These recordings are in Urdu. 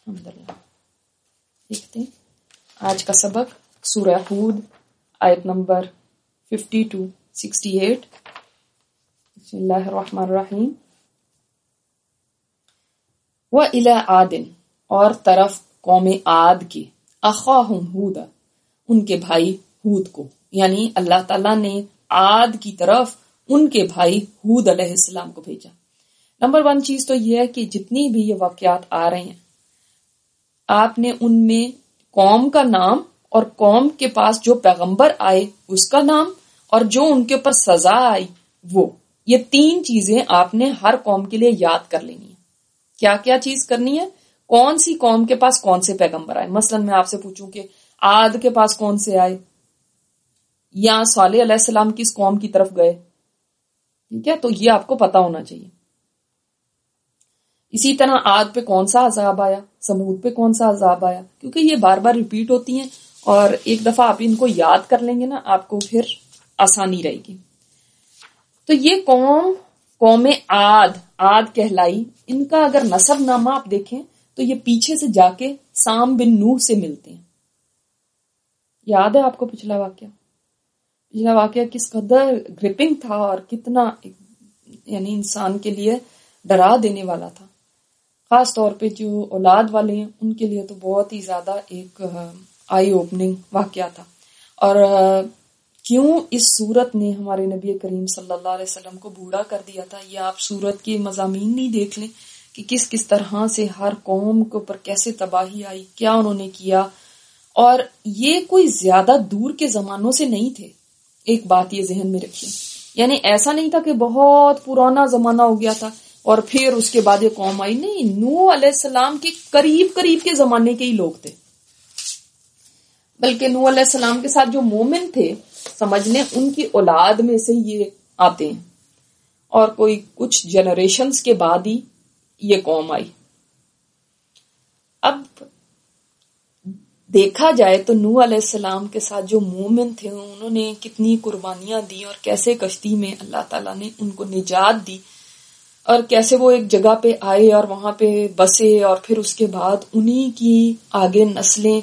الحمدللہ. دیکھتے ہیں آج کا سبق سورہ ہود آیت نمبر 52 68. بسم اللہ الرحمن الرحیم. وَإِلَىٰ عَادٍ اور طرف قوم عاد کے اخاہم ہود ان کے بھائی ہود کو، یعنی اللہ تعالیٰ نے عاد کی طرف ان کے بھائی ہود علیہ السلام کو بھیجا. نمبر 1 چیز تو یہ ہے کہ جتنی بھی یہ واقعات آ رہے ہیں آپ نے ان میں قوم کا نام اور قوم کے پاس جو پیغمبر آئے اس کا نام اور جو ان کے اوپر سزا آئی وہ، یہ 3 چیزیں آپ نے ہر قوم کے لیے یاد کر لینی ہے. کیا کیا چیز کرنی ہے؟ کون سی قوم کے پاس کون سے پیغمبر آئے. مثلا میں آپ سے پوچھوں کہ عاد کے پاس کون سے آئے، یا صالح علیہ السلام کس قوم کی طرف گئے، ٹھیک ہے، تو یہ آپ کو پتا ہونا چاہیے. اسی طرح عاد پہ کون سا عذاب آیا، سمود پہ کون سا عذاب آیا، کیونکہ یہ بار بار ریپیٹ ہوتی ہیں اور ایک دفعہ آپ ان کو یاد کر لیں گے نا آپ کو پھر آسانی رہے گی. تو یہ قوم عاد کہلائی. ان کا اگر نسب نامہ آپ دیکھیں تو یہ پیچھے سے جا کے سام بن نوح سے ملتے ہیں. یاد ہے آپ کو پچھلا واقعہ کس قدر گرپنگ تھا اور کتنا یعنی انسان کے لیے ڈرا دینے والا تھا. خاص طور پہ جو اولاد والے ہیں ان کے لیے تو بہت ہی زیادہ ایک آئی اوپننگ واقعہ تھا. اور کیوں اس سورت نے ہمارے نبی کریم صلی اللہ علیہ وسلم کو بوڑھا کر دیا تھا، یہ آپ سورت کے مضامین نہیں دیکھ لیں کہ کس طرح سے ہر قوم کے اوپر کیسے تباہی آئی، کیا انہوں نے کیا. اور یہ کوئی زیادہ دور کے زمانوں سے نہیں تھے. ایک بات یہ ذہن میں رکھیے، یعنی ایسا نہیں تھا کہ بہت پرانا زمانہ ہو گیا تھا اور پھر اس کے بعد یہ قوم آئی. نہیں، نوح علیہ السلام کے قریب کے زمانے کے ہی لوگ تھے. بلکہ نوح علیہ السلام کے ساتھ جو مومن تھے سمجھ لیں ان کی اولاد میں سے یہ آتے ہیں، اور کوئی کچھ جنریشنز کے بعد ہی یہ قوم آئی. اب دیکھا جائے تو نوح علیہ السلام کے ساتھ جو مومن تھے انہوں نے کتنی قربانیاں دی اور کیسے کشتی میں اللہ تعالیٰ نے ان کو نجات دی اور کیسے وہ ایک جگہ پہ آئے اور وہاں پہ بسے، اور پھر اس کے بعد انہی کی آگے نسلیں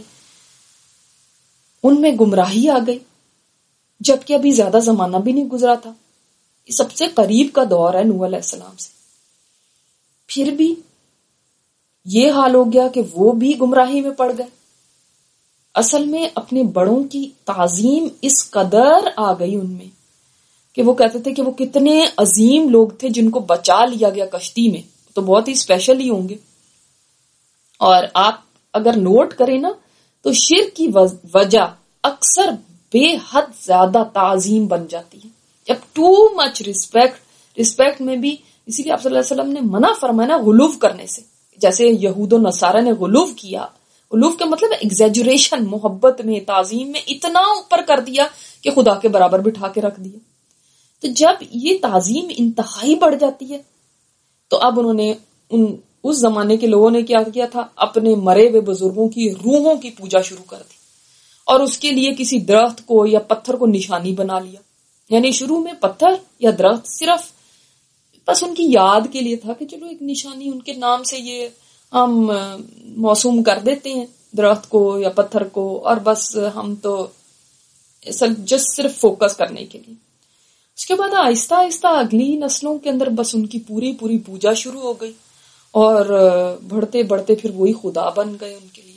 ان میں گمراہی آ گئی، جبکہ ابھی زیادہ زمانہ بھی نہیں گزرا تھا. یہ سب سے قریب کا دور ہے نوح علیہ السلام سے. پھر بھی یہ حال ہو گیا کہ وہ بھی گمراہی میں پڑ گئے. اصل میں اپنے بڑوں کی تعظیم اس قدر آ گئی ان میں کہ وہ کہتے تھے کہ وہ کتنے عظیم لوگ تھے جن کو بچا لیا گیا کشتی میں، تو بہت ہی اسپیشل ہی ہوں گے. اور آپ اگر نوٹ کریں نا تو شرک کی وجہ اکثر بے حد زیادہ تعظیم بن جاتی ہے. جب ٹو مچ رسپیکٹ میں بھی، اسی لیے آپ صلی اللہ علیہ وسلم نے منع فرمایا نا غلو کرنے سے. جیسے یہود و نصارہ نے غلو کیا، غلو کا مطلب ایگزیجریشن، محبت میں تعظیم میں اتنا اوپر کر دیا کہ خدا کے برابر بٹھا کے رکھ دیا. تو جب یہ تعظیم انتہائی بڑھ جاتی ہے تو اب انہوں نے اس زمانے کے لوگوں نے کیا کیا تھا، اپنے مرے ہوئے بزرگوں کی روحوں کی پوجا شروع کر دی اور اس کے لیے کسی درخت کو یا پتھر کو نشانی بنا لیا. یعنی شروع میں پتھر یا درخت صرف بس ان کی یاد کے لیے تھا کہ چلو ایک نشانی ان کے نام سے یہ ہم موسوم کر دیتے ہیں درخت کو یا پتھر کو، اور بس ہم تو جسٹ صرف فوکس کرنے کے لیے. اس کے بعد آہستہ آہستہ اگلی نسلوں کے اندر بس ان کی پوری پوجا شروع ہو گئی اور بڑھتے بڑھتے پھر وہی خدا بن گئے ان کے لیے.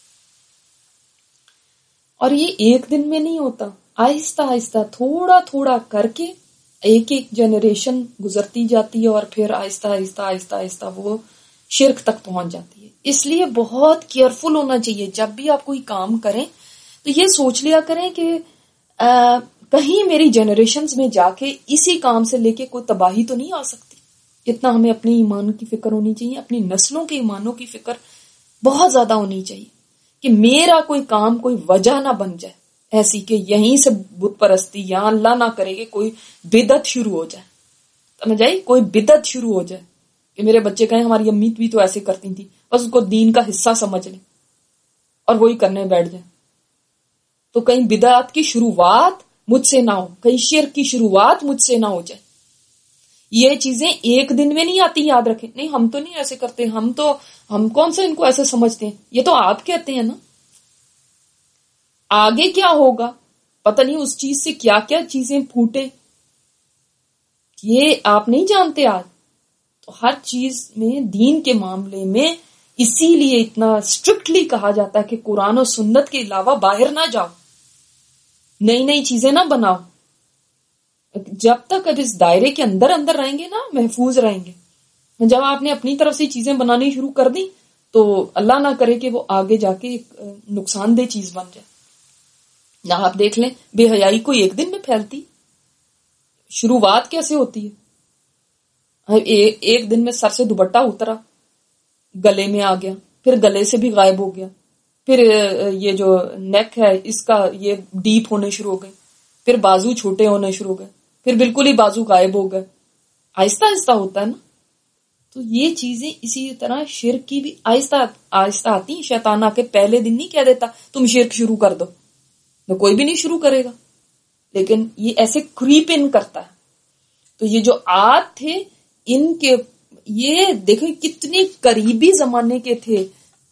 اور یہ ایک دن میں نہیں ہوتا، آہستہ آہستہ تھوڑا کر کے ایک جنریشن گزرتی جاتی ہے اور پھر آہستہ آہستہ وہ شرک تک پہنچ جاتی ہے. اس لیے بہت کیئرفل ہونا چاہیے جب بھی آپ کوئی کام کریں تو یہ سوچ لیا کریں کہ کہیں میری جنریشنز میں جا کے اسی کام سے لے کے کوئی تباہی تو نہیں آ سکتی. اتنا ہمیں اپنے ایمان کی فکر ہونی چاہیے، اپنی نسلوں کے ایمانوں کی فکر بہت زیادہ ہونی چاہیے کہ میرا کوئی کام کوئی وجہ نہ بن جائے ایسی کہ یہیں سے بت پرستی یا اللہ نہ کرے کہ کوئی بدعت شروع ہو جائے. سمجھ آئی؟ کوئی بدعت شروع ہو جائے کہ میرے بچے کہیں ہماری امی بھی تو ایسے کرتی تھی، بس اس کو دین کا حصہ سمجھ لیں اور وہی کرنے بیٹھ جائیں. تو کہیں بدعت کی شروعات مجھ سے نہ ہو، کہیں شرک کی شروعات مجھ سے نہ ہو جائے. یہ چیزیں ایک دن میں نہیں آتی، یاد رکھیں. نہیں ہم تو نہیں ایسے کرتے، ہم تو ہم کون سا ان کو ایسے سمجھتے ہیں، یہ تو آپ کہتے ہیں نا. آگے کیا ہوگا پتہ نہیں، اس چیز سے کیا کیا چیزیں پھوٹے یہ آپ نہیں جانتے. آج تو ہر چیز میں دین کے معاملے میں اسی لیے اتنا اسٹرکٹلی کہا جاتا ہے کہ قرآن و سنت کے علاوہ باہر نہ جاؤ، نئی نئی چیزیں نہ بناؤ. جب تک اب اس دائرے کے اندر اندر رہیں گے نا محفوظ رہیں گے. جب آپ نے اپنی طرف سے چیزیں بنانی شروع کر دی تو اللہ نہ کرے کہ وہ آگے جا کے ایک نقصان دہ چیز بن جائے. نہ آپ دیکھ لیں بے حیائی کوئی ایک دن میں پھیلتی، شروعات کیسے ہوتی ہے؟ ایک دن میں سر سے دوپٹہ اترا، گلے میں آ گیا، پھر گلے سے بھی غائب ہو گیا، پھر یہ جو نیک ہے اس کا یہ ڈیپ ہونے شروع ہو گئے، پھر بازو چھوٹے ہونے شروع ہو گئے، پھر بالکل ہی بازو غائب ہو گئے. آہستہ آہستہ ہوتا ہے نا. تو یہ چیزیں اسی طرح شرک کی بھی آہستہ آہستہ آتی ہیں. شیطان آ کے پہلے دن نہیں کہہ دیتا تم شرک شروع کر دو، تو کوئی بھی نہیں شروع کرے گا، لیکن یہ ایسے کریپ ان کرتا ہے. تو یہ جو عاد تھے ان کے، یہ دیکھیں کتنے قریبی زمانے کے تھے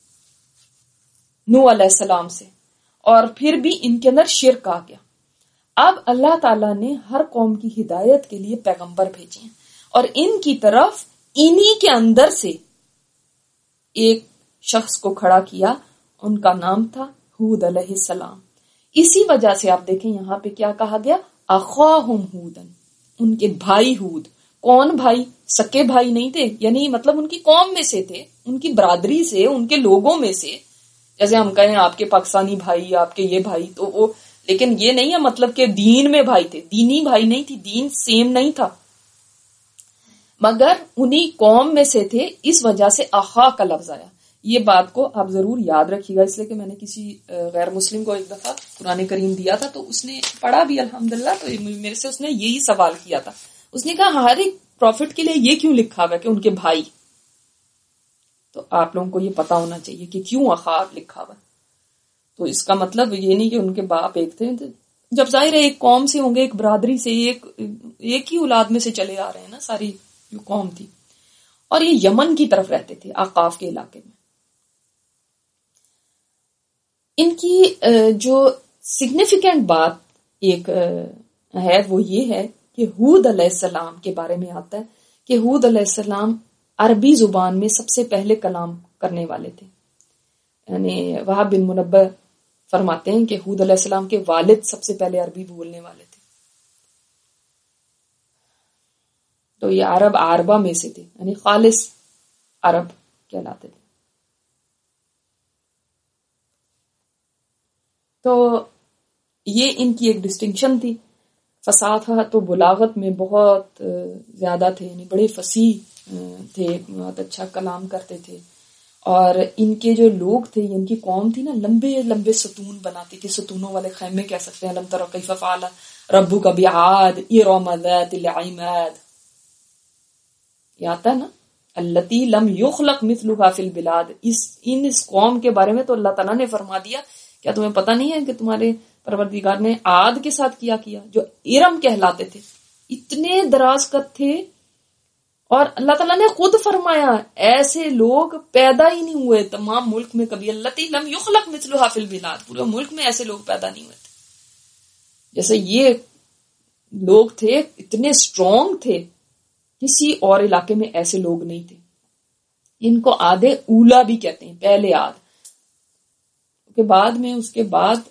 نوح علیہ السلام سے، اور پھر بھی ان کے اندر شرک آ گیا. اب اللہ تعالیٰ نے ہر قوم کی ہدایت کے لیے پیغمبر بھیجے ہیں، اور ان کی طرف انہی کے اندر سے ایک شخص کو کھڑا کیا، ان کا نام تھا ہود علیہ السلام. اسی وجہ سے آپ دیکھیں یہاں پہ کیا کہا گیا، اخواہم ہودن، ان کے بھائی ہود. کون بھائی؟ سکے بھائی نہیں تھے، یعنی مطلب ان کی قوم میں سے تھے، ان کی برادری سے، ان کے لوگوں میں سے. جیسے ہم کہیں آپ کے پاکستانی بھائی، آپ کے یہ بھائی، تو وہ، لیکن یہ نہیں ہے مطلب کہ دین میں بھائی تھے، دینی بھائی نہیں تھی، دین سیم نہیں تھا، مگر انہی قوم میں سے تھے. اس وجہ سے اخا کا لفظ آیا. یہ بات کو آپ ضرور یاد رکھیے گا، اس لیے کہ میں نے کسی غیر مسلم کو ایک دفعہ قرآن کریم دیا تھا، تو اس نے پڑھا بھی الحمدللہ، تو میرے سے اس نے یہی سوال کیا تھا. اس نے کہا ہر ایک پروفٹ کے لیے یہ کیوں لکھا ہوا ہے کہ ان کے بھائی؟ تو آپ لوگوں کو یہ پتا ہونا چاہیے کہ کیوں اخا لکھا ہوا ہے. تو اس کا مطلب یہ نہیں کہ ان کے باپ ایک تھے، جب ظاہر ہے ایک قوم سے ہوں گے، ایک برادری سے، ایک ہی اولاد میں سے چلے آ رہے ہیں نا ساری جو قوم تھی. اور یہ یمن کی طرف رہتے تھے، آقاف کے علاقے میں. ان کی جو سگنیفیکنٹ بات ایک ہے وہ یہ ہے کہ ہود علیہ السلام کے بارے میں آتا ہے کہ ہود علیہ السلام عربی زبان میں سب سے پہلے کلام کرنے والے تھے. یعنی وہاب بن منبہ فرماتے ہیں کہ ہود علیہ السلام کے والد سب سے پہلے عربی بولنے والے تھے. تو یہ عرب عربہ میں سے تھے، یعنی خالص عرب کہلاتے تھے. تو یہ ان کی ایک ڈسٹنکشن تھی. فصاحت و بلاغت میں بہت زیادہ تھے، یعنی بڑے فصیح تھے، بہت اچھا کلام کرتے تھے. اور ان کے جو لوگ تھے، ان کی قوم تھی نا، لمبے لمبے ستون بناتی تھی، ستونوں والے خیمے کہہ سکتے ہیں. لم تر کیف فعل ربک بعاد ارم ذات العماد، یہ آتا ہے نا، التی لم یخلق مثلها فی البلاد. اس قوم کے بارے میں تو اللہ تعالیٰ نے فرما دیا، کیا تمہیں پتہ نہیں ہے کہ تمہارے پروردگار نے عاد کے ساتھ کیا جو ارم کہلاتے تھے، اتنے دراز قد تھے. اور اللہ تعالیٰ نے خود فرمایا ایسے لوگ پیدا ہی نہیں ہوئے تمام ملک میں کبھی. التی لم یخلق مثلها فی البلاد، پورے ملک میں ایسے لوگ پیدا نہیں ہوئے تھے. جیسے یہ لوگ تھے، اتنے اسٹرانگ تھے، کسی اور علاقے میں ایسے لوگ نہیں تھے. ان کو عاد اولا بھی کہتے ہیں، پہلے عاد کے بعد میں، اس کے بعد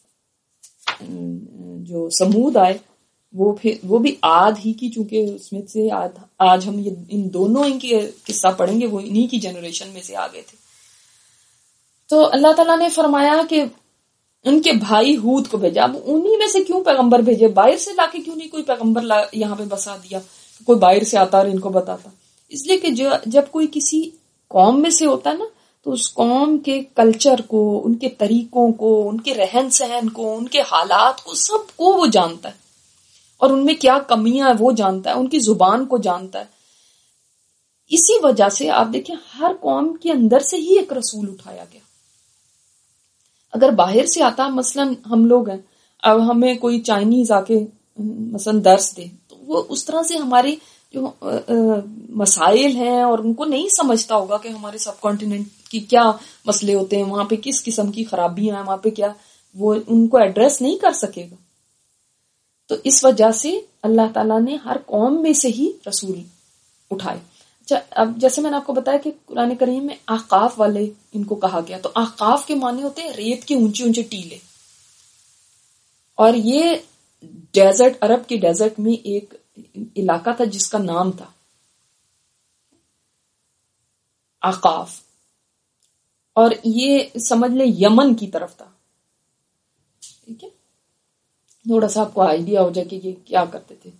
جو سمود آئے وہ بھی عاد ہی کی، چونکہ اس میں سے آج ہم ان دونوں ان کی قصہ پڑھیں گے، وہ انہی کی جنریشن میں سے آگے تھے. تو اللہ تعالیٰ نے فرمایا کہ ان کے بھائی ہود کو بھیجا. اب انہی میں سے کیوں پیغمبر بھیجے؟ باہر سے لا کے کیوں نہیں کوئی پیغمبر یہاں پہ بسا دیا، کوئی باہر سے آتا اور ان کو بتاتا؟ اس لیے کہ جب کوئی کسی قوم میں سے ہوتا ہے نا، تو اس قوم کے کلچر کو، ان کے طریقوں کو، ان کے رہن سہن کو، ان کے حالات کو، سب کو وہ جانتا ہے، اور ان میں کیا کمیاں وہ جانتا ہے، ان کی زبان کو جانتا ہے. اسی وجہ سے آپ دیکھیں ہر قوم کے اندر سے ہی ایک رسول اٹھایا گیا. اگر باہر سے آتا، مثلا ہم لوگ ہیں، اب ہمیں کوئی چائنیز آ کے مثلا درس دے، تو وہ اس طرح سے ہماری مسائل ہیں اور ان کو نہیں سمجھتا ہوگا کہ ہمارے سب کانٹیننٹ کی کیا مسئلے ہوتے ہیں، وہاں پہ کس قسم کی خرابیاں ہیں، وہاں پہ کیا، وہ ان کو ایڈریس نہیں کر سکے گا. تو اس وجہ سے اللہ تعالیٰ نے ہر قوم میں سے ہی رسول اٹھائے. اچھا، اب جیسے میں نے آپ کو بتایا کہ قرآن کریم میں احقاف والے ان کو کہا گیا، تو احقاف کے معنی ہوتے ہیں ریت کے اونچے اونچے ٹیلے. اور یہ ڈیزرٹ، عرب کے ڈیزرٹ میں ایک علاقہ تھا جس کا نام تھا احقاف، اور یہ سمجھ لیں یمن کی طرف تھا. ٹھیک ہے، تھوڑا سا آپ کو آئیڈیا ہو جائے کہ یہ کیا کرتے تھے.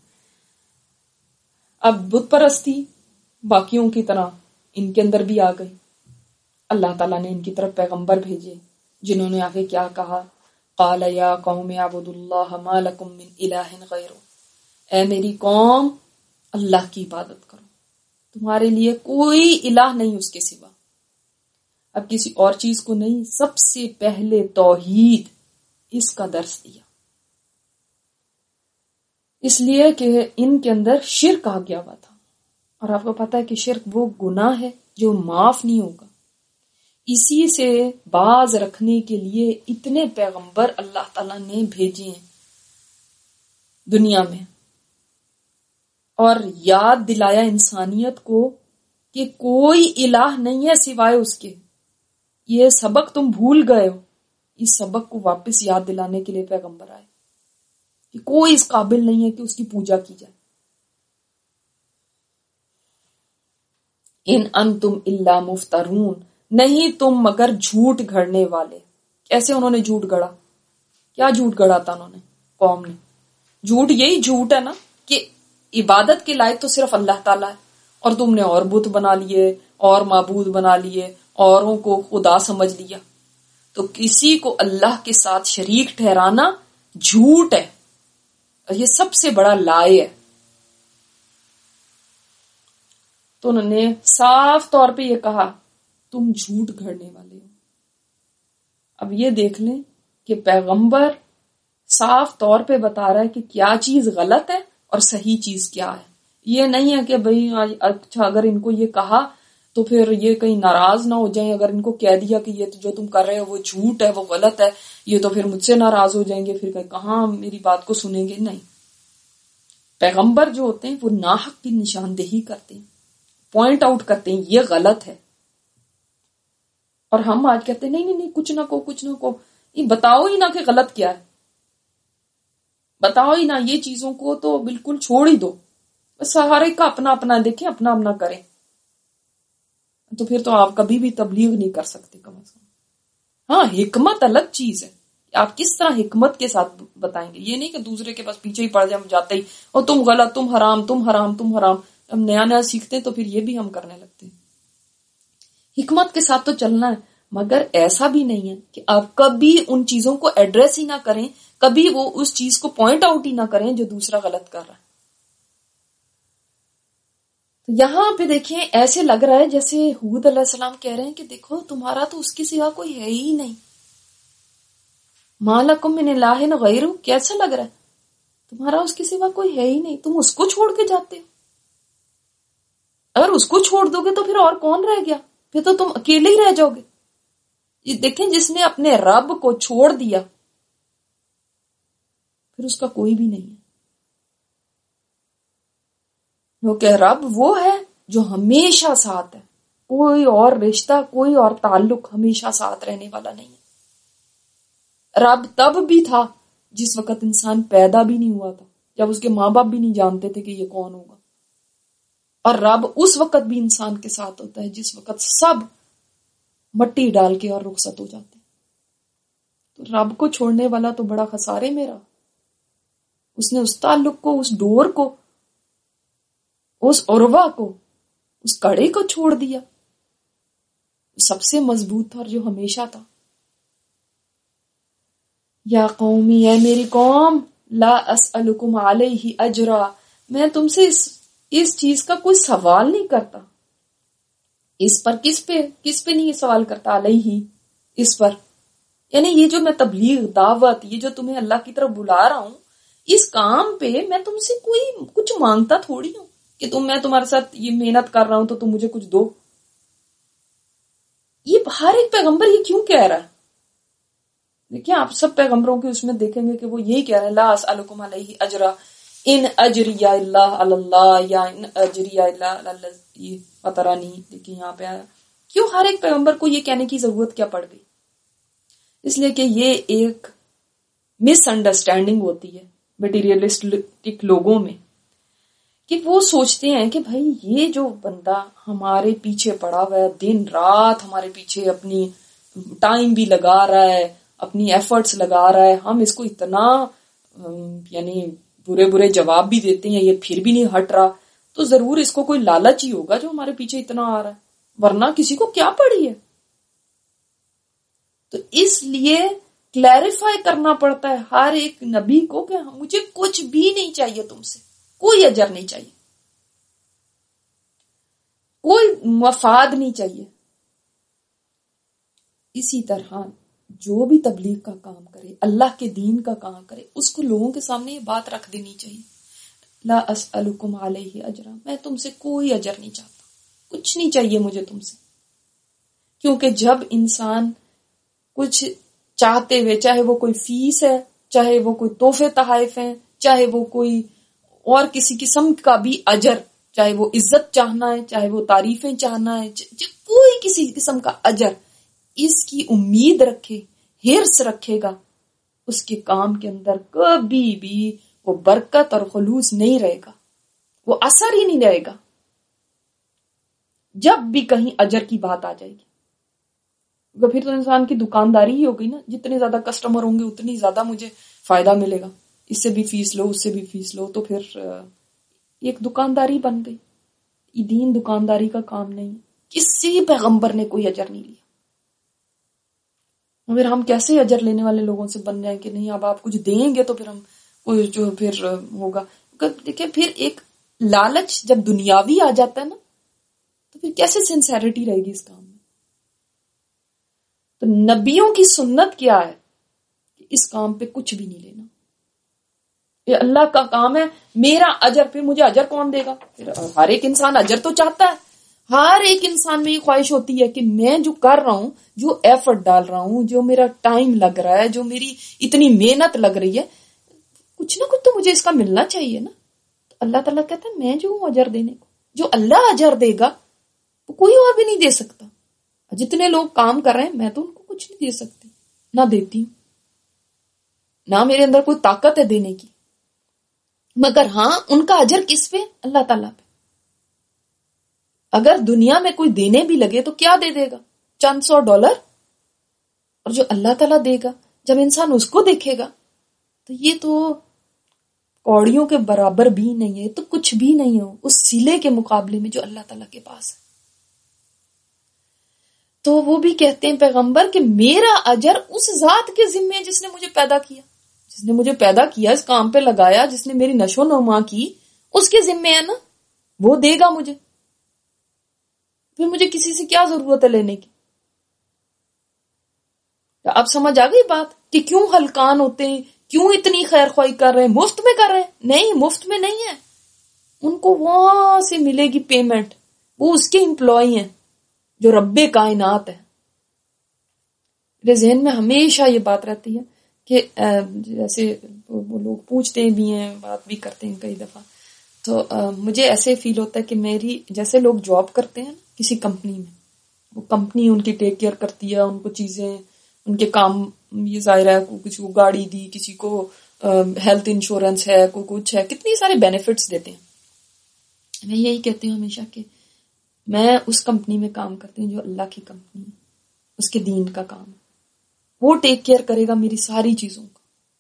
اب بت پرستی باقیوں کی طرح ان کے اندر بھی آ گئی. اللہ تعالیٰ نے ان کی طرف پیغمبر بھیجے جنہوں نے آگے کیا کہا، قال یا قوم اعبدوا اللہ ما لکم من الہ غیرہ، اے میری قوم اللہ کی عبادت کرو، تمہارے لیے کوئی الہ نہیں اس کے سوا. اب کسی اور چیز کو نہیں، سب سے پہلے توحید، اس کا درس دیا، اس لیے کہ ان کے اندر شرک آ گیا ہوا تھا. اور آپ کو پتا ہے کہ شرک وہ گناہ ہے جو معاف نہیں ہوگا. اسی سے باز رکھنے کے لیے اتنے پیغمبر اللہ تعالیٰ نے بھیجے ہیں دنیا میں، اور یاد دلایا انسانیت کو کہ کوئی الہ نہیں ہے سوائے اس کے. یہ سبق تم بھول گئے ہو، اس سبق کو واپس یاد دلانے کے لیے پیغمبر آئے کہ کوئی اس قابل نہیں ہے کہ اس کی پوجا کی جائے. ان انتم الا مفترون، نہیں تم مگر جھوٹ گھڑنے والے. کیسے انہوں نے جھوٹ گڑا؟ کیا جھوٹ گڑا تھا انہوں نے، قوم نے؟ جھوٹ یہی جھوٹ ہے نا کہ عبادت کے لائق تو صرف اللہ تعالیٰ ہے، اور تم نے اور بت بنا لیے اور معبود بنا لیے، اوروں کو خدا سمجھ لیا. تو کسی کو اللہ کے ساتھ شریک ٹھہرانا جھوٹ ہے، اور یہ سب سے بڑا لائے ہے. تو انہوں نے صاف طور پہ یہ کہا تم جھوٹ گھڑنے والے ہو. اب یہ دیکھ لیں کہ پیغمبر صاف طور پہ بتا رہا ہے کہ کیا چیز غلط ہے اور صحیح چیز کیا ہے. یہ نہیں ہے کہ بھئی اچھا اگر ان کو یہ کہا تو پھر یہ کہیں ناراض نہ ہو جائیں، اگر ان کو کہہ دیا کہ یہ جو تم کر رہے ہو وہ جھوٹ ہے، وہ غلط ہے، یہ تو پھر مجھ سے ناراض ہو جائیں گے، پھر کہاں میری بات کو سنیں گے. نہیں، پیغمبر جو ہوتے ہیں وہ ناحق کی نشاندہی کرتے ہیں، پوائنٹ آؤٹ کرتے ہیں یہ غلط ہے. اور ہم آج کہتے ہیں نہیں کچھ نہ کو یہ بتاؤ ہی نہ کہ غلط کیا ہے، بتاؤ ہی نہ، یہ چیزوں کو تو بالکل چھوڑ ہی دو، بس ہر ایک کا اپنا اپنا دیکھیں، اپنا اپنا کریں. تو پھر تو آپ کبھی بھی تبلیغ نہیں کر سکتے کم از کم. ہاں، حکمت الگ چیز ہے، آپ کس طرح حکمت کے ساتھ بتائیں گے. یہ نہیں کہ دوسرے کے پاس پیچھے ہی پڑ جائیں جاتے ہی اور تم غلط، تم حرام، تم حرام، تم حرام. ہم نیا سیکھتے ہیں تو پھر یہ بھی ہم کرنے لگتے ہیں. حکمت کے ساتھ تو چلنا ہے، مگر ایسا بھی نہیں ہے کہ آپ کبھی ان چیزوں کو ایڈریس ہی نہ کریں، کبھی وہ اس چیز کو پوائنٹ آؤٹ ہی نہ کریں جو دوسرا غلط کر رہا ہے. تو یہاں پہ دیکھیں ایسے لگ رہا ہے جیسے ہود علیہ السلام کہہ رہے ہیں کہ دیکھو تمہارا تو اس کے سوا کوئی ہے ہی نہیں، ما لکم من الہ غیرہ. کیسا لگ رہا ہے؟ تمہارا اس کے سوا کوئی ہے ہی نہیں، تم اس کو چھوڑ کے جاتے ہو. اگر اس کو چھوڑ دو گے تو پھر اور کون رہ گیا؟ پھر تو تم اکیلے ہی رہ جاؤ گے. یہ دیکھیں جس نے اپنے رب کو چھوڑ دیا پھر اس کا کوئی بھی نہیں ہے. کیونکہ رب وہ ہے جو ہمیشہ ساتھ ہے، کوئی اور رشتہ، کوئی اور تعلق ہمیشہ ساتھ رہنے والا نہیں ہے. رب تب بھی تھا جس وقت انسان پیدا بھی نہیں ہوا تھا، جب اس کے ماں باپ بھی نہیں جانتے تھے کہ یہ کون ہوگا. اور رب اس وقت بھی انسان کے ساتھ ہوتا ہے جس وقت سب مٹی ڈال کے اور رخصت ہو جاتے ہیں. تو رب کو چھوڑنے والا تو بڑا خسارے میں رہا. اس نے اس تعلق کو، اس ڈور کو، اس عروہ کو، اس کڑے کو چھوڑ دیا، سب سے مضبوط تھا اور جو ہمیشہ تھا. یا قومی، اے میری قوم، لا اسألکم علیہ اجرا، میں تم سے اس چیز کا کوئی سوال نہیں کرتا. اس پر کس پہ نہیں سوال کرتا؟ علیہ، اس پر، یعنی یہ جو میں تبلیغ، دعوت، یہ جو تمہیں اللہ کی طرف بلا رہا ہوں، اس کام پہ میں تم سے کوئی کچھ مانگتا تھوڑی ہوں. کہ میں تمہارے ساتھ یہ محنت کر رہا ہوں تو تم مجھے کچھ دو. یہ ہر ایک پیغمبر یہ کیوں کہہ رہا ہے؟ دیکھیں آپ سب پیغمبروں کے اس میں دیکھیں گے کہ وہ یہی کہہ رہے ہیں لا اسألکم علیہ اجرا ان اجری الا علی اللہ یا ان اجری الا علی الذی فطرنی. دیکھیں یہاں پہ آیا. کیوں ہر ایک پیغمبر کو یہ کہنے کی ضرورت کیا پڑ گئی؟ اس لیے کہ یہ ایک مس انڈرسٹینڈنگ ہوتی ہے مٹیریلسٹک لوگوں میں کہ وہ سوچتے ہیں کہ بھائی یہ جو بندہ ہمارے پیچھے پڑا ہوا ہے دن رات ہمارے پیچھے اپنی ٹائم بھی لگا رہا ہے اپنی ایفرٹس لگا رہا ہے ہم اس کو اتنا یعنی برے برے جواب بھی دیتے ہیں یہ پھر بھی نہیں ہٹ رہا تو ضرور اس کو کوئی لالچ ہی ہوگا جو ہمارے پیچھے اتنا آ رہا ہے ورنہ کسی کو کیا پڑی ہے. تو اس لیے کلیریفائی کرنا پڑتا ہے ہر ایک نبی کو کہ مجھے کچھ بھی نہیں چاہیے تم سے کوئی اجر نہیں چاہیے کوئی مفاد نہیں چاہیے. اسی طرح جو بھی تبلیغ کا کام کرے اللہ کے دین کا کام کرے اس کو لوگوں کے سامنے یہ بات رکھ دینی چاہیے لا اسألکم علیہ اجرا میں تم سے کوئی اجر نہیں چاہتا کچھ نہیں چاہیے مجھے تم سے. کیونکہ جب انسان کچھ چاہتے ہوئے چاہے وہ کوئی فیس ہے چاہے وہ کوئی تحفے تحائف ہیں چاہے وہ کوئی اور کسی قسم کا بھی اجر چاہے وہ عزت چاہنا ہے چاہے وہ تعریفیں چاہنا ہے کوئی کسی قسم کا اجر اس کی امید رکھے ہرس رکھے گا اس کے کام کے اندر کبھی بھی وہ برکت اور خلوص نہیں رہے گا وہ اثر ہی نہیں رہے گا. جب بھی کہیں اجر کی بات آ جائے گی پھر تو انسان کی دکانداری ہی ہو گئی نا جتنے زیادہ کسٹمر ہوں گے اتنی زیادہ مجھے فائدہ ملے گا اس سے بھی فیس لو اس سے بھی فیس لو تو پھر ایک دکانداری بن گئی. یہ دین دکانداری کا کام نہیں کسی پیغمبر نے کوئی اجر نہیں لیا. پھر ہم کیسے اجر لینے والے لوگوں سے بن جائیں کہ نہیں اب آپ کچھ دیں گے تو پھر ہم کوئی جو پھر ہوگا. دیکھیں پھر ایک لالچ جب دنیاوی آ جاتا ہے نا تو پھر کیسے سنسیریٹی رہے گی اس کام میں. تو نبیوں کی سنت کیا ہے کہ اس کام پہ کچھ بھی نہیں لینا. یہ اللہ کا کام ہے میرا اجر پھر مجھے اجر کون دے گا؟ پھر ہر ایک انسان اجر تو چاہتا ہے. ہر ایک انسان میں یہ خواہش ہوتی ہے کہ میں جو کر رہا ہوں جو ایفرٹ ڈال رہا ہوں جو میرا ٹائم لگ رہا ہے جو میری اتنی محنت لگ رہی ہے کچھ نہ کچھ تو مجھے اس کا ملنا چاہیے نا. تو اللہ تعالیٰ کہتا ہے میں جو ہوں اجر دینے کو جو اللہ اجر دے گا وہ کوئی اور بھی نہیں دے سکتا. جتنے لوگ کام کر رہے ہیں میں تو ان کو کچھ نہیں دے سکتی نہ دیتی ہوں نہ میرے اندر کوئی طاقت ہے دینے کی مگر ہاں ان کا اجر کس پہ؟ اللہ تعالیٰ پہ. اگر دنیا میں کوئی دینے بھی لگے تو کیا دے دے گا؟ چند $100. اور جو اللہ تعالیٰ دے گا جب انسان اس کو دیکھے گا تو یہ تو کوڑیوں کے برابر بھی نہیں ہے تو کچھ بھی نہیں ہو اس سلے کے مقابلے میں جو اللہ تعالیٰ کے پاس ہے. تو وہ بھی کہتے ہیں پیغمبر کہ میرا اجر اس ذات کے ذمے جس نے مجھے پیدا کیا جس نے مجھے پیدا کیا اس کام پہ لگایا جس نے میری نشو نما کی اس کے ذمے ہے نا وہ دے گا مجھے. پھر مجھے کسی سے کیا ضرورت ہے لینے کی. اب سمجھ آ گئی بات کہ کیوں ہلکان ہوتے ہیں کیوں اتنی خیر خواہی کر رہے ہیں مفت میں کر رہے ہیں؟ نہیں مفت میں نہیں ہے ان کو وہاں سے ملے گی پیمنٹ. وہ اس کے امپلائی ہیں جو رب کائنات ہے. میرے ذہن میں ہمیشہ یہ بات رہتی ہے کہ جیسے وہ لوگ پوچھتے بھی ہیں بات بھی کرتے ہیں کئی دفعہ تو مجھے ایسے فیل ہوتا ہے کہ میری جیسے لوگ جاب کرتے ہیں کسی کمپنی میں وہ کمپنی ان کی ٹیک کیئر کرتی ہے ان کو چیزیں ان کے کام یہ ظاہر ہے کسی کو گاڑی دی کسی کو ہیلتھ انشورنس ہے کوئی کچھ ہے کتنی سارے بینیفٹس دیتے ہیں. میں یہی کہتی ہوں ہمیشہ کہ میں اس کمپنی میں کام کرتی ہوں جو اللہ کی کمپنی ہے اس کے دین کا کام ہے وہ ٹیک کیئر کرے گا میری ساری چیزوں کا.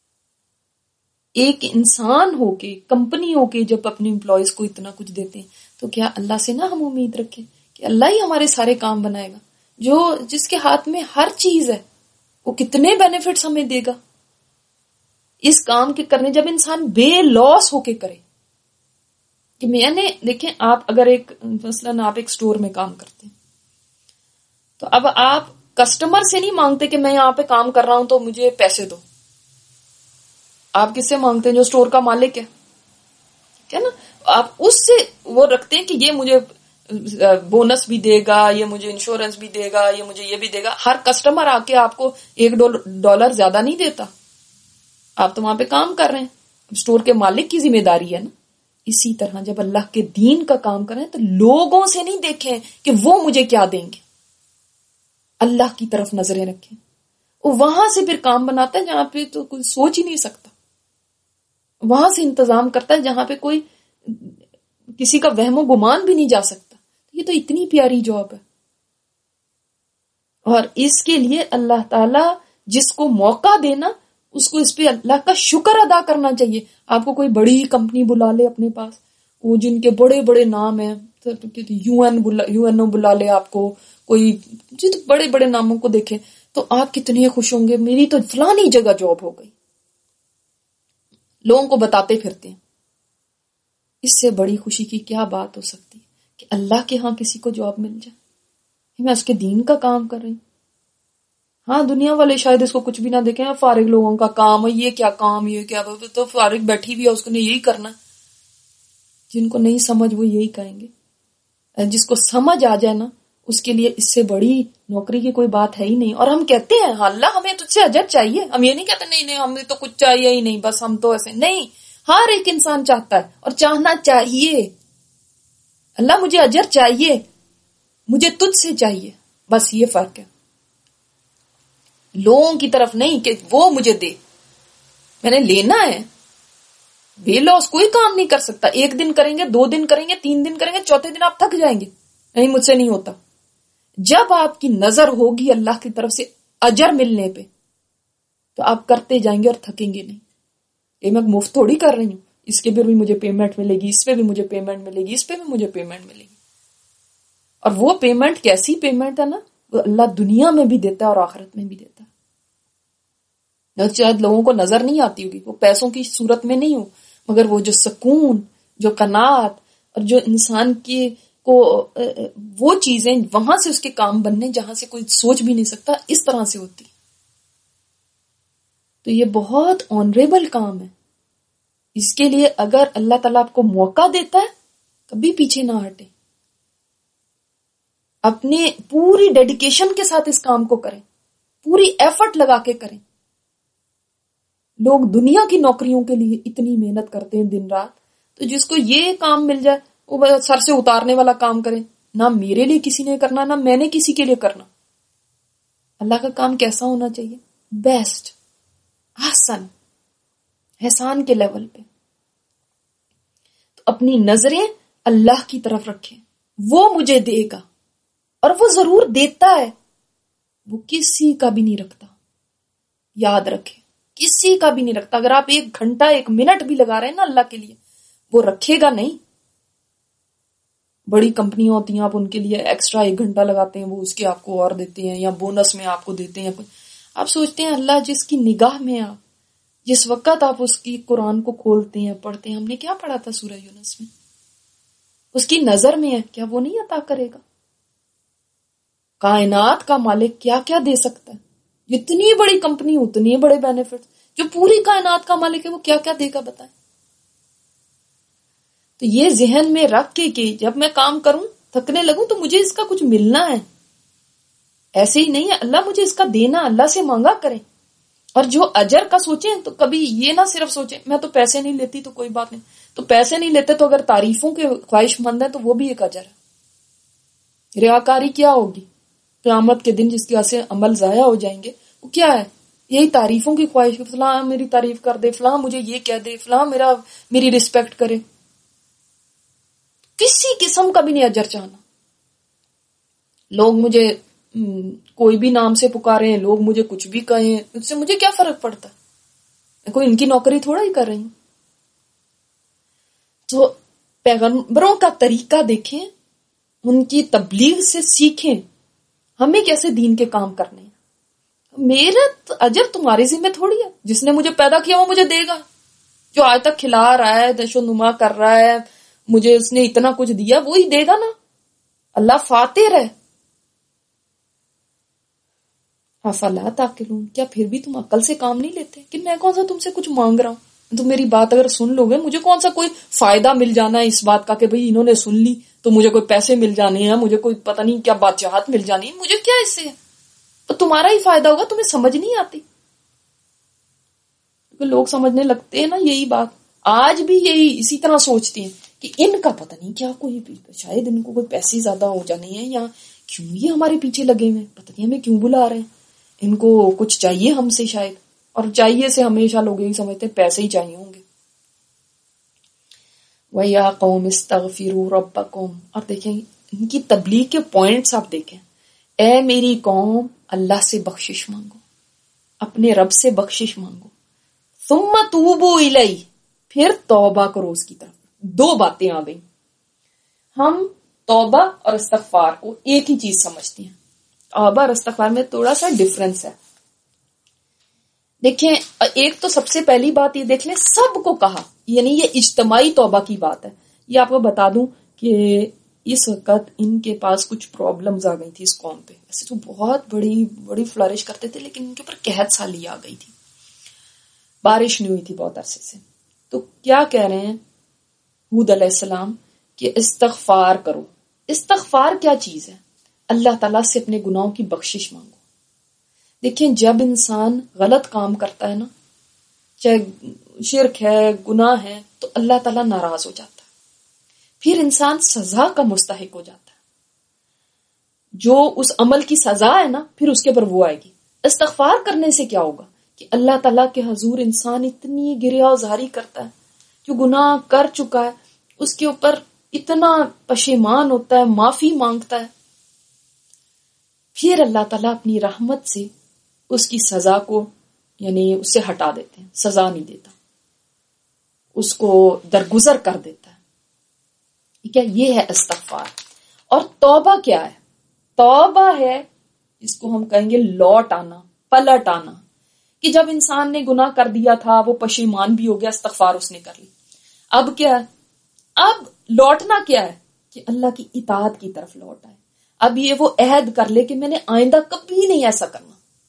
ایک انسان ہو کے کمپنی ہو کے جب اپنے امپلائیز کو اتنا کچھ دیتے ہیں تو کیا اللہ سے نہ ہم امید رکھیں کہ اللہ ہی ہمارے سارے کام بنائے گا. جو جس کے ہاتھ میں ہر چیز ہے وہ کتنے بینیفٹس ہمیں دے گا اس کام کے کرنے جب انسان بے لوس ہو کے کرے. کہ میں نے دیکھیں آپ اگر ایک مثلاً آپ ایک سٹور میں کام کرتے ہیں تو اب آپ کسٹمر سے نہیں مانگتے کہ میں یہاں پہ کام کر رہا ہوں تو مجھے پیسے دو. آپ کس سے مانگتے ہیں؟ جو سٹور کا مالک ہے نا آپ اس سے وہ رکھتے ہیں کہ یہ مجھے بونس بھی دے گا، یہ مجھے انشورنس بھی دے گا، یہ مجھے یہ بھی دے گا. ہر کسٹمر آ کے آپ کو $1 زیادہ نہیں دیتا. آپ تو وہاں پہ کام کر رہے ہیں، اسٹور کے مالک کی ذمہ داری ہے نا. اسی طرح جب اللہ کے دین کا کام کریں تو لوگوں سے نہیں دیکھیں کہ وہ مجھے کیا دیں گے، اللہ کی طرف نظریں رکھیں. وہاں سے پھر کام بناتا ہے جہاں پہ تو کوئی سوچ ہی نہیں سکتا، وہاں سے انتظام کرتا ہے جہاں پہ کوئی کسی کا وہم و گمان بھی نہیں جا سکتا. یہ تو اتنی پیاری جاب ہے. اور اس کے لیے اللہ تعالی جس کو موقع دینا اس کو اس پہ اللہ کا شکر ادا کرنا چاہیے. آپ کو کوئی بڑی کمپنی بلا لے اپنے پاس، وہ جن کے بڑے بڑے نام ہیں، UN بلا لے آپ کو، کوئی بڑے بڑے ناموں کو دیکھے تو آپ کتنے خوش ہوں گے، میری تو فلانی جگہ جاب ہو گئی. لوگوں کو بتاتے پھرتے ہیں. اس سے بڑی خوشی کی کیا بات ہو سکتی ہے کہ اللہ کے ہاں کسی کو جاب مل جائے. میں اس کے دین کا کام کر رہی ہوں. ہاں دنیا والے شاید اس کو کچھ بھی نہ دیکھیں، فارغ لوگوں کا کام ہے، یہ کیا کام، یہ کیا، تو فارغ بیٹھی ہوئی ہے، اس کو نے یہی کرنا. جن کو نہیں سمجھ وہ یہی کہیں گے. جس کو سمجھ آ جائے نا اس کے لیے اس سے بڑی نوکری کی کوئی بات ہے ہی نہیں. اور ہم کہتے ہیں ہاں اللہ ہمیں تجھ سے اجر چاہیے، ہم یہ نہیں کہتے نہیں ہمیں تو کچھ چاہیے ہی نہیں، بس ہم تو ایسے نہیں. ہر ایک انسان چاہتا ہے اور چاہنا چاہیے. اللہ مجھے اجر چاہیے، مجھے تجھ سے چاہیے، بس یہ فرق ہے. لوگوں کی طرف نہیں کہ وہ مجھے دے، میں نے لینا ہے. بے لوس کوئی کام نہیں کر سکتا. 1 دن کریں گے، 2 دن کریں گے، 3 دن کریں گے، چوتھے دن آپ تھک جائیں گے، نہیں مجھ سے نہیں ہوتا. جب آپ کی نظر ہوگی اللہ کی طرف سے اجر ملنے پہ تو آپ کرتے جائیں گے اور تھکیں گے نہیں. یہ میں مفت تھوڑی کر رہی ہوں، اس کے بھی مجھے پیمنٹ ملے گی، اس پہ بھی مجھے پیمنٹ ملے گی، اس پہ بھی مجھے پیمنٹ ملے گی. اور وہ پیمنٹ کیسی پیمنٹ ہے نا، وہ اللہ دنیا میں بھی دیتا ہے اور آخرت میں بھی دیتا ہے. شاید لوگوں کو نظر نہیں آتی ہوگی، وہ پیسوں کی صورت میں نہیں ہو، مگر وہ جو سکون، جو قناعت اور جو انسان کی کو وہ چیزیں وہاں سے اس کے کام بننے جہاں سے کوئی سوچ بھی نہیں سکتا، اس طرح سے ہوتی. تو یہ بہت آنریبل کام ہے. اس کے لیے اگر اللہ تعالیٰ آپ کو موقع دیتا ہے کبھی پیچھے نہ ہٹے، اپنے پوری ڈیڈیکیشن کے ساتھ اس کام کو کریں، پوری ایفرٹ لگا کے کریں. لوگ دنیا کی نوکریوں کے لیے اتنی محنت کرتے ہیں دن رات، تو جس کو یہ کام مل جائے وہ سر سے اتارنے والا کام کرے. نہ میرے لیے کسی نے کرنا، نہ میں نے کسی کے لیے کرنا. اللہ کا کام کیسا ہونا چاہیے؟ بیسٹ، احسن، احسان کے لیول پہ. تو اپنی نظریں اللہ کی طرف رکھیں، وہ مجھے دے گا، اور وہ ضرور دیتا ہے، وہ کسی کا بھی نہیں رکھتا. یاد رکھیں، کسی کا بھی نہیں رکھتا. اگر آپ 1 گھنٹہ 1 منٹ بھی لگا رہے ہیں نا اللہ کے لیے، وہ رکھے گا نہیں. بڑی کمپنیاں ہوتی ہیں، آپ ان کے لیے ایکسٹرا 1 گھنٹہ لگاتے ہیں، وہ اس کے آپ کو اور دیتے ہیں، یا بونس میں آپ کو دیتے ہیں. آپ سوچتے ہیں اللہ جس کی نگاہ میں آپ جس وقت آپ اس کی قرآن کو کھولتے ہیں، پڑھتے ہیں، ہم نے کیا پڑھا تھا سورہ یونس میں، اس کی نظر میں ہے، کیا وہ نہیں عطا کرے گا؟ کائنات کا مالک کیا کیا دے سکتا ہے. جتنی بڑی کمپنی اتنے بڑے بینیفٹ. جو پوری کائنات کا مالک ہے وہ کیا کیا دے گا بتائیں. تو یہ ذہن میں رکھ کے کہ جب میں کام کروں تھکنے لگوں تو مجھے اس کا کچھ ملنا ہے. ایسے ہی نہیں ہے اللہ مجھے اس کا دینا، اللہ سے مانگا کریں. اور جو اجر کا سوچیں تو کبھی یہ نہ صرف سوچیں میں تو پیسے نہیں لیتی تو کوئی بات نہیں. تو پیسے نہیں لیتے تو اگر تعریفوں کے خواہش مند ہے تو وہ بھی ایک اجر ہے. ریاکاری کیا ہوگی قیامت کے دن؟ جس کی وجہ سے عمل ضائع ہو جائیں گے، وہ کیا ہے؟ یہی تعریفوں کی خواہش، فلاں میری تعریف کر دے، فلاں مجھے یہ کہہ دے، فلاں میری ریسپیکٹ کرے. کسی قسم کا بھی نہیں اجر چاہنا. لوگ مجھے کوئی بھی نام سے پکارے ہیں، لوگ مجھے کچھ بھی کہیں، اس سے مجھے کیا فرق پڑتا ہے؟ کوئی ان کی نوکری تھوڑا ہی کر رہی ہوں. تو پیغمبروں کا طریقہ دیکھیں، ان کی تبلیغ سے سیکھیں ہمیں کیسے دین کے کام کرنے ہیں. میرا اجر تمہارے ذمہ تھوڑی ہے. جس نے مجھے پیدا کیا وہ مجھے دے گا. جو آج تک کھلا رہا ہے، نشو نما کر رہا ہے، مجھے اس نے اتنا کچھ دیا، وہی دے گا نا. اللہ فاتر ہے. افلا تعقلون، کیا پھر بھی تم عقل سے کام نہیں لیتے کہ میں کون سا تم سے کچھ مانگ رہا ہوں؟ تو میری بات اگر سن لو گے، مجھے کون سا کوئی فائدہ مل جانا ہے اس بات کا کہ بھئی انہوں نے سن لی تو مجھے کوئی پیسے مل جانے ہیں، مجھے کوئی پتہ نہیں کیا بادشاہت مل جانی ہے، مجھے کیا اس سے ہے؟ تو تمہارا ہی فائدہ ہوگا، تمہیں سمجھ نہیں آتی. لوگ سمجھنے لگتے ہیں نا یہی بات، آج بھی یہی اسی طرح سوچتے ہیں کہ ان کا پتہ نہیں کیا، کوئی شاید ان کو کوئی پیسے زیادہ ہو جانے ہیں، یا کیوں یہ ہمارے پیچھے لگے ہوئے، پتہ نہیں ہمیں کیوں بلا رہے ہیں، ان کو کچھ چاہیے ہم سے شاید. اور چاہیے سے ہمیشہ لوگ یہی سمجھتے ہیں پیسے ہی چاہیے ہوں گے. وَيَا قَوْمِ اسْتَغْفِرُوا رَبَّكُمْ، اور دیکھیں ان کی تبلیغ کے پوائنٹس آپ دیکھیں. اے میری قوم، اللہ سے بخشش مانگو، اپنے رب سے بخشش مانگو. ثم توبوا الیہ، پھر توبہ کرو اس کی طرف. دو باتیں آ گئی. ہم توبہ اور استغفار کو ایک ہی چیز سمجھتے ہیں. توبہ اور استغفار میں تھوڑا سا ڈفرنس ہے. دیکھیں ایک تو سب سے پہلی بات یہ دیکھ لیں، سب کو کہا، یعنی یہ اجتماعی توبہ کی بات ہے. یہ آپ کو بتا دوں کہ اس وقت ان کے پاس کچھ پرابلمز آ گئی تھی اس قوم پہ. ایسے تو بہت بڑی فلرش کرتے تھے، لیکن ان کے اوپر قحط سالی آ گئی تھی، بارش نہیں ہوئی تھی بہت عرصے سے. تو کیا کہہ رہے ہیں ہود علیہ السلام کہ استغفار کرو. استغفار کیا چیز ہے؟ اللہ تعالیٰ سے اپنے گناہوں کی بخشش مانگو. دیکھیں جب انسان غلط کام کرتا ہے نا، چاہے شرک ہے، گناہ ہے، تو اللہ تعالیٰ ناراض ہو جاتا ہے، پھر انسان سزا کا مستحق ہو جاتا ہے. جو اس عمل کی سزا ہے نا، پھر اس کے اوپر وہ آئے گی. استغفار کرنے سے کیا ہوگا کہ اللہ تعالیٰ کے حضور انسان اتنی گریہزاری کرتا ہے، جو گناہ کر چکا ہے اس کے اوپر اتنا پشیمان ہوتا ہے، معافی مانگتا ہے، پھر اللہ تعالیٰ اپنی رحمت سے اس کی سزا کو یعنی اس سے ہٹا دیتے ہیں، سزا نہیں دیتا، اس کو درگزر کر دیتا ہے. ٹھیک ہے، یہ ہے استغفار. اور توبہ کیا ہے؟ توبہ ہے اس کو ہم کہیں گے لوٹ آنا، پلٹ آنا، کہ جب انسان نے گناہ کر دیا تھا، وہ پشیمان بھی ہو گیا، استغفار اس نے کر لی. اب کیا ہے؟ اب لوٹنا کیا ہے کہ اللہ کی اطاعت کی طرف لوٹ آئے. اب یہ وہ عہد کر لے کہ میں نے آئندہ کبھی نہیں ایسا کرنا،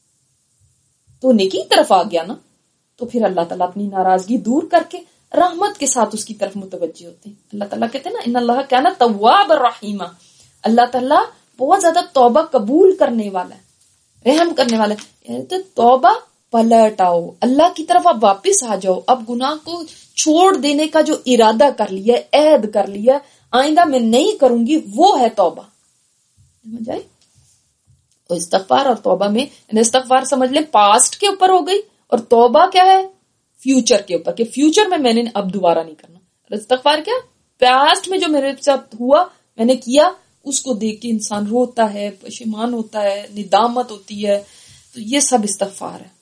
تو نیکی کی طرف آ گیا نا. تو پھر اللہ تعالیٰ اپنی ناراضگی دور کر کے رحمت کے ساتھ اس کی طرف متوجہ ہوتے ہیں. اللہ تعالیٰ کہتے ہیں نا ان اللہ کان تواب الرحیم، اللہ تعالیٰ بہت زیادہ توبہ قبول کرنے والا ہے، رحم کرنے والا ہے. تو توبہ پلٹ آؤ، اللہ کی طرف آپ واپس آ جاؤ. اب گناہ کو چھوڑ دینے کا جو ارادہ کر لیا، عہد کر لیا آئندہ میں نہیں کروں گی، وہ ہے توبہ. سمجھ آئی؟ تو استغفار اور توبہ میں استغفار سمجھ لیں پاسٹ کے اوپر ہو گئی، اور توبہ کیا ہے؟ فیوچر کے اوپر، کہ فیوچر میں نے اب دوبارہ نہیں کرنا. اور استغفار کیا؟ پاسٹ میں جو میرے ساتھ ہوا، میں نے کیا، اس کو دیکھ کے انسان روتا ہے، پشیمان ہوتا ہے، ندامت ہوتی ہے. تو یہ سب استغفار ہے.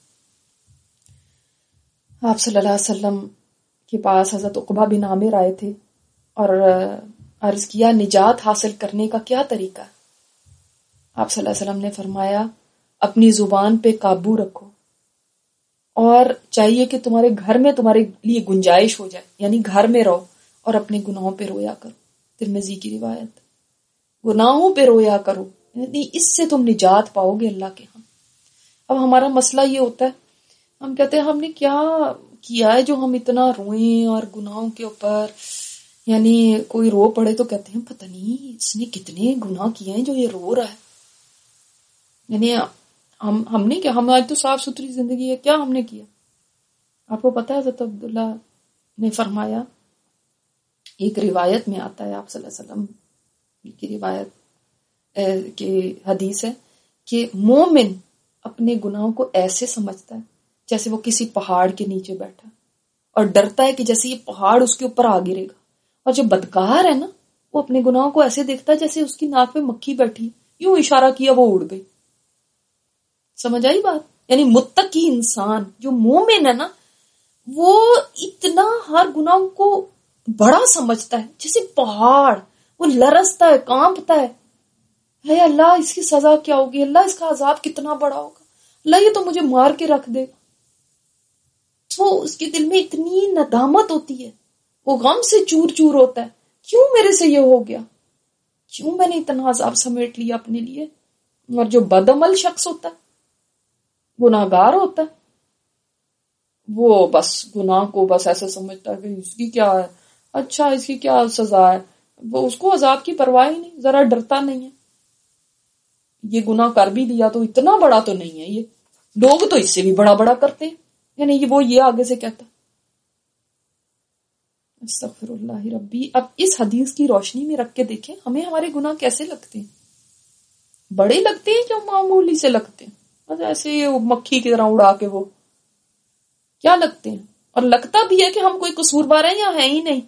آپ صلی اللہ علیہ وسلم کے پاس حضرت عقبہ بن عامر آئے تھے اور عرض کیا نجات حاصل کرنے کا کیا طریقہ ہے؟ آپ صلی اللہ علیہ وسلم نے فرمایا اپنی زبان پہ قابو رکھو، اور چاہیے کہ تمہارے گھر میں تمہارے لیے گنجائش ہو جائے، یعنی گھر میں رہو اور اپنے گناہوں پہ رویا کرو. ترمذی کی روایت، گناہوں پہ رویا کرو، یعنی اس سے تم نجات پاؤ گے اللہ کے ہاں. اب ہمارا مسئلہ یہ ہوتا ہے، ہم کہتے ہیں ہم نے کیا کیا ہے جو ہم اتنا روئیں، اور گناہوں کے اوپر یعنی کوئی رو پڑے تو کہتے ہیں پتہ نہیں اس نے کتنے گناہ کیے ہیں جو یہ رو رہا ہے. یعنی ہم نے کیا، ہم آج تو صاف ستھری زندگی ہے، کیا ہم نے کیا؟ آپ کو پتا ہے حضرت عبداللہ نے فرمایا، ایک روایت میں آتا ہے آپ صلی اللہ علیہ وسلم کی روایت کی حدیث ہے کہ مومن اپنے گناہوں کو ایسے سمجھتا ہے جیسے وہ کسی پہاڑ کے نیچے بیٹھا، اور ڈرتا ہے کہ جیسے یہ پہاڑ اس کے اوپر آ گرے گا. اور جو بدکار ہے نا، وہ اپنے گناہوں کو ایسے دیکھتا ہے جیسے اس کی ناک پہ مکھی بیٹھی، یوں اشارہ کیا وہ اڑ گئی. سمجھ آئی بات؟ یعنی متقی انسان جو مومن ہے نا، وہ اتنا ہر گناہ کو بڑا سمجھتا ہے جیسے پہاڑ، وہ لرزتا ہے، کانپتا ہے. ہے اللہ اس کی سزا کیا ہوگی، اللہ اس کا عذاب کتنا بڑا ہوگا، اللہ یہ تو مجھے مار کے رکھ دے گا. تو اس کے دل میں اتنی ندامت ہوتی ہے، وہ غم سے چور چور ہوتا ہے، کیوں میرے سے یہ ہو گیا، کیوں میں نے اتنا عذاب سمیٹ لیا اپنے لیے. اور جو بدعمل شخص ہوتا ہے، گناہگار ہوتا ہے، وہ بس گناہ کو بس ایسے سمجھتا ہے کہ اس کی کیا ہے، اچھا اس کی کیا سزا ہے، وہ اس کو عذاب کی پرواہ ہی نہیں، ذرا ڈرتا نہیں ہے. یہ گناہ کر بھی لیا تو اتنا بڑا تو نہیں ہے، یہ لوگ تو اس سے بھی بڑا بڑا کرتے ہیں. یعنی وہ یہ آگے سے کہتا استغفر اللہ ربی. اب اس حدیث کی روشنی میں رکھ کے دیکھیں ہمیں ہمارے گناہ کیسے لگتے ہیں. بڑے لگتے ہیں جو معمولی سے لگتے ہیں، بس ایسے مکھی کی طرح اڑا کے وہ کیا لگتے ہیں، اور لگتا بھی ہے کہ ہم کوئی قصوروار ہیں یا ہے ہی نہیں.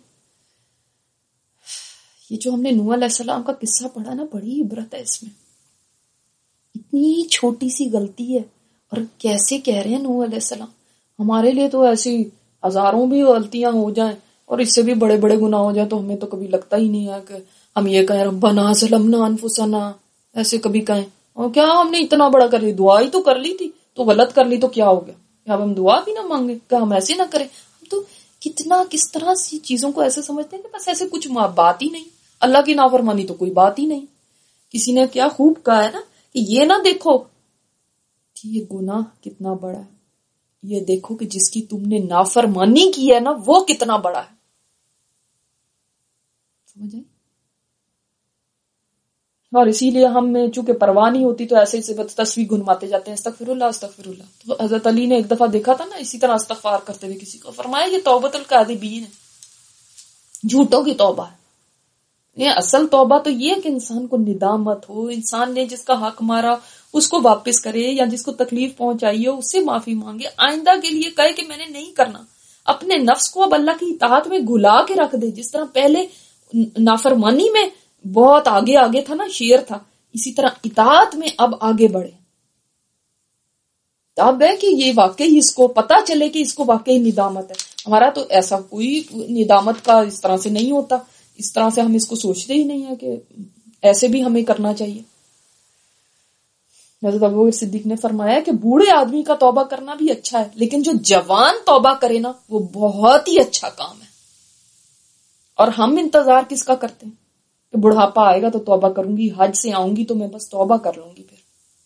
یہ جو ہم نے نوح علیہ السلام کا قصہ پڑھا نا، بڑی عبرت ہے اس میں. اتنی چھوٹی سی غلطی ہے اور کیسے کہہ رہے ہیں نوح علیہ السلام. ہمارے لیے تو ایسی ہزاروں بھی غلطیاں ہو جائیں اور اس سے بھی بڑے بڑے گناہ ہو جائیں تو ہمیں تو کبھی لگتا ہی نہیں ہے کہ ہم یہ کہیں ربنا ظلمنا انفسنا، ایسے کبھی کہیں اور کیا ہم نے اتنا بڑا کر لی، دعا ہی تو کر لی تھی تو غلط کر لی تو کیا ہو گیا، اب ہم دعا بھی نہ مانگے، کیا ہم ایسے نہ کریں. ہم تو کس طرح سی چیزوں کو ایسے سمجھتے ہیں کہ بس ایسے کچھ بات ہی نہیں، اللہ کی نافرمانی تو کوئی بات ہی نہیں. کسی نے کیا خوب کہا ہے نا کہ یہ نہ دیکھو کہ یہ گناہ کتنا بڑا ہے، یہ دیکھو کہ جس کی تم نے نافرمانی کی ہے نا وہ کتنا بڑا ہے. سمجھے؟ اور اسی لیے ہم میں چونکہ پرواہ نہیں ہوتی تو ایسے تصویر گنواتے جاتے ہیں، استغفر اللہ استغفر اللہ. تو حضرت علی نے ایک دفعہ دیکھا تھا نا اسی طرح استغفار کرتے ہوئے کسی کو، فرمایا یہ توبۃ الکاذبین ہے، جھوٹوں کی توبہ ہے. یہ اصل توبہ تو یہ کہ انسان کو ندامت ہو، انسان نے جس کا حق مارا اس کو واپس کرے یا جس کو تکلیف پہنچائی ہو اس سے معافی مانگے، آئندہ کے لیے کہے کہ میں نے نہیں کرنا. اپنے نفس کو اب اللہ کی اطاعت میں گھلا کے رکھ دے. جس طرح پہلے نافرمانی میں بہت آگے تھا نا، شیر تھا، اسی طرح اطاعت میں اب آگے بڑھے. اب ہے کہ یہ واقعی اس کو پتا چلے کہ اس کو واقعی ندامت ہے. ہمارا تو ایسا کوئی ندامت کا اس طرح سے نہیں ہوتا، اس طرح سے ہم اس کو سوچتے ہی نہیں ہے کہ ایسے بھی ہمیں کرنا چاہیے. حضرت ابوبکر صدیق نے فرمایا کہ بوڑھے آدمی کا توبہ کرنا بھی اچھا ہے لیکن جو جوان توبہ کرے نا وہ بہت ہی اچھا کام ہے. اور ہم انتظار کس کا کرتے ہیں کہ بڑھاپا آئے گا تو توبہ کروں گی، حج سے آؤں گی تو میں بس توبہ کر لوں گی پھر.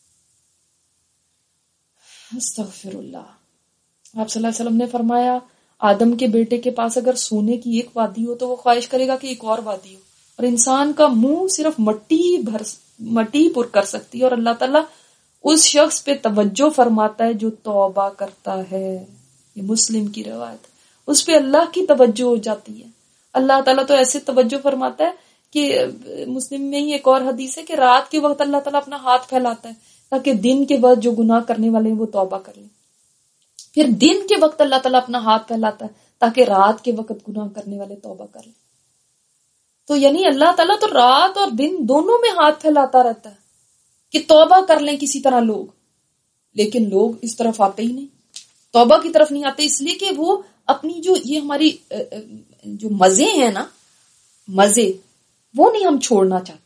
استغفر اللہ. آپ صلی اللہ علیہ وسلم نے فرمایا آدم کے بیٹے کے پاس اگر سونے کی ایک وادی ہو تو وہ خواہش کرے گا کہ ایک اور وادی ہو، اور انسان کا منہ صرف مٹی پر کر سکتی ہے، اور اللہ تعالیٰ اس شخص پہ توجہ فرماتا ہے جو توبہ کرتا ہے. یہ مسلم کی روایت، اس پہ اللہ کی توجہ ہو جاتی ہے. اللہ تعالیٰ تو ایسے توجہ فرماتا ہے کہ مسلم میں ہی ایک اور حدیث ہے کہ رات کے وقت اللہ تعالیٰ اپنا ہاتھ پھیلاتا ہے تاکہ دن کے وقت جو گناہ کرنے والے ہیں وہ توبہ کر لیں. پھر دن کے وقت اللہ تعالیٰ اپنا ہاتھ پھیلاتا ہے تاکہ رات کے وقت گناہ کرنے والے توبہ کر لیں. تو یعنی اللہ تعالیٰ تو رات اور دن دونوں میں ہاتھ پھیلاتا رہتا ہے کہ توبہ کر لیں کسی طرح لوگ. لیکن لوگ اس طرف آتے ہی نہیں، توبہ کی طرف نہیں آتے، اس لیے کہ وہ اپنی جو یہ ہماری جو مزے ہیں نا، مزے وہ نہیں ہم چھوڑنا چاہتے.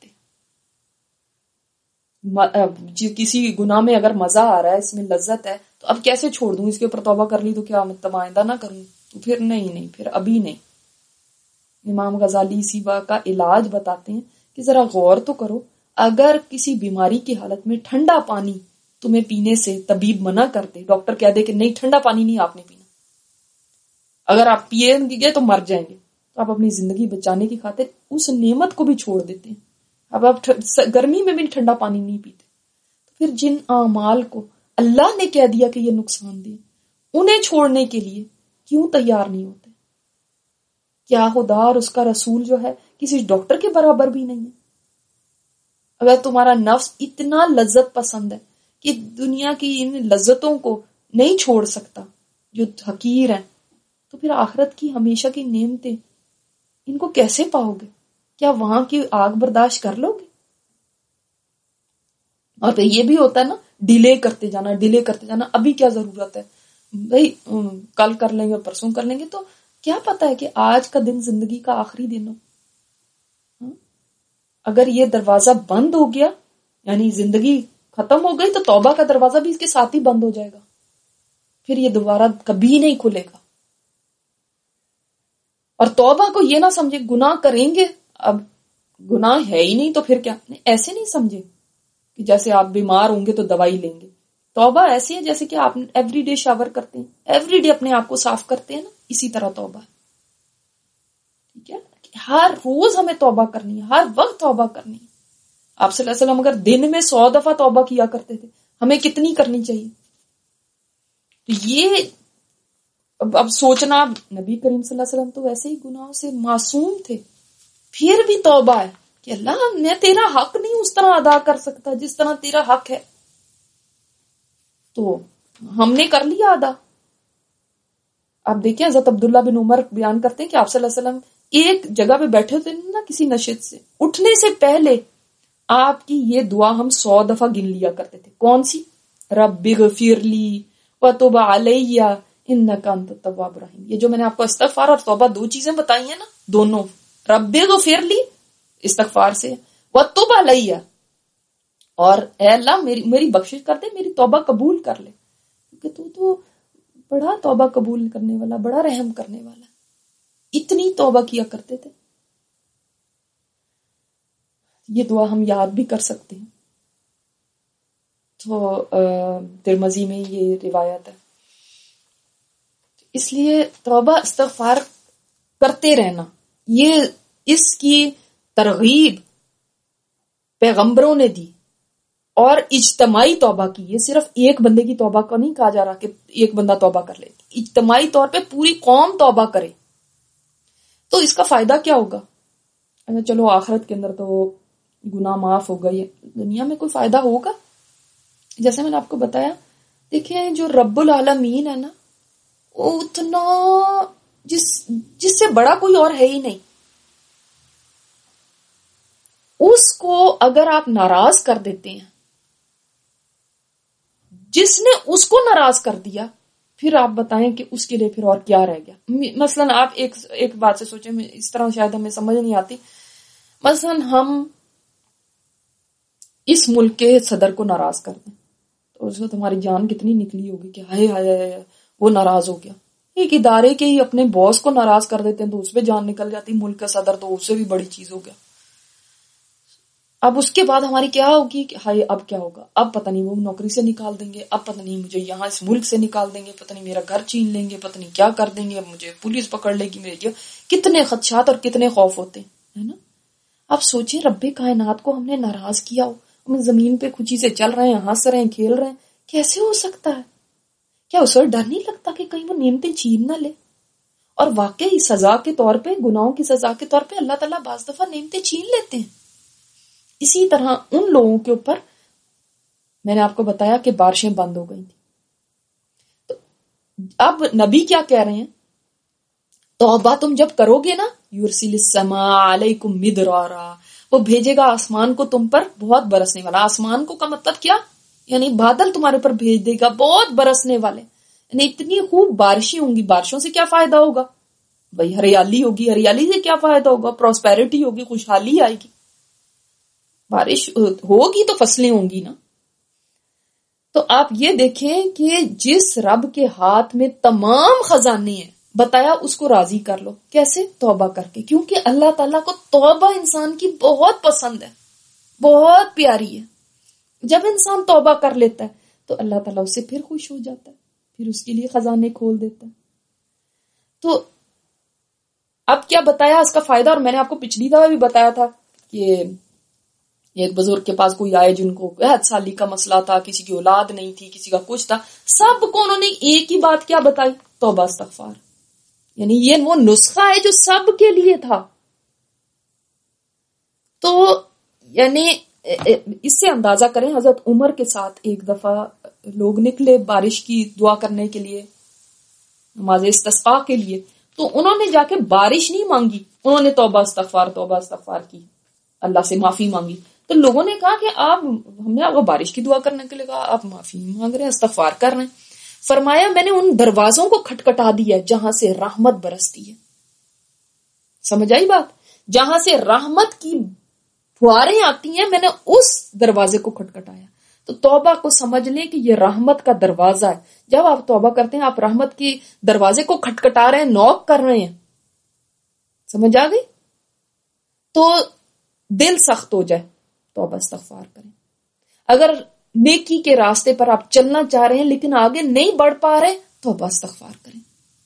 کسی گناہ میں اگر مزہ آ رہا ہے، اس میں لذت ہے، تو اب کیسے چھوڑ دوں؟ اس کے اوپر توبہ کر لی تو کیا مطلب آئندہ نہ کروں؟ تو پھر نہیں، پھر ابھی نہیں. امام غزالی اسی بات کا علاج بتاتے ہیں کہ ذرا غور تو کرو، اگر کسی بیماری کی حالت میں ٹھنڈا پانی تمہیں پینے سے طبیب منع کر دے، ڈاکٹر کہہ دے کہ نہیں ٹھنڈا پانی نہیں آپ نے پینا، اگر آپ پیئیں گے تو مر جائیں گے، تو آپ اپنی زندگی بچانے کی خاطر اس نعمت کو بھی چھوڑ دیتے ہیں. اب آپ گرمی میں بھی ٹھنڈا پانی نہیں پیتے. تو پھر جن اعمال کو اللہ نے کہہ دیا کہ یہ نقصان دے، انہیں چھوڑنے کے لیے کیوں تیار نہیں ہوتے؟ کیا خدا اور اس کا رسول جو ہے کسی ڈاکٹر کے برابر بھی نہیں ہے؟ اگر تمہارا نفس اتنا لذت پسند ہے کہ دنیا کی ان لذتوں کو نہیں چھوڑ سکتا جو حقیر ہیں، تو پھر آخرت کی ہمیشہ کی نعمتیں ان کو کیسے پاؤ گے؟ کیا وہاں کی آگ برداشت کر لو گے؟ اور پھر یہ بھی ہوتا ہے نا، ڈیلے کرتے جانا. ابھی کیا ضرورت ہے بھائی، کل کر لیں گے، پرسوں کر لیں گے. تو کیا پتا ہے کہ آج کا دن زندگی کا آخری دن ہو. اگر یہ دروازہ بند ہو گیا یعنی زندگی ختم ہو گئی تو توبہ کا دروازہ بھی اس کے ساتھ ہی بند ہو جائے گا، پھر یہ دوبارہ کبھی نہیں کھلے گا. اور توبہ کو یہ نہ سمجھے گناہ کریں گے اب گناہ ہے ہی نہیں تو پھر کیا، ایسے نہیں سمجھے کہ جیسے آپ بیمار ہوں گے تو دوائی لیں گے. توبہ ایسی ہے جیسے کہ آپ ایوری ڈے شاور کرتے ہیں، ایوری ڈے اپنے آپ کو صاف کرتے ہیں نا، اسی طرح توبہ ہے. ٹھیک ہے، ہر روز ہمیں توبہ کرنی ہے، ہر وقت توبہ کرنی ہے. آپ صلی اللہ علیہ وسلم اگر دن میں 100 دفعہ توبہ کیا کرتے تھے، ہمیں کتنی کرنی چاہیے؟ تو یہ اب سوچنا، نبی کریم صلی اللہ علیہ وسلم تو ویسے ہی گناہوں سے معصوم تھے، پھر بھی توبہ ہے کہ اللہ میں تیرا حق نہیں اس طرح ادا کر سکتا جس طرح تیرا حق ہے. تو ہم نے کر لیا ادا. آپ دیکھیں حضرت عبداللہ بن عمر بیان کرتے ہیں کہ آپ صلی اللہ علیہ وسلم ایک جگہ پہ بیٹھے ہوتے نا کسی نشست سے، اٹھنے سے پہلے آپ کی یہ دعا ہم 100 دفعہ گن لیا کرتے تھے. کون سی؟ رب اغفر لی وتب علی انک انت التواب الرحیم. یہ جو میں نے آپ کو استغفار اور توبہ دو چیزیں بتائی ہیں نا، دونوں رب اغفر لی استغفار سے، وتب علی اور اے اللہ میری بخشش کر دے، میری توبہ قبول کر لے، کیونکہ تو بڑا توبہ قبول کرنے والا، بڑا رحم کرنے والا. اتنی توبہ کیا کرتے تھے. یہ دعا ہم یاد بھی کر سکتے ہیں. تو ترمذی میں یہ روایت ہے. اس لیے توبہ استغفار کرتے رہنا، یہ اس کی ترغیب پیغمبروں نے دی. اور اجتماعی توبہ کی، یہ صرف ایک بندے کی توبہ کو نہیں کہا جا رہا کہ ایک بندہ توبہ کر لے، اجتماعی طور پہ پوری قوم توبہ کرے. تو اس کا فائدہ کیا ہوگا؟ چلو آخرت کے اندر تو گناہ معاف ہوگا، یہ دنیا میں کوئی فائدہ ہوگا؟ جیسے میں نے آپ کو بتایا، دیکھیں جو رب العالمین ہے نا، وہ اتنا جس سے بڑا کوئی اور ہے ہی نہیں. اس کو اگر آپ ناراض کر دیتے ہیں، جس نے اس کو ناراض کر دیا، پھر آپ بتائیں کہ اس کے لیے پھر اور کیا رہ گیا. مثلا آپ ایک بات سے سوچیں، اس طرح شاید ہمیں سمجھ نہیں آتی. مثلا ہم اس ملک کے صدر کو ناراض کر دیں تو اس وقت ہماری جان کتنی نکلی ہوگی کہ ہائے ہائے وہ ناراض ہو گیا. ایک ادارے کے ہی اپنے باس کو ناراض کر دیتے ہیں تو اس پہ جان نکل جاتی. ملک کا صدر تو اس سے بھی بڑی چیز ہو گیا. اب اس کے بعد ہماری کیا ہوگی کہ ہائے اب کیا ہوگا، اب پتہ نہیں وہ نوکری سے نکال دیں گے، اب پتہ نہیں مجھے یہاں اس ملک سے نکال دیں گے، پتہ نہیں میرا گھر چھین لیں گے، پتہ نہیں کیا کر دیں گے، اب مجھے پولیس پکڑ لے گی. میرے کتنے خدشات اور کتنے خوف ہوتے ہیں، ہے نا. آپ سوچیں رب کائنات کو ہم نے ناراض کیا ہو، ہم زمین پہ خوشی سے چل رہے ہیں، ہنس رہے ہیں، کھیل رہے ہیں، کیسے ہو سکتا ہے؟ کیا اس وقت ڈر نہیں لگتا کہ کہیں وہ نعمتیں چھین نہ لے؟ اور واقعی سزا کے طور پہ، گناہوں کی سزا کے طور پہ اللہ تعالیٰ بعض دفعہ نعمتیں چھین لیتے ہیں. اسی طرح ان لوگوں کے اوپر میں نے آپ کو بتایا کہ بارشیں بند ہو گئی تھی. تو اب نبی کیا کہہ رہے ہیں؟ توبہ تم جب کرو گے نا، یرسل السماء علیکم مدرارا، وہ بھیجے گا آسمان کو تم پر بہت برسنے والا. آسمان کو کا مطلب کیا؟ یعنی بادل تمہارے پر بھیج دے گا بہت برسنے والے. یعنی اتنی خوب بارشیں ہوں گی. بارشوں سے کیا فائدہ ہوگا؟ بھائی ہریالی ہوگی. ہریالی سے کیا فائدہ ہوگا؟ پراسپیرٹی ہوگی، خوشحالی آئے گی. بارش ہوگی تو فصلیں ہوں گی نا. تو آپ یہ دیکھیں کہ جس رب کے ہاتھ میں تمام خزانے ہیں، بتایا اس کو راضی کر لو. کیسے؟ توبہ کر کے. کیونکہ اللہ تعالیٰ کو توبہ انسان کی بہت پسند ہے، بہت پیاری ہے. جب انسان توبہ کر لیتا ہے تو اللہ تعالیٰ اس سے پھر خوش ہو جاتا ہے، پھر اس کے لیے خزانے کھول دیتا ہے. تو اب کیا بتایا اس کا فائدہ؟ اور میں نے آپ کو پچھلی دفعہ بھی بتایا تھا کہ ایک بزرگ کے پاس کوئی آئے جن کو 1 سالی کا مسئلہ تھا، کسی کی اولاد نہیں تھی، کسی کا کچھ تھا. سب کو انہوں نے ایک ہی بات کیا بتائی؟ توبہ استغفار. یعنی یہ وہ نسخہ ہے جو سب کے لیے تھا. تو یعنی اس سے اندازہ کریں، حضرت عمر کے ساتھ ایک دفعہ لوگ نکلے بارش کی دعا کرنے کے لیے، نماز استسقاء کے لیے. تو انہوں نے جا کے بارش نہیں مانگی، انہوں نے توبہ استغفار کی، اللہ سے معافی مانگی. تو لوگوں نے کہا کہ ہم نے آپ کو بارش کی دعا کرنے کے لیے کہا، آپ معافی مانگ رہے ہیں، استغفار کر رہے ہیں. فرمایا میں نے ان دروازوں کو کھٹکھٹا دیا جہاں سے رحمت برستی ہے. سمجھ آئی بات؟ جہاں سے رحمت کی فواریں آتی ہیں، میں نے اس دروازے کو کھٹکھٹایا. تو توبہ کو سمجھ لیں کہ یہ رحمت کا دروازہ ہے. جب آپ توبہ کرتے ہیں، آپ رحمت کی دروازے کو کھٹکھٹا رہے ہیں، نوک کر رہے ہیں. سمجھ آ گئی؟ تو دل سخت ہو جائے توبہ استغفار کریں. اگر نیکی کے راستے پر آپ چلنا چاہ رہے ہیں لیکن آگے نہیں بڑھ پا رہے، توبہ استغفار کریں.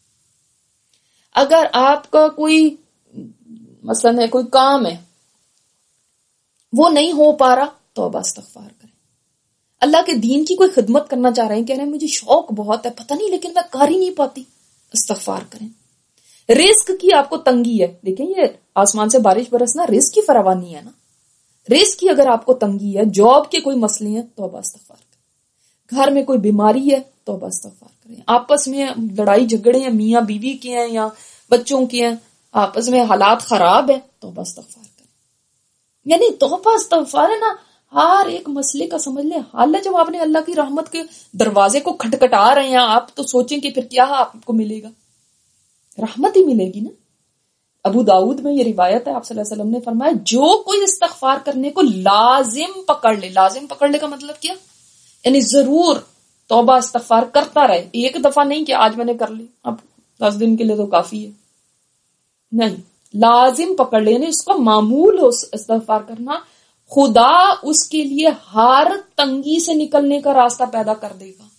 اگر آپ کا کوئی مثلا کوئی کام ہے وہ نہیں ہو پا رہا، توبہ استغفار کریں. اللہ کے دین کی کوئی خدمت کرنا چاہ رہے ہیں، کہہ رہے ہیں مجھے شوق بہت ہے، پتہ نہیں لیکن میں کر ہی نہیں پاتی، استغفار کریں. رزق کی آپ کو تنگی ہے، دیکھیں یہ آسمان سے بارش برسنا رزق کی فراوانی ہے نا. رزق کی اگر آپ کو تنگی ہے، جاب کے کوئی مسئلے ہیں، توبہ استغفار کریں. گھر میں کوئی بیماری ہے، توبہ استغفار کریں. آپس میں لڑائی جھگڑے ہیں، میاں بیوی کے ہیں یا بچوں کے ہیں، آپس میں حالات خراب ہیں، توبہ استغفار کریں. یعنی توبہ استغفار ہے نا، ہر ایک مسئلے کا سمجھ لیں حل ہے. جب آپ نے اللہ کی رحمت کے دروازے کو کھٹکھٹا رہے ہیں آپ، تو سوچیں کہ پھر کیا آپ کو ملے گا؟ رحمت ہی ملے گی نا. ابو داؤد میں یہ روایت ہے، آپ صلی اللہ علیہ وسلم نے فرمایا جو کوئی استغفار کرنے کو لازم پکڑ لے. لازم پکڑنے کا مطلب کیا؟ یعنی ضرور توبہ استغفار کرتا رہے. ایک دفعہ نہیں کہ آج میں نے کر لی اب 10 دن کے لیے تو کافی ہے، نہیں، لازم پکڑ لے. یعنی اس کو معمول ہو استغفار کرنا، خدا اس کے لیے ہر تنگی سے نکلنے کا راستہ پیدا کر دے گا.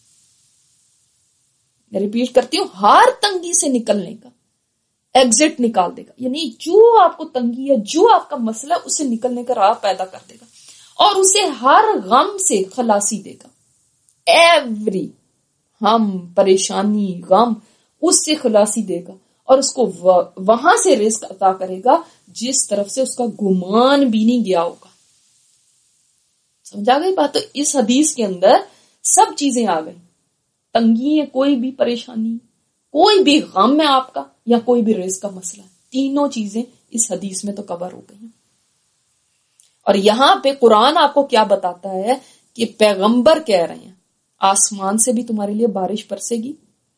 میں ریپیٹ کرتی ہوں، ہر تنگی سے نکلنے کا ایگزٹ نکال دے گا. یعنی جو آپ کو تنگی ہے، جو آپ کا مسئلہ ہے، اس سے نکلنے کا راہ پیدا کر دے گا اور اسے ہر غم سے خلاصی دے گا. ایوری ہم، پریشانی، غم، اس سے خلاصی دے گا اور اس کو وہاں سے رزق عطا کرے گا جس طرف سے اس کا گمان بھی نہیں گیا ہوگا. سمجھا گئی بات؟ تو اس حدیث کے اندر سب چیزیں آ گئی. تنگی ہے، کوئی بھی پریشانی، کوئی بھی غم ہے آپ کا، یا کوئی بھی رزق کا مسئلہ، تینوں چیزیں اس حدیث میں تو کور ہو گئی ہیں. اور یہاں پہ قرآن آپ کو کیا بتاتا ہے کہ پیغمبر کہہ رہے ہیں آسمان سے بھی تمہارے لیے بارش برسے گی.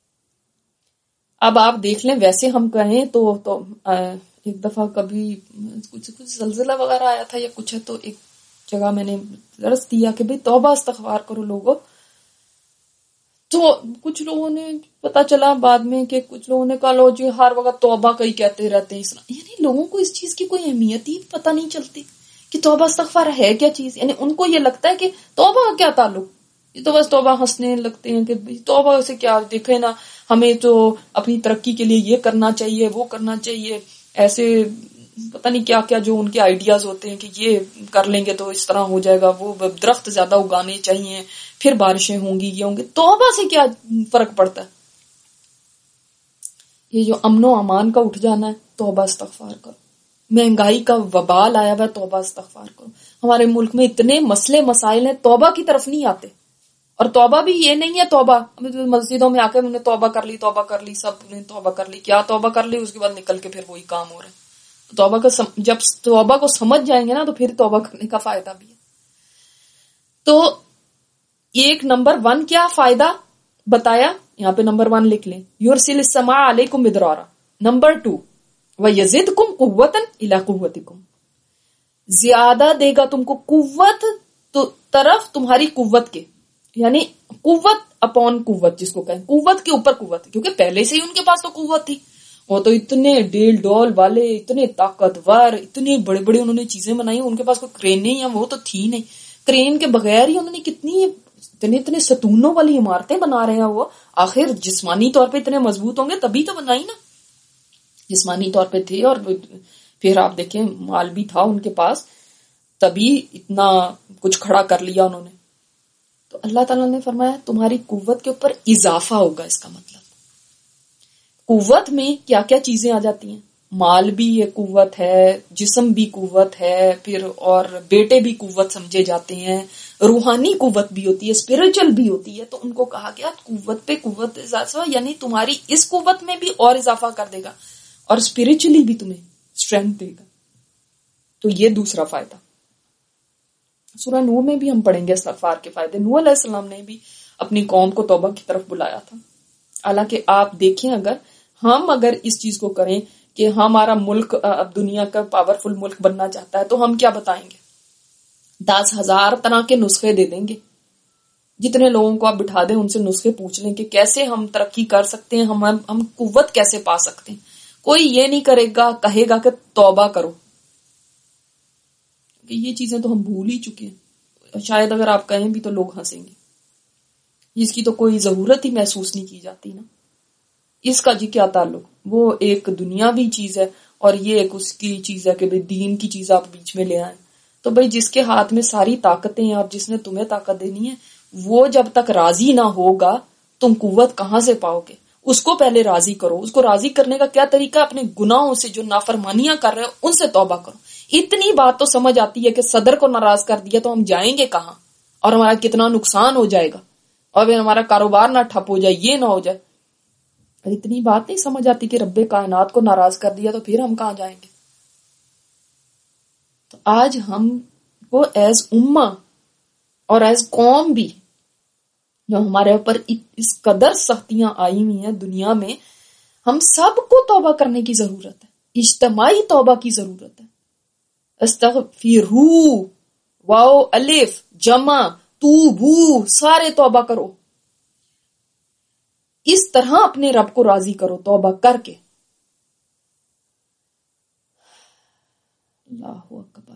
اب آپ دیکھ لیں، ویسے ہم کہیں تو ایک دفعہ کبھی کچھ زلزلہ وغیرہ آیا تھا یا کچھ ہے، تو ایک جگہ میں نے درس دیا کہ بھئی توبہ استغفار کرو لوگوں. تو کچھ لوگوں نے پتا چلا بعد میں کہ کچھ لوگوں نے کہا لو جی ہر وقت توبہ کا ہی کہتے رہتے ہیں اسلام. یعنی لوگوں کو اس چیز کی کوئی اہمیت ہی پتہ نہیں چلتی کہ توبہ استغفار ہے کیا چیز. یعنی ان کو یہ لگتا ہے کہ توبہ کا کیا تعلق، یہ تو بس توبہ ہنسنے لگتے ہیں کہ توبہ سے کیا، دیکھے نا ہمیں تو اپنی ترقی کے لیے یہ کرنا چاہیے، وہ کرنا چاہیے، ایسے پتہ نہیں کیا کیا جو ان کے آئیڈیاز ہوتے ہیں کہ یہ کر لیں گے تو اس طرح ہو جائے گا، وہ درخت زیادہ اگانے چاہیے، پھر بارشیں ہوں گی، یہ ہوں گے. توبہ سے کیا فرق پڑتا ہے؟ یہ جو امن و امان کا اٹھ جانا ہے، توبہ استغفار کرو. مہنگائی کا وبال آیا ہوا ہے، توبہ استغفار کرو. ہمارے ملک میں اتنے مسئلے مسائل ہیں، توبہ کی طرف نہیں آتے. اور توبہ بھی یہ نہیں ہے توبہ مسجدوں میں آ کے انہوں نے توبہ کر لی، توبہ کر لی، سب نے توبہ کر لی. کیا توبہ کر لی، اس کے بعد نکل کے پھر وہی کام ہو رہا ہے. توبہ کا جب توبہ کو سمجھ جائیں گے نا تو پھر توبہ کرنے کا فائدہ بھی ہے. تو ایک نمبر 1 کیا فائدہ بتایا، یہاں پہ نمبر 1 لکھ لیں، یرسل السماء علیکم مدرارا. نمبر 2 وَيَزِدْكُمْ قُوَّةً إِلَىٰ قُوَّتِكُمْ، زیادہ دے گا تم کو قوت تو طرف تمہاری قوت کے. یعنی قوت اپون قوت، جس کو کہیں قوت کے اوپر قوت، کیونکہ پہلے سے ہی ان کے پاس تو قوت تھی. وہ تو اتنے ڈیل ڈول والے، اتنے طاقتور، اتنے بڑے بڑے انہوں نے چیزیں بنائی. ان کے پاس کوئی کرینیں یا وہ تو تھی نہیں. کرین کے بغیر ہی انہوں نے کتنی اتنے ستونوں والی عمارتیں بنا رہے ہیں. وہ آخر جسمانی طور پہ اتنے مضبوط ہوں گے تبھی تو بنائی نا. جسمانی طور پہ تھے اور پھر آپ دیکھیں مال بھی تھا ان کے پاس، تبھی اتنا کچھ کھڑا کر لیا انہوں نے. تو اللہ تعالیٰ نے فرمایا تمہاری قوت کے اوپر اضافہ ہوگا. اس کا مطلب قوت میں کیا کیا چیزیں آ جاتی ہیں، مال بھی یہ قوت ہے، جسم بھی قوت ہے، پھر اور بیٹے بھی قوت سمجھے جاتے ہیں، روحانی قوت بھی ہوتی ہے، اسپرچل بھی ہوتی ہے. تو ان کو کہا گیا قوت پہ قوت اضافہ، یعنی تمہاری اس قوت میں بھی اور اضافہ کر دے گا اور اسپرچلی بھی تمہیں اسٹرینتھ دے گا. تو یہ دوسرا فائدہ. سورہ نوح میں بھی ہم پڑھیں گے استغفار کے فائدے. نوح علیہ السلام نے بھی اپنی قوم کو توبہ کی طرف بلایا تھا. حالانکہ آپ دیکھیں اگر اس چیز کو کریں کہ ہمارا ملک اب دنیا کا پاورفل ملک بننا چاہتا ہے تو ہم کیا بتائیں گے؟ 10,000 طرح کے نسخے دے دیں گے. جتنے لوگوں کو آپ بٹھا دیں ان سے نسخے پوچھ لیں کہ کیسے ہم ترقی کر سکتے ہیں، ہم قوت کیسے پا سکتے ہیں. کوئی یہ نہیں کرے گا، کہے گا کہ توبہ کرو. یہ چیزیں تو ہم بھول ہی چکے ہیں. شاید اگر آپ کہیں بھی تو لوگ ہنسیں گے، جس کی تو کوئی ضرورت ہی محسوس نہیں کی جاتی نا، اس کا جی کیا تعلق؟ وہ ایک دنیاوی چیز ہے اور یہ ایک اس کی چیز ہے کہ بھئی دین کی چیز آپ بیچ میں لے آئیں. تو بھئی جس کے ہاتھ میں ساری طاقتیں ہیں اور جس نے تمہیں طاقت دینی ہے، وہ جب تک راضی نہ ہوگا تم قوت کہاں سے پاؤ گے؟ اس کو پہلے راضی کرو. اس کو راضی کرنے کا کیا طریقہ؟ اپنے گناہوں سے، جو نافرمانیاں کر رہے ہو ان سے توبہ کرو. اتنی بات تو سمجھ آتی ہے کہ صدر کو ناراض کر دیا تو ہم جائیں گے کہاں، اور ہمارا کتنا نقصان ہو جائے گا، اور پھر ہمارا کاروبار نہ ٹھپ ہو جائے، یہ نہ ہو جائے. اور اتنی بات نہیں سمجھ آتی کہ رب کائنات کو ناراض کر دیا تو پھر ہم کہاں جائیں گے. تو آج ہم کو ایز امہ اور ایز قوم بھی، جو ہمارے اوپر اس قدر سختیاں آئی ہوئی ہیں دنیا میں، ہم سب کو توبہ کرنے کی ضرورت ہے، اجتماعی توبہ کی ضرورت ہے. استغفروا، واو الف جمع توبو، سارے توبہ کرو. اس طرح اپنے رب کو راضی کرو توبہ کر کے. اللہ اکبر.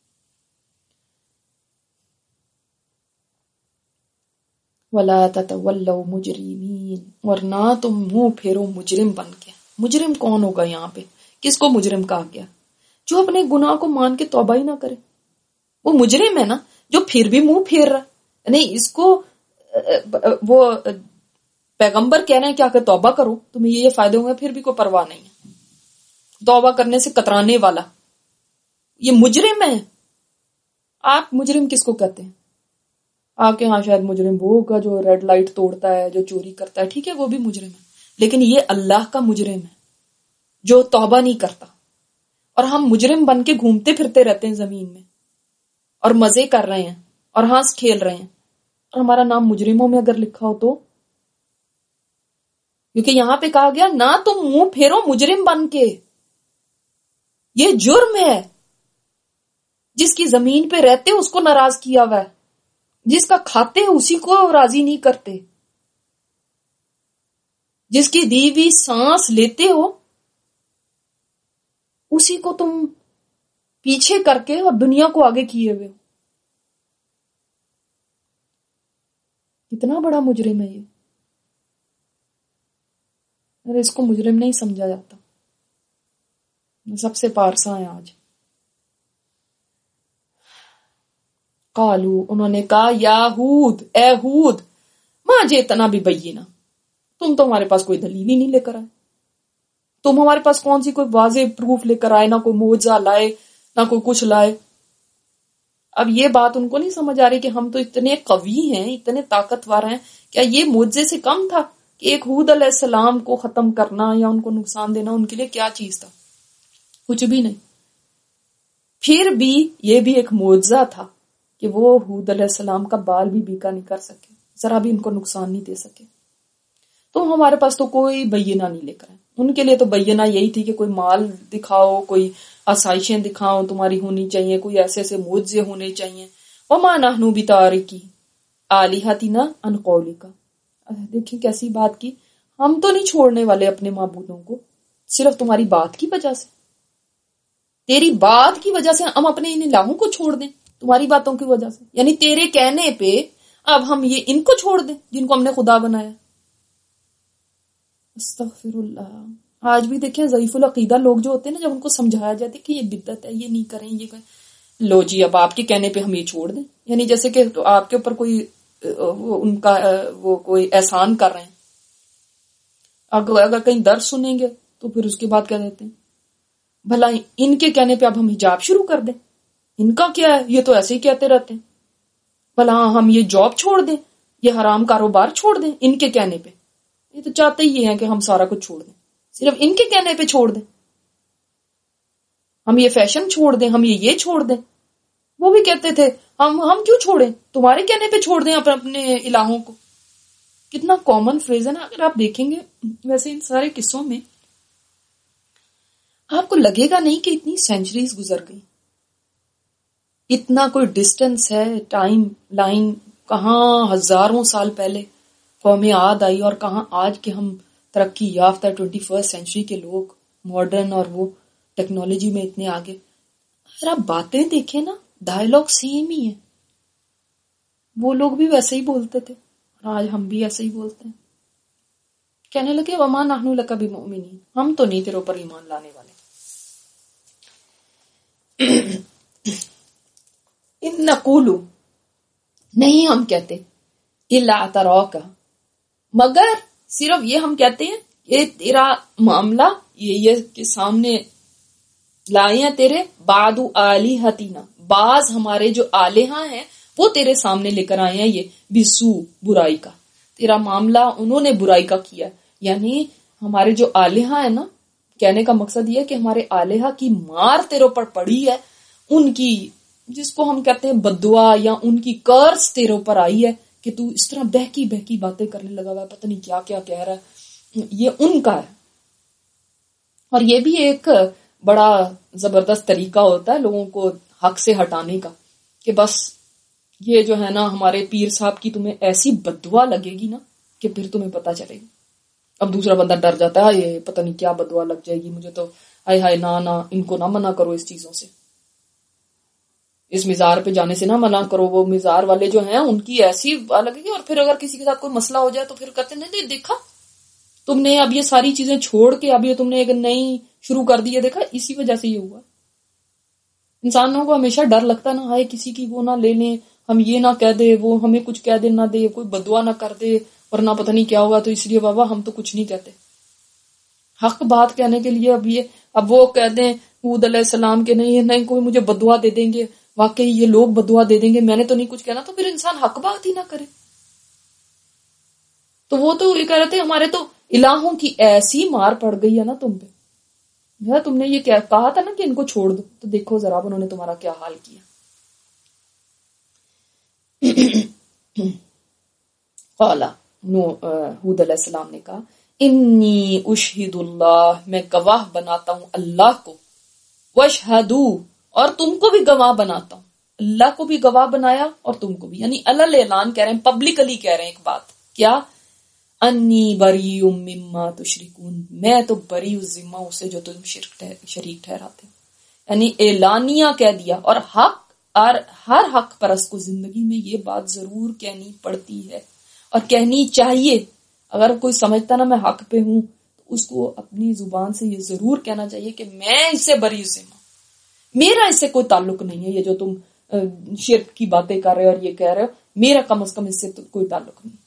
وَلَا تَتَوَلَّوْا مُجْرِمِينَ، اور نہ تم منہ پھیرو مجرم بن کے. مجرم کون ہوگا یہاں پہ؟ کس کو مجرم کہا گیا؟ جو اپنے گناہ کو مان کے توبہ ہی نہ کرے، وہ مجرم ہے نا. جو پھر بھی منہ پھیر رہا نہیں، اس کو وہ پیغمبر کہہ رہے ہیں کیا کہ توبہ کرو، تمہیں یہ فائدے ہوئے، پھر بھی کوئی پرواہ نہیں ہے توبہ کرنے سے کترانے والا. یہ مجرم ہے. آپ مجرم کس کو کہتے ہیں؟ آپ کے ہاں شاید مجرم وہ ہوگا جو ریڈ لائٹ توڑتا ہے، جو چوری کرتا ہے، ٹھیک ہے وہ بھی مجرم ہے. لیکن یہ اللہ کا مجرم ہے جو توبہ نہیں کرتا. اور ہم مجرم بن کے گھومتے پھرتے رہتے ہیں زمین میں اور مزے کر رہے ہیں اور ہنس کھیل رہے ہیں، اور ہمارا نام مجرموں میں اگر لکھا ہو تو. کیونکہ یہاں پہ کہا گیا نہ تم منہ پھیرو مجرم بن کے. یہ جرم ہے. جس کی زمین پہ رہتے اس کو ناراض کیا ہوا ہے، جس کا کھاتے اسی کو راضی نہیں کرتے، جس کی دی ہوئی سانس لیتے ہو اسی کو تم پیچھے کر کے اور دنیا کو آگے کیے ہوئے ہو. کتنا بڑا مجرم ہے یہ. اگر اس کو مجرم نہیں سمجھا جاتا، سب سے پارسا ہے آج. قالو، انہوں نے کہا یا ہود، اے ہود، ما جئتنا ببینہ، تم تو ہمارے پاس کوئی دلیل ہی نہیں لے کر آئے. تم ہمارے پاس کون سی کوئی واضح پروف لے کر آئے، نہ کوئی معجزہ لائے نہ کوئی کچھ لائے. اب یہ بات ان کو نہیں سمجھ آ رہی کہ ہم تو اتنے قوی ہیں، اتنے طاقتور ہیں، کیا یہ معجزے سے کم تھا کہ ایک ہود علیہ السلام کو ختم کرنا یا ان کو نقصان دینا ان کے لیے کیا چیز تھا؟ کچھ بھی نہیں. پھر بھی یہ بھی ایک معجزہ تھا کہ وہ ہود علیہ السلام کا بال بھی بیکا نہیں کر سکے، ذرا بھی ان کو نقصان نہیں دے سکے. تو ہمارے پاس تو کوئی بینہ نہیں لے کر آئے. ان کے لیے تو بینہ یہی تھی کہ کوئی مال دکھاؤ، کوئی آسائشیں دکھاؤ تمہاری ہونی چاہیے، کوئی ایسے ایسے معجزے ہونے چاہیے. وما نحن بتارکی آلہتنا عن قولک. دیکھیں کیسی بات کی، ہم تو نہیں چھوڑنے والے اپنے معبودوں کو صرف تمہاری بات کی وجہ سے. تیری بات کی وجہ سے ہم اپنے ان الہوں کو چھوڑ دیں؟ تمہاری باتوں کی وجہ سے؟ یعنی تیرے کہنے پہ اب ہم یہ ان کو چھوڑ دیں جن کو ہم نے خدا بنایا؟ استغفر اللہ. آج بھی دیکھیں ضعیف العقیدہ لوگ جو ہوتے ہیں نا، جب ان کو سمجھایا جاتا ہے کہ یہ بدعت ہے، یہ نہیں کریں، یہ کریں، لو جی اب آپ کے کہنے پہ ہم یہ چھوڑ دیں. یعنی جیسے کہ آپ کے اوپر کوئی ان کا وہ کوئی احسان کر رہے ہیں. اگر کہیں درس سنیں گے تو پھر اس کے بعد کہہ دیتے ہیں بھلا ان کے کہنے پہ اب ہم حجاب شروع کر دیں، ان کا کیا ہے، یہ تو ایسے ہی کہتے رہتے ہیں. بھلا ہم یہ جاب چھوڑ دیں، یہ حرام کاروبار چھوڑ دیں ان کے کہنے پہ. یہ تو چاہتے ہی ہیں کہ ہم سارا کچھ چھوڑ دیں، صرف ان کے کہنے پہ چھوڑ دیں. ہم یہ فیشن چھوڑ دیں، ہم یہ چھوڑ دیں. وہ بھی کہتے تھے ہم کیوں چھوڑیں، تمہارے کہنے پہ چھوڑ دیں اپنے الہوں کو. کتنا کامن فریز ہے نا. اگر آپ دیکھیں گے ویسے ان سارے قصوں میں آپ کو لگے گا نہیں کہ اتنی سینچریز گزر گئی، اتنا کوئی ڈسٹنس ہے ٹائم لائن. کہاں ہزاروں سال پہلے قوم عاد آئی اور کہاں آج کے ہم ترقی یافتہ 21 سینچری کے لوگ ماڈرن اور وہ ٹیکنالوجی میں اتنے آگے. اگر آپ باتیں دیکھیں نا، ڈائلاگ سیم ہی ہے. وہ لوگ بھی ویسے ہی بولتے تھے، آج ہم بھی ایسے ہی بولتے ہیں. کہنے لگے وما نحن لک بمؤمنین، ہم تو نہیں تیرے اوپر ایمان لانے والے. ان نقول، نہیں ہم کہتے، الا اعتراک، مگر صرف یہ ہم کہتے ہیں یہ تیرا معاملہ یہ کہ سامنے لائے ہیں تیرے بعد آلہتنا، بعض ہمارے جو آلہہ ہیں وہ تیرے سامنے لے کر آئے ہیں یہ بسو، برائی کا. تیرا معاملہ انہوں نے برائی کا کیا، یعنی ہمارے جو آلہہ ہیں نا، کہنے کا مقصد یہ کہ ہمارے آلہہ کی مار تیرے اوپر پڑی ہے، ان کی جس کو ہم کہتے ہیں بدعا یا ان کی کرس تیرے اوپر آئی ہے کہ تو اس طرح بہکی بہکی باتیں کرنے لگا ہوا ہے، پتہ نہیں کیا کیا کہہ رہا ہے. یہ ان کا ہے. اور یہ بھی ایک بڑا زبردست طریقہ ہوتا ہے لوگوں کو حق سے ہٹانے کا، کہ بس یہ جو ہے نا ہمارے پیر صاحب کی تمہیں ایسی بددعا لگے گی نا کہ پھر تمہیں پتہ چلے گی. اب دوسرا بندہ ڈر جاتا ہے، یہ پتہ نہیں کیا بددعا لگ جائے گی مجھے، تو ہائے ہائے نہ ان کو نہ منع کرو اس چیزوں سے، اس مزار پہ جانے سے نہ منع کرو. وہ مزار والے جو ہیں ان کی ایسی لگے گی. اور پھر اگر کسی کے ساتھ کوئی مسئلہ ہو جائے تو پھر کہتے ہیں دیکھا تم نے اب یہ ساری چیزیں چھوڑ کے اب یہ تم نے ایک نئی شروع کر دی ہے، دیکھا اسی وجہ سے یہ ہوا. انسانوں کو ہمیشہ ڈر لگتا نا، ہائے کسی کی وہ نہ لے لیں، ہم یہ نہ کہہ دے، وہ ہمیں کچھ کہہ دے نہ دے، کوئی بدعا نہ کر دے ورنہ پتہ نہیں کیا ہوگا، تو اس لیے بابا ہم تو کچھ نہیں کہتے. حق بات کہنے کے لیے اب وہ کہہ دیں حود علیہ السلام کے نہیں کوئی مجھے بدعا دے دیں گے، واقعی یہ لوگ بدعا دے دیں گے، میں نے تو نہیں کچھ کہنا، تو پھر انسان حق بات ہی نہ کرے. تو وہ تو یہ کہہ رہے تھے ہمارے تو الہوں کی ایسی مار پڑ گئی ہے نا تم پہ، تم نے یہ کہا تھا نا کہ ان کو چھوڑ دو، تو دیکھو ذرا انہوں نے تمہارا کیا حال کیا. قال حود علیہ السلام نے کہا انی اشہد اللہ، میں گواہ بناتا ہوں اللہ کو، واشہدو، اور تم کو بھی گواہ بناتا ہوں. اللہ کو بھی گواہ بنایا اور تم کو بھی، یعنی اللہ اعلان کہہ رہے ہیں، پبلکلی کہہ رہے ہیں ایک بات، کیا انی بری مما تشرکون، میں تو بری ذمہ اسے جو تم شریک ٹھہراتے ہو. یعنی اعلانیہ کہہ دیا. اور ہر حق پرست کو زندگی میں یہ بات ضرور کہنی پڑتی ہے اور کہنی چاہیے. اگر کوئی سمجھتا نا میں حق پہ ہوں تو اس کو اپنی زبان سے یہ ضرور کہنا چاہیے کہ میں اس سے بری ذمہ، میرا اس سے کوئی تعلق نہیں ہے. یہ جو تم شرک کی باتیں کر رہے ہو اور یہ کہہ رہے ہو، میرا کم از کم اس سے کوئی تعلق نہیں.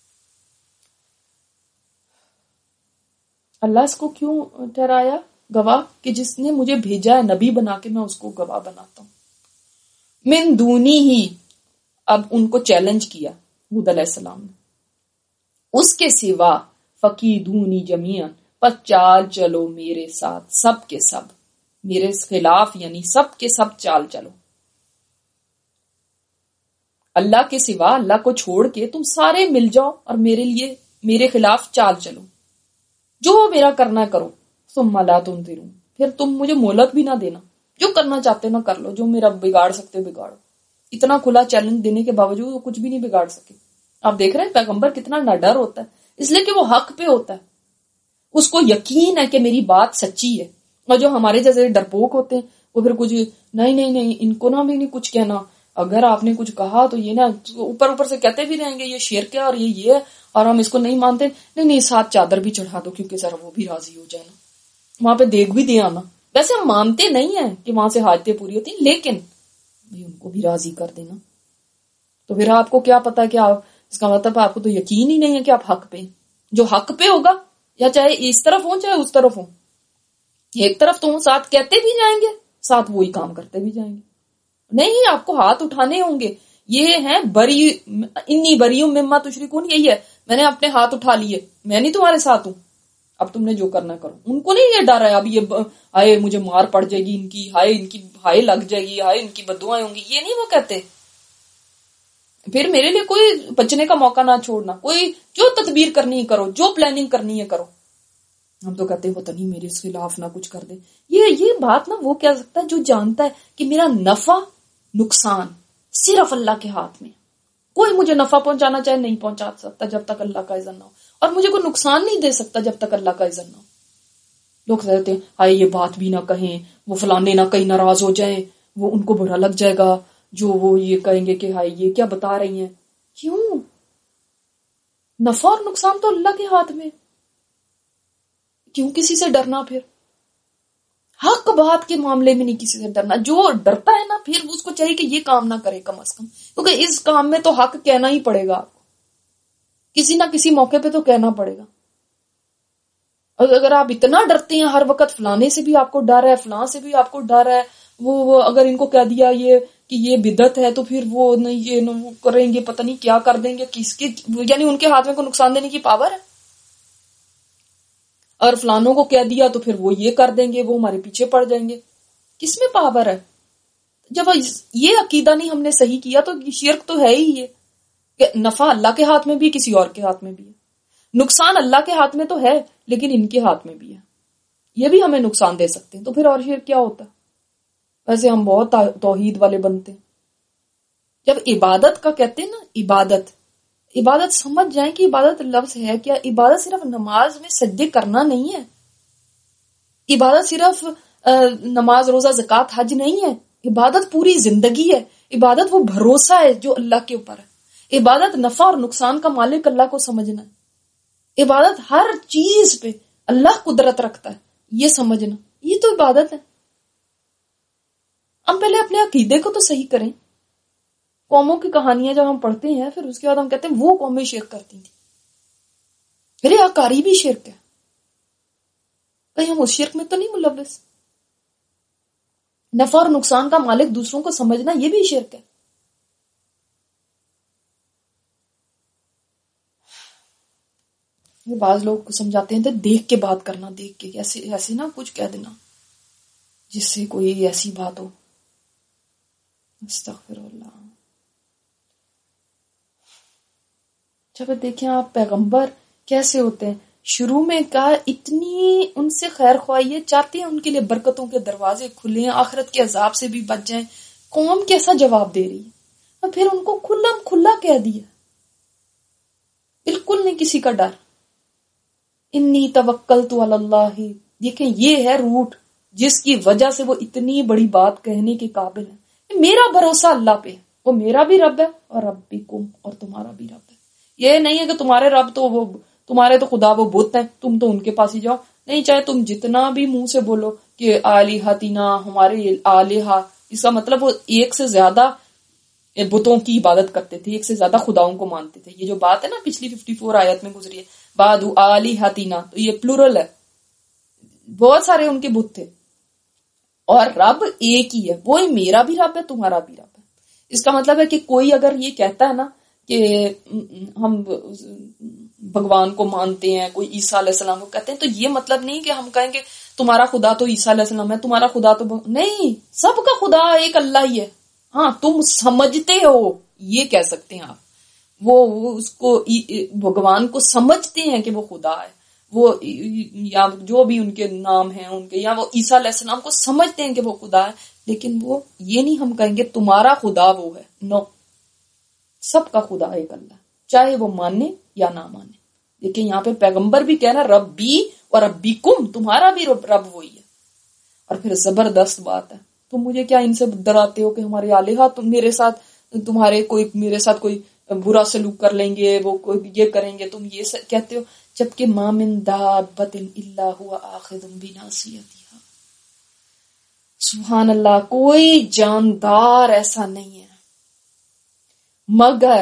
اللہ اس کو کیوں ٹھہرایا گواہ؟ کہ جس نے مجھے بھیجا ہے نبی بنا کے، میں اس کو گواہ بناتا ہوں. من دونی ہی، اب ان کو چیلنج کیا حود علیہ السلام نے، اس کے سوا فقیدونی جمیعا، پر چال چلو میرے ساتھ، سب کے سب میرے خلاف، یعنی سب کے سب چال چلو. اللہ کے سوا، اللہ کو چھوڑ کے تم سارے مل جاؤ اور میرے لیے میرے خلاف چال چلو، جو میرا کرنا کرو. ثم لا تنظرون، پھر تم مجھے مہلت بھی نہ دینا، جو کرنا چاہتے نہ کر لو، جو میرا بگاڑ سکتے بگاڑو. اتنا کھلا چیلنج دینے کے باوجود وہ کچھ بھی نہیں بگاڑ سکے. آپ دیکھ رہے ہیں پیغمبر کتنا نڈر ہوتا ہے، اس لیے کہ وہ حق پہ ہوتا ہے، اس کو یقین ہے کہ میری بات سچی ہے. اور جو ہمارے جیسے ڈرپوک ہوتے ہیں وہ پھر کچھ نہیں ان کو نہ بھی نہیں کچھ کہنا، اگر آپ نے کچھ کہا تو یہ نا اوپر سے کہتے بھی رہیں گے یہ شرک ہے اور یہ ہے اور ہم اس کو نہیں مانتے. نہیں ساتھ چادر بھی چڑھا دو کیونکہ ذرا وہ بھی راضی ہو جائے نا، وہاں پہ دیکھ بھی دے آنا. ویسے ہم مانتے نہیں ہیں کہ وہاں سے حاجتیں پوری ہوتی ہیں، لیکن ان کو بھی راضی کر دینا. تو پھر آپ کو کیا پتا کہ آپ، اس کا مطلب آپ کو تو یقین ہی نہیں ہے کہ آپ حق پہ. جو حق پہ ہوگا، یا چاہے اس طرف ہوں چاہے اس طرف ہوں، ایک طرف تو ساتھ کہتے بھی جائیں گے، ساتھ وہی کام کرتے بھی جائیں گے. نہیں، آپ کو ہاتھ اٹھانے ہوں گے. یہ ہے بری، انی بریوں مما تشرکون، یہی ہے میں نے اپنے ہاتھ اٹھا لیے، میں نہیں تمہارے ساتھ ہوں، اب تم نے جو کرنا کرو. ان کو نہیں یہ ڈر ہے اب یہ ہائے مجھے مار پڑ جائے گی، ان کی ہائے لگ جائے گی، ہائے ان کی بددعائیں ہوں گی، یہ نہیں وہ کہتے. پھر میرے لیے کوئی بچنے کا موقع نہ چھوڑنا، کوئی جو تدبیر کرنی ہے کرو، جو پلاننگ کرنی ہے کرو. ہم تو کہتے ہیں پتہ نہیں میرے خلاف نہ کچھ کر دے. یہ بات نا وہ کہہ سکتا ہے جو جانتا ہے کہ میرا نفع نقصان صرف اللہ کے ہاتھ میں. کوئی مجھے نفع پہنچانا چاہے نہیں پہنچا سکتا جب تک اللہ کا اذن نہ ہو، اور مجھے کوئی نقصان نہیں دے سکتا جب تک اللہ کا اذن نہ ہو. لوگ کہتے ہیں ہائے یہ بات بھی نہ کہیں، وہ فلانے نہ کہیں ناراض ہو جائیں، وہ ان کو برا لگ جائے گا، جو وہ یہ کہیں گے کہ ہائی یہ کیا بتا رہی ہیں. کیوں؟ نفع اور نقصان تو اللہ کے ہاتھ میں. کیوں کسی سے ڈرنا؟ پھر حق بات کے معاملے میں نہیں کسی سے ڈرنا. جو ڈرتا ہے نا پھر اس کو چاہیے کہ یہ کام نہ کرے کم از کم، کیونکہ اس کام میں تو حق کہنا ہی پڑے گا آپ کو، کسی نہ کسی موقع پہ تو کہنا پڑے گا. اور اگر آپ اتنا ڈرتے ہیں ہر وقت، فلانے سے بھی آپ کو ڈر ہے، فلاں سے بھی آپ کو ڈر ہے، وہ اگر ان کو کہہ دیا یہ کہ یہ بدعت ہے تو پھر وہ نہیں یہ وہ کریں گے، پتہ نہیں کیا کر دیں گے، کس کے یعنی ان کے ہاتھ میں کوئی نقصان دینے کی پاور ہے. اور فلانوں کو کہہ دیا تو پھر وہ یہ کر دیں گے، وہ ہمارے پیچھے پڑ جائیں گے. کس میں پاور ہے؟ جب یہ عقیدہ نہیں ہم نے صحیح کیا تو شرک تو ہے ہی یہ کہ نفع اللہ کے ہاتھ میں بھی کسی اور کے ہاتھ میں بھی ہے، نقصان اللہ کے ہاتھ میں تو ہے لیکن ان کے ہاتھ میں بھی ہے، یہ بھی ہمیں نقصان دے سکتے ہیں. تو پھر اور شرک کیا ہوتا ہے؟ ویسے ہم بہت توحید والے بنتے ہیں. جب عبادت کا کہتے ہیں نا، عبادت سمجھ جائیں کہ عبادت لفظ ہے کیا. عبادت صرف نماز میں سجدے کرنا نہیں ہے، عبادت صرف نماز روزہ زکوٰۃ حج نہیں ہے. عبادت پوری زندگی ہے. عبادت وہ بھروسہ ہے جو اللہ کے اوپر ہے. عبادت نفع اور نقصان کا مالک اللہ کو سمجھنا ہے. عبادت ہر چیز پہ اللہ قدرت رکھتا ہے یہ سمجھنا، یہ تو عبادت ہے. ہم پہلے اپنے عقیدے کو تو صحیح کریں. قوموں کی کہانیاں جب ہم پڑھتے ہیں پھر اس کے بعد ہم کہتے ہیں وہ قومیں شرک کرتی تھی، ریاکاری بھی شرک ہے. کہیں ہم اس شرک میں تو نہیں ملوث؟ نفع اور نقصان کا مالک دوسروں کو سمجھنا یہ بھی شرک ہے. بعض لوگ کو سمجھاتے ہیں دیکھ کے بات کرنا، دیکھ کے ایسے نہ کچھ کہہ دینا جس سے کوئی ایسی بات ہو. استغفر اللہ. جب دیکھیں آپ پیغمبر کیسے ہوتے ہیں، شروع میں کہا اتنی ان سے خیر خواہی چاہتے ہیں ان کے لیے برکتوں کے دروازے کھلے ہیں، آخرت کے عذاب سے بھی بچ جائیں. قوم کیسا جواب دے رہی ہے، اور پھر ان کو کھلا کہہ دیا، بالکل نہیں کسی کا ڈر. انی توکلت علی اللہ. دیکھیں یہ ہے روٹ جس کی وجہ سے وہ اتنی بڑی بات کہنے کے قابل ہے. میرا بھروسہ اللہ پہ ہے، وہ میرا بھی رب ہے اور ربکم، اور تمہارا بھی رب ہے. یہ نہیں ہے کہ تمہارے رب تو وہ تمہارے تو خدا وہ بت ہیں، تم تو ان کے پاس ہی جاؤ. نہیں، چاہے تم جتنا بھی منہ سے بولو کہ آلہتنا ہمارے آلہہ، اس کا مطلب وہ ایک سے زیادہ بتوں کی عبادت کرتے تھے، ایک سے زیادہ خداؤں کو مانتے تھے. یہ جو بات ہے نا پچھلی 54 آیت میں گزری ہے، بعد آلہتنا، تو یہ پلورل ہے، بہت سارے ان کے بت تھے اور رب ایک ہی ہے. وہی میرا بھی رب ہے تمہارا بھی رب ہے. اس کا مطلب ہے کہ کوئی اگر یہ کہتا ہے نا کہ ہم بھگوان کو مانتے ہیں، کوئی عیسیٰ علیہ السلام کو کہتے ہیں، تو یہ مطلب نہیں کہ ہم کہیں کہ تمہارا خدا تو عیسیٰ علیہ السلام ہے، تمہارا خدا تو نہیں، سب کا خدا ایک اللہ ہی ہے. ہاں تم سمجھتے ہو یہ کہہ سکتے ہیں آپ، وہ اس کو بھگوان کو سمجھتے ہیں کہ وہ خدا ہے، وہ یا جو بھی ان کے نام ہیں ان کے، یا وہ عیسیٰ علیہ السلام کو سمجھتے ہیں کہ وہ خدا ہے، لیکن وہ یہ نہیں ہم کہیں گے تمہارا خدا وہ ہے. نو، سب کا خدا ایک اللہ، چاہے وہ مانے یا نہ مانے. دیکھیں یہاں پہ پیغمبر بھی کہنا ربی اور ربکم، تمہارا بھی رب وہی ہے. اور پھر زبردست بات ہے، تم مجھے کیا ان سے ڈراتے ہو کہ ہمارے آلہہ تم میرے ساتھ میرے ساتھ کوئی برا سلوک کر لیں گے، وہ کوئی یہ کریں گے، تم یہ کہتے ہو، جبکہ ما من دابۃ الا هو آخذ بناصیتها. سبحان اللہ، کوئی جاندار ایسا نہیں ہے مگر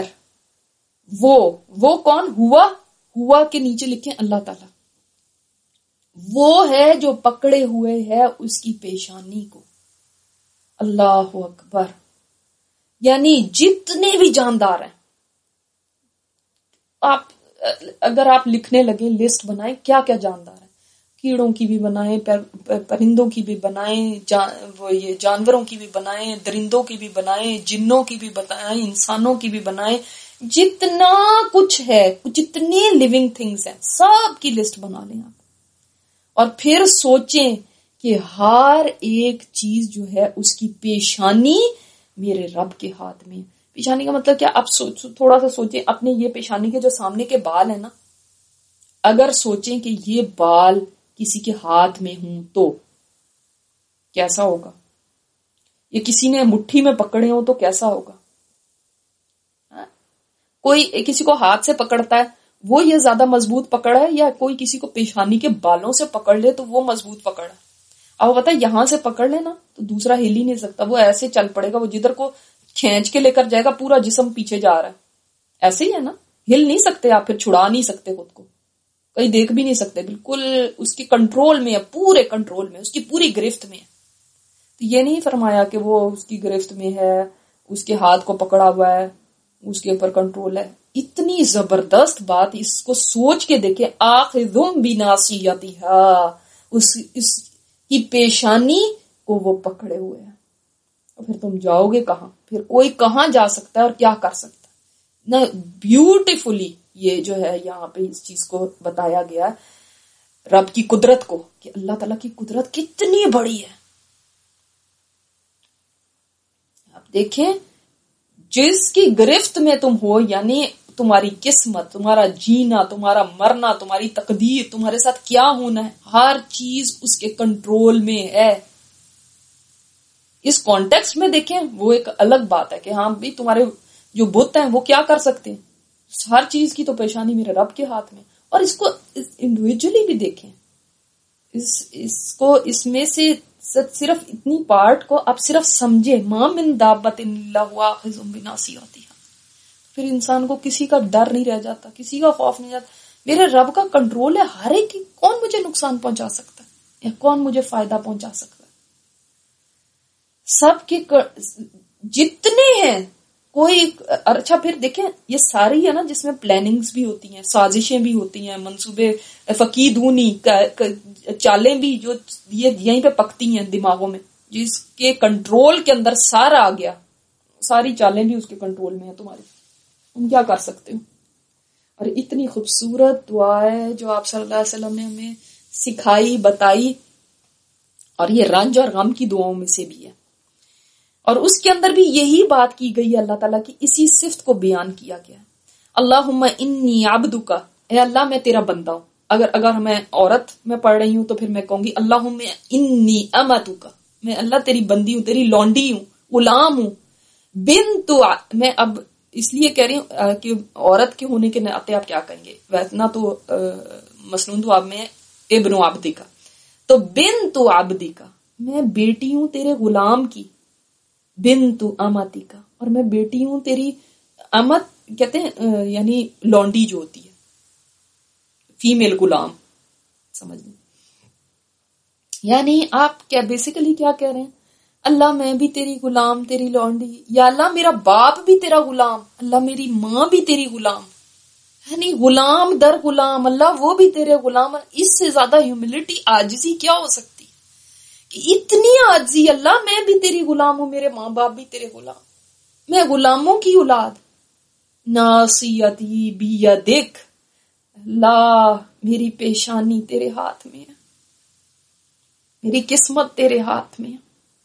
وہ کون ہوا کے نیچے لکھیں اللہ تعالی، وہ ہے جو پکڑے ہوئے ہے اس کی پیشانی کو. اللہ اکبر. یعنی جتنے بھی جاندار ہیں، اگر آپ لکھنے لگے لسٹ بنائیں کیا کیا جاندار ہیں، کیڑوں کی بھی بنائیں، پرندوں کی بھی بنائیں، یہ جانوروں کی بھی بنائیں، درندوں کی بھی بنائیں، جنوں کی بھی بنائیں، انسانوں کی بھی بنائیں، جتنا کچھ ہے، جتنی لیونگ تھنگز ہیں سب کی لسٹ بنا لیں آپ، اور پھر سوچیں کہ ہر ایک چیز جو ہے اس کی پیشانی میرے رب کے ہاتھ میں. پیشانی کا مطلب کیا؟ اب تھوڑا سا سوچیں اپنے یہ پیشانی کے جو سامنے کے بال ہیں نا، اگر سوچیں کہ یہ بال کسی کے ہاتھ میں ہوں تو کیسا ہوگا؟ یہ کسی نے مٹھی میں پکڑے ہوں تو کیسا ہوگا؟ کوئی کسی کو ہاتھ سے پکڑتا ہے وہ یہ زیادہ مضبوط پکڑ ہے، یا کوئی کسی کو پیشانی کے بالوں سے پکڑ لے تو وہ مضبوط پکڑ ہے؟ اب پتا یہاں سے پکڑ لینا تو دوسرا ہل ہی نہیں سکتا، وہ ایسے چل پڑے گا، وہ جدھر کو کھینچ کے لے کر جائے گا پورا جسم پیچھے جا رہا ہے. ایسے ہی ہے نا، ہل نہیں سکتے آپ، پھر چھڑا نہیں سکتے خود کو، کہیں دیکھ بھی نہیں سکتے، بالکل اس کی کنٹرول میں ہے، پورے کنٹرول میں، اس کی پوری گرفت میں ہے. تو یہ نہیں فرمایا کہ وہ اس کی گرفت میں ہے، اس کے ہاتھ کو پکڑا ہوا ہے، اس کے اوپر کنٹرول ہے. اتنی زبردست بات، اس کو سوچ کے دیکھیں، آخذم بناصیتھا، اس کی پیشانی کو وہ پکڑے ہوئے ہیں. پھر تم جاؤ گے کہاں؟ پھر کوئی کہاں جا سکتا ہے اور کیا کر سکتا ہے؟ نہ بیوٹیفلی یہ جو ہے یہاں پہ اس چیز کو بتایا گیا رب کی قدرت کو، کہ اللہ تعالیٰ کی قدرت کتنی بڑی ہے. آپ دیکھیں جس کی گرفت میں تم ہو، یعنی تمہاری قسمت، تمہارا جینا، تمہارا مرنا، تمہاری تقدیر، تمہارے ساتھ کیا ہونا ہے، ہر چیز اس کے کنٹرول میں ہے. اس کانٹیکسٹ میں دیکھیں وہ ایک الگ بات ہے کہ ہاں بھی تمہارے جو بت ہیں وہ کیا کر سکتے ہیں، ہر چیز کی تو پیشانی میرے رب کے ہاتھ میں. اور اس کو انڈیویجلی بھی دیکھیں، اس کو اس میں سے صرف اتنی پارٹ کو آپ صرف سمجھے، ما من دابۃ الا هو آخذ بناصیتھا، پھر انسان کو کسی کا ڈر نہیں رہ جاتا، کسی کا خوف نہیں جاتا. میرے رب کا کنٹرول ہے ہر ایک کی، کون مجھے نقصان پہنچا سکتا ہے یا کون مجھے فائدہ پہنچا سکتا ہے؟ سب کے جتنے ہیں کوئی. اچھا پھر دیکھیں یہ ساری ہے نا جس میں پلاننگز بھی ہوتی ہیں، سازشیں بھی ہوتی ہیں، منصوبے فقیدونی چالیں بھی جو یہ یہیں پہ پکتی ہیں دماغوں میں، جس کے کنٹرول کے اندر سارا آ گیا، ساری چالیں بھی اس کے کنٹرول میں ہیں تمہاری، تم کیا کر سکتے ہو؟ اور اتنی خوبصورت دعا ہے جو آپ صلی اللہ علیہ وسلم نے ہمیں سکھائی، بتائی، اور یہ رنج اور غم کی دعاؤں میں سے بھی ہے. اور اس کے اندر بھی یہی بات کی گئی ہے، اللہ تعالیٰ کی اسی صفت کو بیان کیا گیا. اللہم انی عبدک، اے اللہ میں تیرا بندہ ہوں. اگر میں عورت میں پڑھ رہی ہوں تو پھر میں کہوں گی اللہم انی امتک، میں اللہ تیری بندی ہوں، تیری لونڈی ہوں، غلام ہوں. بنت، میں اب اس لیے کہہ رہی ہوں کہ عورت کے ہونے کے ناطے آپ کیا کہیں گے، ویسنا تو مسنون دعاب میں ابن عبدی کا، تو بنت عبدی کا، میں بیٹی ہوں تیرے غلام کی. بنت امتی کا، اور میں بیٹی ہوں تیری. امت کہتے ہیں یعنی لونڈی جو ہوتی ہے، فیمیل غلام، سمجھ لیں. یعنی آپ کیا بیسیکلی کیا کہہ رہے ہیں؟ اللہ میں بھی تیری غلام، تیری لونڈی. یا اللہ میرا باپ بھی تیرا غلام، اللہ میری ماں بھی تیری غلام، یعنی غلام در غلام، اللہ وہ بھی تیرے غلام. اس سے زیادہ ہیوملٹی، عاجزی کیا ہو سکتی کہ اتنی عاجزی، اللہ میں بھی تیری غلام ہوں، میرے ماں باپ بھی تیرے غلام، میں غلاموں کی اولاد. ناصیتی بیدک، اللہ میری پیشانی تیرے ہاتھ میں ہے، میری قسمت تیرے ہاتھ میں ہے.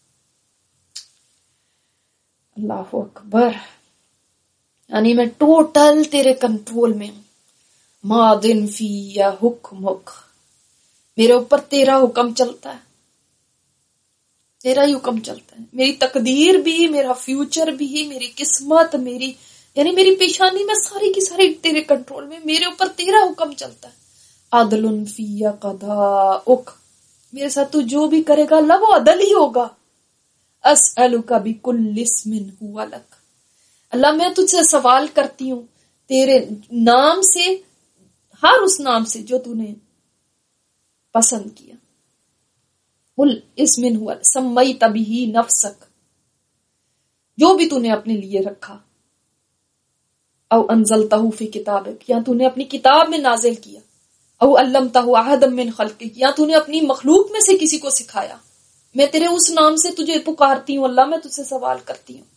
اللہ اکبر، یعنی میں ٹوٹل تیرے کنٹرول میں ہوں. ماضٍ فی حکمک، میرے اوپر تیرا حکم چلتا ہے، تیرا ہی حکم چلتا ہے. میری تقدیر بھی، میرا فیوچر بھی، میری قسمت، میری یعنی میری پیشانی میں ساری کی ساری تیرے کنٹرول میں، میرے اوپر تیرا حکم چلتا ہے. عدل فی قضاءک، میرے ساتھ تو جو بھی کرے گا اللہ وہ عدل ہی ہوگا. اسألک بکل اسم ھو لک، اللہ میں تجھ سے سوال کرتی ہوں تیرے نام سے، ہر اس نام سے جو تو نے پسند کیا. قل اسم ھو سمیت بہ نفسک، جو بھی تو نے اپنے لیے رکھا. او انزلتہ فی کتابک، یا تو نے اپنی کتاب میں نازل کیا. او علمتہ احدا من خلقک، یا تو نے اپنی مخلوق میں سے کسی کو سکھایا. میں تیرے اس نام سے تجھے پکارتی ہوں اللہ، میں تجھ سے سوال کرتی ہوں.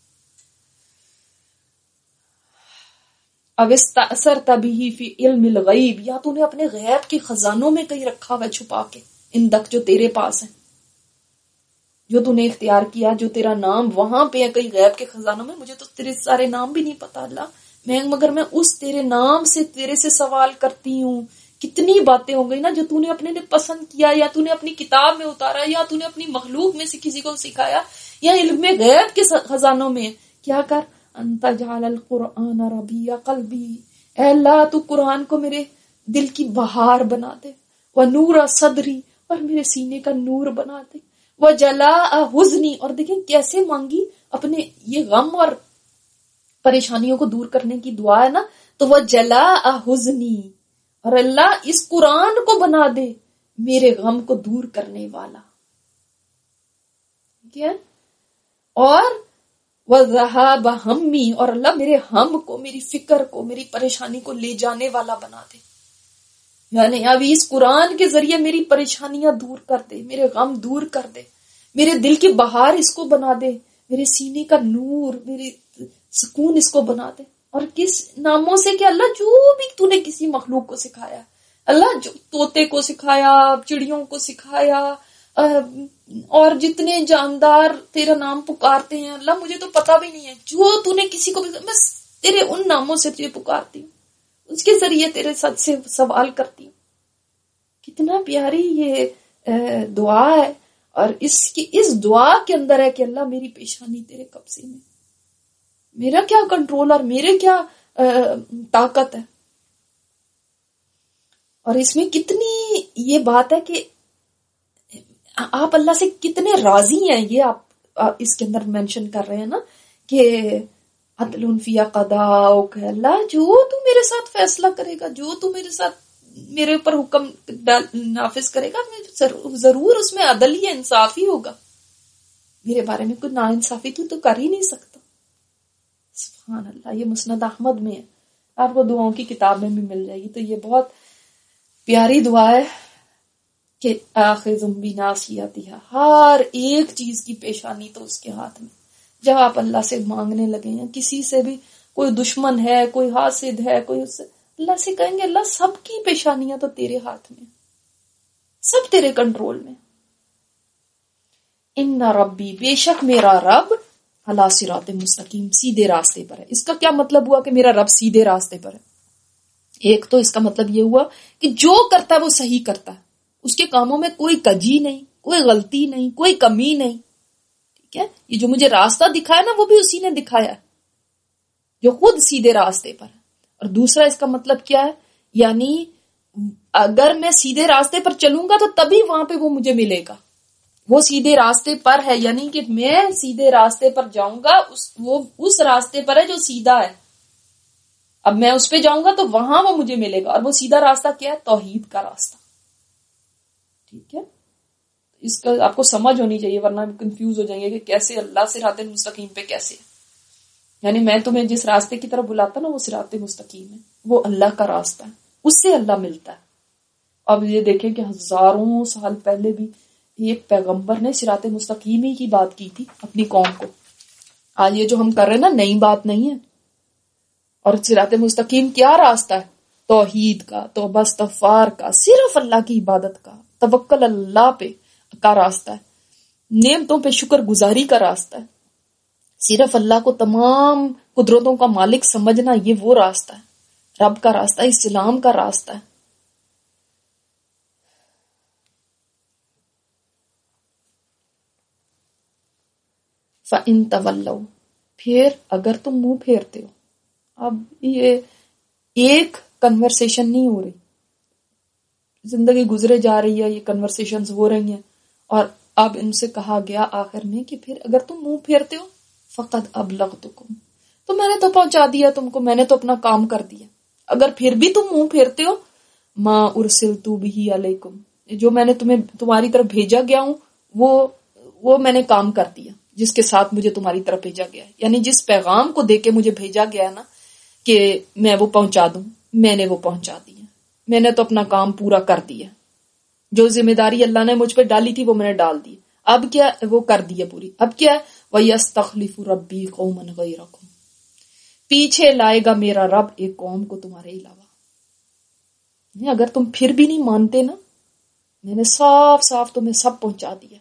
او استأثرت بہ فی علم الغیب، یا تو نے اپنے غیب کے خزانوں میں کہیں رکھا ہوا چھپا کے، اندک جو تیرے پاس ہیں، جو تو نے اختیار کیا، جو تیرا نام وہاں پہ ہے کئی غیب کے خزانوں میں. مجھے تو تیرے سارے نام بھی نہیں پتا اللہ، مگر میں اس تیرے نام سے تیرے سے سوال کرتی ہوں کتنی باتیں ہو گئی نا جو تو نے اپنے لیے پسند کیا، یا تو نے اپنی کتاب میں اتارا، یا تو نے اپنی مخلوق میں سے کسی کو سکھایا، یا علم غیب کے خزانوں میں. کیا کر انت جعل القرآن ربیع قلبی، اے اللہ تو قرآن کو میرے دل کی بہار بنا دے، ونور صدری، اور میرے سینے کا نور بنا دے، وجلاء حزنی، اور دیکھیں کیسے مانگی اپنے یہ غم اور پریشانیوں کو دور کرنے کی دعا ہے نا. تو وجلاء حزنی، اور اللہ اس قرآن کو بنا دے میرے غم کو دور کرنے والا. کیا؟ اور وذہاب ہمی، اور اللہ میرے ہم کو، میری فکر کو، میری پریشانی کو لے جانے والا بنا دے. یعنی ابھی اس قرآن کے ذریعے میری پریشانیاں دور کر دے، میرے غم دور کر دے، میرے دل کی بہار اس کو بنا دے، میرے سینے کا نور، میری سکون اس کو بنا دے. اور کس ناموں سے کہ اللہ جو بھی تو نے کسی مخلوق کو سکھایا، اللہ جو طوطے کو سکھایا، چڑیوں کو سکھایا، اور جتنے جاندار تیرا نام پکارتے ہیں، اللہ مجھے تو پتا بھی نہیں ہے، جو تو نے کسی کو بھی، بس تیرے ان ناموں سے تجھے پکارتی ہوں، اس کے ذریعے تیرے ساتھ سے سوال کرتی ہوں. کتنا پیاری یہ دعا ہے. اور اس دعا کے اندر ہے کہ اللہ میری پیشانی تیرے قبضے میں، میرا کیا کنٹرول اور میرے کیا طاقت ہے. اور اس میں کتنی یہ بات ہے کہ آپ اللہ سے کتنے راضی ہیں، یہ آپ اس کے اندر مینشن کر رہے ہیں نا کہ عدل فی قضاؤک، اللہ جو تو میرے ساتھ فیصلہ کرے گا، جو تو میرے ساتھ میرے اوپر حکم نافذ کرے گا، ضرور اس میں عدل ہی انصاف ہی ہوگا. میرے بارے میں کوئی ناانصافی تو کر ہی نہیں سکتا. سبحان اللہ. یہ مسند احمد میں ہے، آپ کو دعاؤں کی کتاب میں بھی مل جائے گی. تو یہ بہت پیاری دعا ہے کہ آخذ بناصیتھا، ہر ایک چیز کی پیشانی تو اس کے ہاتھ میں. جب آپ اللہ سے مانگنے لگے ہیں، کسی سے بھی کوئی دشمن ہے، کوئی حاسد ہے، کوئی اس سے، اللہ سے کہیں گے اللہ سب کی پیشانیاں تو تیرے ہاتھ میں، سب تیرے کنٹرول میں. ان ربی، بے شک میرا رب، علی صراط مستقیم، سیدھے راستے پر ہے. اس کا کیا مطلب ہوا کہ میرا رب سیدھے راستے پر ہے؟ ایک تو اس کا مطلب یہ ہوا کہ جو کرتا ہے وہ صحیح کرتا ہے، اس کے کاموں میں کوئی کجی نہیں، کوئی غلطی نہیں، کوئی کمی نہیں. ٹھیک ہے، یہ جو مجھے راستہ دکھایا نا وہ بھی اسی نے دکھایا ہے جو خود سیدھے راستے پر ہے. اور دوسرا اس کا مطلب کیا ہے، یعنی اگر میں سیدھے راستے پر چلوں گا تو تبھی وہاں پہ وہ مجھے ملے گا. وہ سیدھے راستے پر ہے، یعنی کہ میں سیدھے راستے پر جاؤں گا، وہ اس راستے پر ہے جو سیدھا ہے. اب میں اس پہ جاؤں گا تو وہاں وہ مجھے ملے گا. اور وہ سیدھا راستہ کیا ہے؟ توحید کا راستہ. ٹھیک ہے، اس کا آپ کو سمجھ ہونی چاہیے، ورنہ کنفیوز ہو جائیں گے کہ کیسے اللہ صراط مستقیم پہ کیسے. یعنی میں تمہیں جس راستے کی طرف بلاتا نا وہ صراط مستقیم ہے، وہ اللہ کا راستہ ہے، اس سے اللہ ملتا ہے. اب یہ دیکھیں کہ ہزاروں سال پہلے بھی ایک پیغمبر نے صراط مستقیم ہی کی بات کی تھی اپنی قوم کو. آج یہ جو ہم کر رہے ہیں نا نئی بات نہیں ہے. اور صراط مستقیم کیا راستہ ہے؟ توحید کا، توبہ استغفار کا، صرف اللہ کی عبادت کا، توکل اللہ پہ کا راستہ ہے، نعمتوں پہ شکر گزاری کا راستہ ہے، صرف اللہ کو تمام قدرتوں کا مالک سمجھنا، یہ وہ راستہ ہے، رب کا راستہ، اسلام کا راستہ ہے. فَإِن تَوَلَّوْا، پھر اگر تم منہ پھیرتے ہو. اب یہ ایک کنورسیشن نہیں ہو رہی، زندگی گزرے جا رہی ہے، یہ کنورسیشنز ہو رہی ہیں، اور اب ان سے کہا گیا آخر میں کہ پھر اگر تم منہ پھیرتے ہو فقط ابلغتکم، تو میں نے تو پہنچا دیا تم کو، میں نے تو اپنا کام کر دیا. اگر پھر بھی تم منہ پھیرتے ہو، ما ارسلت بہ علیکم، جو میں نے تمہاری طرف بھیجا گیا ہوں وہ میں نے کام کر دیا جس کے ساتھ مجھے تمہاری طرف بھیجا گیا ہے. یعنی جس پیغام کو دے کے مجھے بھیجا گیا ہے نا کہ میں وہ پہنچا دوں، میں نے وہ پہنچا دیا، میں نے تو اپنا کام پورا کر دیا. جو ذمہ داری اللہ نے مجھ پہ ڈالی تھی وہ میں نے ڈال دی. اب کیا وہ کر دیا پوری. اب کیا ہے، وَيَسْتَخْلِفُ رَبِّي قَوْمًا غَيْرَكُمْ، پیچھے لائے گا میرا رب ایک قوم کو تمہارے علاوہ. اگر تم پھر بھی نہیں مانتے نا، میں نے صاف صاف تمہیں سب پہنچا دیا.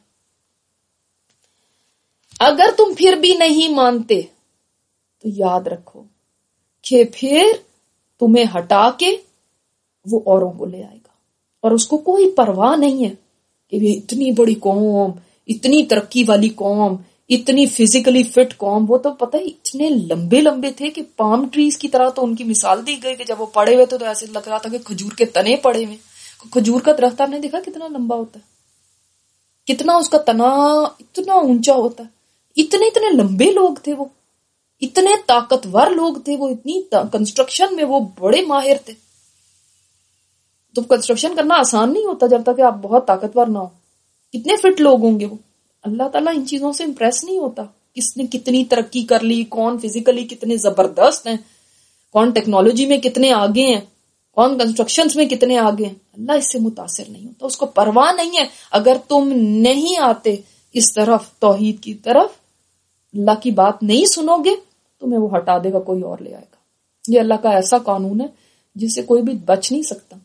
اگر تم پھر بھی نہیں مانتے تو یاد رکھو کہ پھر تمہیں ہٹا کے وہ اوروں کو لے آئے گا، اور اس کو کوئی پرواہ نہیں ہے کہ یہ اتنی بڑی قوم، اتنی ترقی والی قوم، اتنی فزیکلی فٹ قوم. وہ تو پتہ ہی اتنے لمبے لمبے تھے کہ پام ٹریز کی طرح تو ان کی مثال دی گئی کہ جب وہ پڑے ہوئے تھے تو ایسے لگ رہا تھا کہ کھجور کے تنے پڑے ہوئے. کھجور کا درخت آپ نے دیکھا کتنا لمبا ہوتا ہے، کتنا اس کا تنا اتنا اونچا ہوتا ہے. اتنے اتنے لمبے لوگ تھے، وہ اتنے طاقتور لوگ تھے، وہ اتنی کنسٹرکشن میں وہ بڑے ماہر تھے. تو کنسٹرکشن کرنا آسان نہیں ہوتا جب تک کہ آپ بہت طاقتور نہ ہو. کتنے فٹ لوگ ہوں گے وہ. اللہ تعالیٰ ان چیزوں سے امپریس نہیں ہوتا. کس نے کتنی ترقی کر لی، کون فزیکلی کتنے زبردست ہیں، کون ٹیکنالوجی میں کتنے آگے ہیں، کون کنسٹرکشن میں کتنے آگے ہیں. اللہ اس سے متاثر نہیں ہوتا، اس کو پرواہ نہیں ہے. اگر تم نہیں آتے اس طرف، توحید کی طرف، اللہ کی بات نہیں سنو گے، تمہیں وہ ہٹا دے گا، کوئی اور لے آئے گا. یہ اللہ کا ایسا قانون ہے جس سے کوئی بھی بچ نہیں سکتا،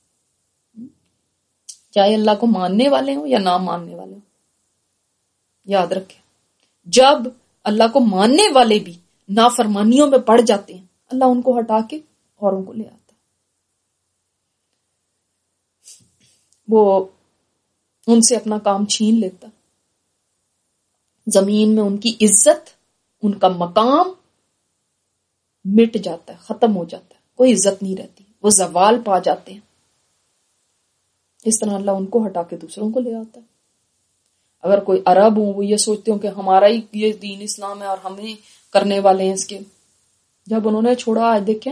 چاہے اللہ کو ماننے والے ہوں یا نہ ماننے والے ہوں. یاد رکھیں، جب اللہ کو ماننے والے بھی نافرمانیوں میں پڑ جاتے ہیں، اللہ ان کو ہٹا کے اوروں کو لے آتا ہے. وہ ان سے اپنا کام چھین لیتا. زمین میں ان کی عزت، ان کا مقام مٹ جاتا ہے، ختم ہو جاتا ہے، کوئی عزت نہیں رہتی، وہ زوال پا جاتے ہیں. اس طرح اللہ ان کو ہٹا کے دوسروں کو لے آتا ہے. اگر کوئی عرب ہوں، وہ یہ سوچتے ہوں کہ ہمارا ہی یہ دین اسلام ہے اور ہم ہی کرنے والے ہیں اس کے، جب انہوں نے چھوڑا، آج دیکھیں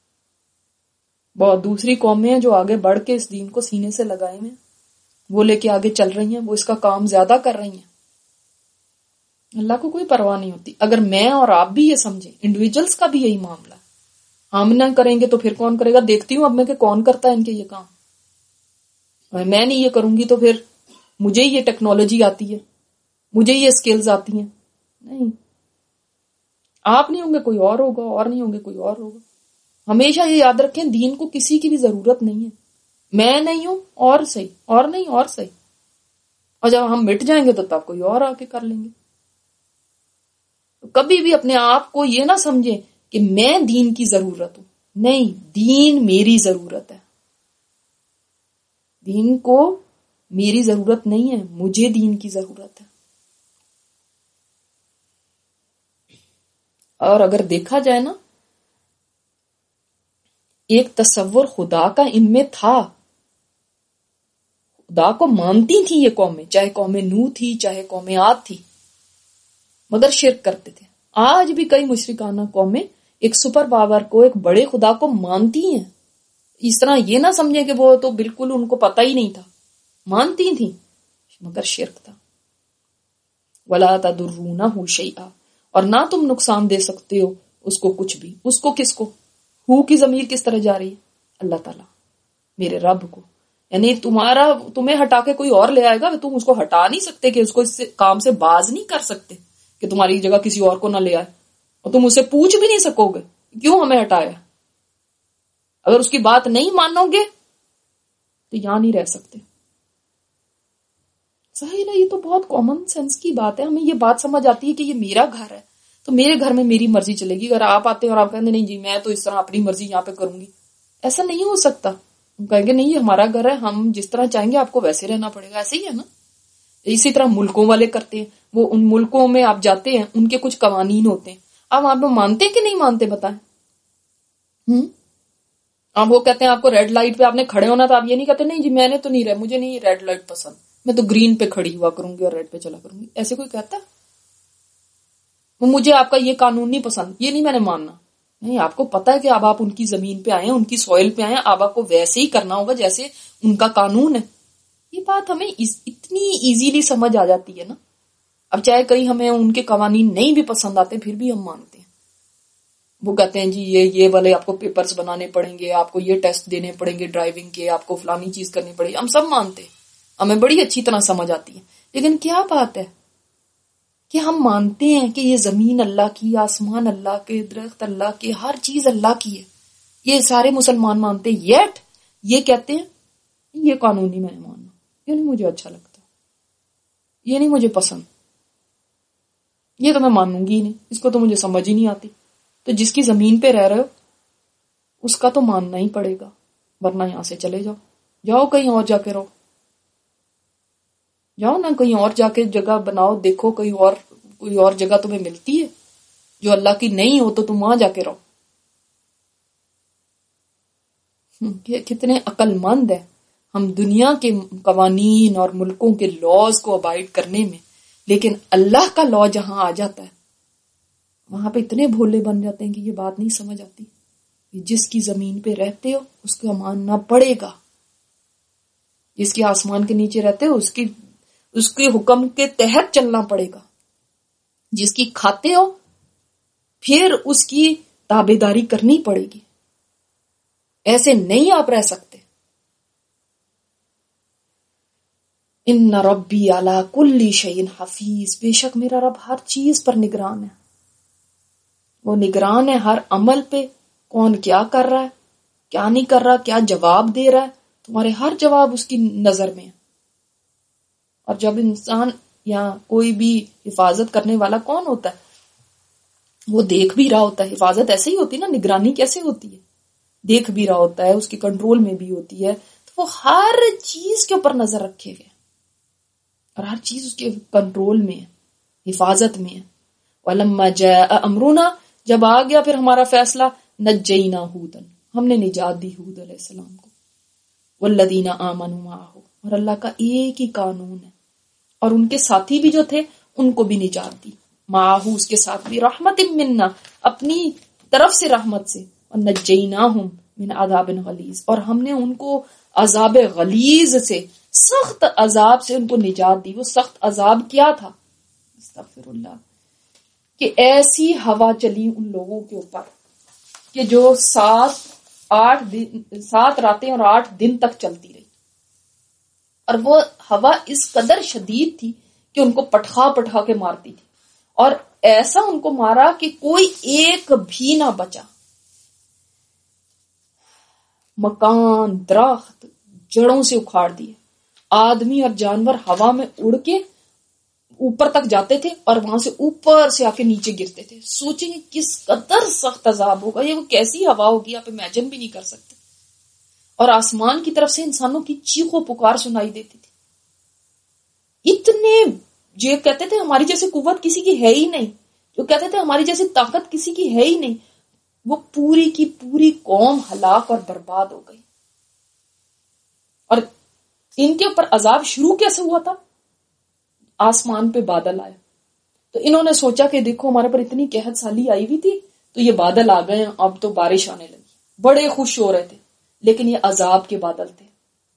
بہت دوسری قومیں ہیں جو آگے بڑھ کے اس دین کو سینے سے لگائے ہوئے ہیں، وہ لے کے آگے چل رہی ہیں، وہ اس کا کام زیادہ کر رہی ہیں. اللہ کو کوئی پرواہ نہیں ہوتی. اگر میں اور آپ بھی یہ سمجھیں، انڈیویجلز کا بھی یہی معاملہ ہے، ہم نہ کریں گے تو پھر کون کرے گا. دیکھتی ہوں اب میں کہ کون کرتا ہے ان کے یہ کام. میں نہیں یہ کروں گی تو پھر مجھے یہ ٹیکنالوجی آتی ہے، مجھے یہ اسکلز آتی ہیں. نہیں، آپ نہیں ہوں گے کوئی اور ہوگا، اور نہیں ہوں گے کوئی اور ہوگا. ہمیشہ یہ یاد رکھیں، دین کو کسی کی بھی ضرورت نہیں ہے. میں نہیں ہوں اور صحیح، اور نہیں اور صحیح، اور جب ہم مٹ جائیں گے تو تب کوئی اور آ کے کر لیں گے. کبھی بھی اپنے آپ کو یہ نہ سمجھیں کہ میں دین کی ضرورت ہوں. نہیں، دین میری ضرورت ہے. دین کو میری ضرورت نہیں ہے، مجھے دین کی ضرورت ہے. اور اگر دیکھا جائے نا، ایک تصور خدا کا ان میں تھا. خدا کو مانتی تھی یہ قومیں، چاہے قوم نوح تھی، چاہے قوم عاد تھی، مگر شرک کرتے تھے. آج بھی کئی مشرکانہ قومیں ایک سپر پاور کو، ایک بڑے خدا کو مانتی ہیں. اس طرح یہ نہ سمجھے کہ وہ تو بالکل ان کو پتہ ہی نہیں تھا، مانتی تھیں مگر شرک تھا. وَلَا تَضُرُّونَهُ شَيْئًا، اور نہ تم نقصان دے سکتے ہو اس کو کچھ بھی. اس کو کس کو؟ ہو کی ضمیر کس طرح جا رہی ہے؟ اللہ تعالیٰ، میرے رب کو. یعنی تمہیں ہٹا کے کوئی اور لے آئے گا، تم اس کو ہٹا نہیں سکتے، کہ اس کو اس کام سے باز نہیں کر سکتے کہ تمہاری جگہ کسی اور کو نہ لے آئے. اور تم اسے پوچھ بھی نہیں سکو گے کیوں ہمیں ہٹایا. اگر اس کی بات نہیں مانو گے تو یہاں نہیں رہ سکتے. صحیح ہے، یہ تو بہت کامن سینس کی بات ہے. ہمیں یہ بات سمجھ آتی ہے کہ یہ میرا گھر ہے تو میرے گھر میں میری مرضی چلے گی. اگر آپ آتے ہیں اور آپ کہیں نہیں جی میں تو اس طرح اپنی مرضی یہاں پہ کروں گی، ایسا نہیں ہو سکتا. ہم کہیں گے نہیں یہ ہمارا گھر ہے، ہم جس طرح چاہیں گے آپ کو ویسے رہنا پڑے گا. ایسے ہی ہے نا. اسی طرح ملکوں والے کرتے ہیں. وہ ان ملکوں میں آپ جاتے ہیں، ان کے کچھ قوانین ہوتے ہیں. آپ وہاں پہ مانتے کہ نہیں مانتے بتائیں. آپ وہ کہتے ہیں آپ کو ریڈ لائٹ پہ آپ نے کھڑے ہونا، تو آپ یہ نہیں کہتے نہیں جی میں نے تو نہیں مجھے نہیں ریڈ لائٹ پسند، میں تو گرین پہ کھڑی ہوا کروں گی اور ریڈ پہ چلا کروں گی. ایسے کوئی کہتا ہے؟ مجھے آپ کا یہ قانون نہیں پسند، یہ نہیں میں نے ماننا. نہیں، آپ کو پتا ہے کہ اب آپ ان کی زمین پہ آئے، ان کی سوئل پہ آئے، اب آپ کو ویسے ہی کرنا ہوگا جیسے ان کا قانون ہے. یہ بات ہمیں اتنی ایزیلی سمجھ آ جاتی ہے نا. اب چاہے کہیں ہمیں ان کے قوانین نہیں بھی پسند آتے پھر بھی ہم مانتے ہیں. وہ کہتے ہیں جی یہ والے آپ کو پیپرز بنانے پڑیں گے، آپ کو یہ ٹیسٹ دینے پڑیں گے ڈرائیونگ کے، آپ کو فلانی چیز کرنی پڑے گی. ہم سب مانتے ہیں، ہمیں بڑی اچھی طرح سمجھ آتی ہے. لیکن کیا بات ہے کہ ہم مانتے ہیں کہ یہ زمین اللہ کی، آسمان اللہ کے، درخت اللہ کے، ہر چیز اللہ کی ہے. یہ سارے مسلمان مانتے ہیں، یٹ یہ کہتے ہیں یہ قانون نہیں میں نے ماننا، یہ نہیں مجھے اچھا لگتا، یہ نہیں مجھے پسند، یہ تو میں مانوں گی ہی نہیں، اس کو تو مجھے سمجھ ہی نہیں آتی. تو جس کی زمین پہ رہ رہے ہو اس کا تو ماننا ہی پڑے گا. ورنہ یہاں سے چلے جاؤ، جاؤ کہیں اور جا کے رہو، جاؤ نا کہیں اور جا کے جگہ بناؤ، دیکھو کوئی اور جگہ تمہیں ملتی ہے جو اللہ کی نہیں ہو تو تم وہاں جا کے رہو۔ کتنے عقل مند ہیں ہم دنیا کے قوانین اور ملکوں کے لاز کو ابائڈ کرنے میں، لیکن اللہ کا لا جہاں آ جاتا ہے وہاں پہ اتنے بھولے بن جاتے ہیں کہ یہ بات نہیں سمجھ آتی کہ جس کی زمین پہ رہتے ہو اس کو ماننا پڑے گا، جس کے آسمان کے نیچے رہتے ہو اس کے حکم کے تحت چلنا پڑے گا، جس کی کھاتے ہو پھر اس کی تابع داری کرنی پڑے گی، ایسے نہیں آپ رہ سکتے۔ ان ربی علی کل شیء حفیظ، بے شک میرا رب ہر چیز پر نگران ہے، وہ نگران ہے ہر عمل پہ، کون کیا کر رہا ہے کیا نہیں کر رہا، کیا جواب دے رہا ہے، تمہارے ہر جواب اس کی نظر میں ہے۔ اور جب انسان یا کوئی بھی حفاظت کرنے والا کون ہوتا ہے، وہ دیکھ بھی رہا ہوتا ہے، حفاظت ایسے ہی ہوتی ہے نا، نگرانی کیسے ہوتی ہے، دیکھ بھی رہا ہوتا ہے، اس کے کنٹرول میں بھی ہوتی ہے، تو وہ ہر چیز کے اوپر نظر رکھے ہوئے اور ہر چیز اس کے کنٹرول میں ہے، حفاظت میں ہے۔ وَلَمَّا جَاءَ أَمْرُنَا، جب آ گیا پھر ہمارا فیصلہ، نَجَّيْنَا هُودًا، ہم نے نجات دی ہود علیہ السلام کو، وَالَّذِينَ آمَنُوا مَعَهُ، اور اللہ کا ایک ہی قانون ہے، اور ان کے ساتھی بھی جو تھے ان کو بھی نجات دی، معاہو اس کے ساتھ بھی، رحمت منا اپنی طرف سے رحمت سے، اور نجیناہم من عذاب غلیظ، اور ہم نے ان کو عذاب غلیظ سے، سخت عذاب سے ان کو نجات دی۔ وہ سخت عذاب کیا تھا؟ استغفر اللہ، کہ ایسی ہوا چلی ان لوگوں کے اوپر کہ جو 7 راتیں اور 8 دن تک چلتی رہی، اور وہ ہوا اس قدر شدید تھی کہ ان کو پٹخا پٹخا کے مارتی تھی، اور ایسا ان کو مارا کہ کوئی ایک بھی نہ بچا، مکان درخت جڑوں سے اکھاڑ دیے، آدمی اور جانور ہوا میں اڑ کے اوپر تک جاتے تھے اور وہاں سے اوپر سے آ کے نیچے گرتے تھے۔ سوچیں گے کس قدر سخت عذاب ہوگا، یہ وہ کیسی ہوا ہوگی، آپ امیجن بھی نہیں کر سکتے۔ اور آسمان کی طرف سے انسانوں کی چیخ و پکار سنائی دیتی تھی، اتنے جو کہتے تھے ہماری جیسے قوت کسی کی ہے ہی نہیں، جو کہتے تھے ہماری جیسی طاقت کسی کی ہے ہی نہیں، وہ پوری کی پوری قوم ہلاک اور برباد ہو گئی۔ اور ان کے اوپر عذاب شروع کیسے ہوا تھا؟ آسمان پہ بادل آئے تو انہوں نے سوچا کہ دیکھو ہمارے پر اتنی قحط سالی آئی ہوئی تھی تو یہ بادل آ گئے، اب تو بارش آنے لگی، بڑے خوش ہو رہے تھے، لیکن یہ عذاب کے بادل تھے۔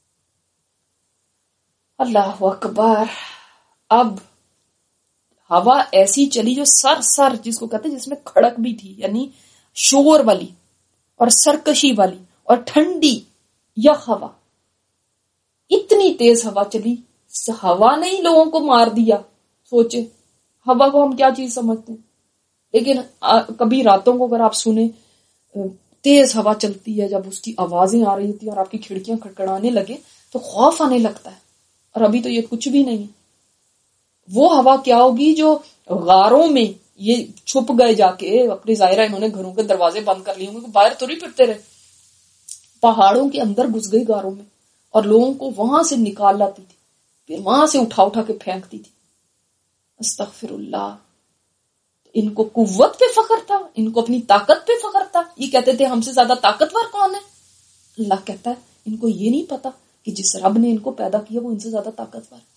اللہ اکبر، اب ہوا ایسی چلی جو سر جس کو کہتے ہیں، جس میں کھڑک بھی تھی، یعنی شور والی اور سرکشی والی اور ٹھنڈی یخ ہوا، اتنی تیز ہوا چلی، ہوا نے ہی لوگوں کو مار دیا۔ سوچے ہوا کو ہم کیا چیز سمجھتے ہیں، لیکن کبھی راتوں کو اگر آپ سنیں تیز ہوا چلتی ہے، جب اس کی آوازیں آ رہی ہوتی ہیں اور آپ کی کھڑکیاں کھڑکڑانے لگے تو خوف آنے لگتا ہے، اور ابھی تو یہ کچھ بھی نہیں ہے۔ وہ ہوا کیا ہوگی جو غاروں میں یہ چھپ گئے جا کے، اپنے ظاہرہ انہوں نے گھروں کے دروازے بند کر لیے ہوں گے، باہر تھوڑی پھرتے رہے، پہاڑوں کے اندر گھس گئی غاروں میں، اور لوگوں کو وہاں سے نکال لاتی تھی، پھر وہاں سے اٹھا کے پھینکتی تھی۔ استغفر اللہ۔ ان کو قوت پہ فخر تھا، ان کو اپنی طاقت پہ فخر تھا، یہ کہتے تھے ہم سے زیادہ طاقتور کون ہے؟ اللہ کہتا ہے ان کو یہ نہیں پتا کہ جس رب نے ان کو پیدا کیا وہ ان سے زیادہ طاقتور ہے۔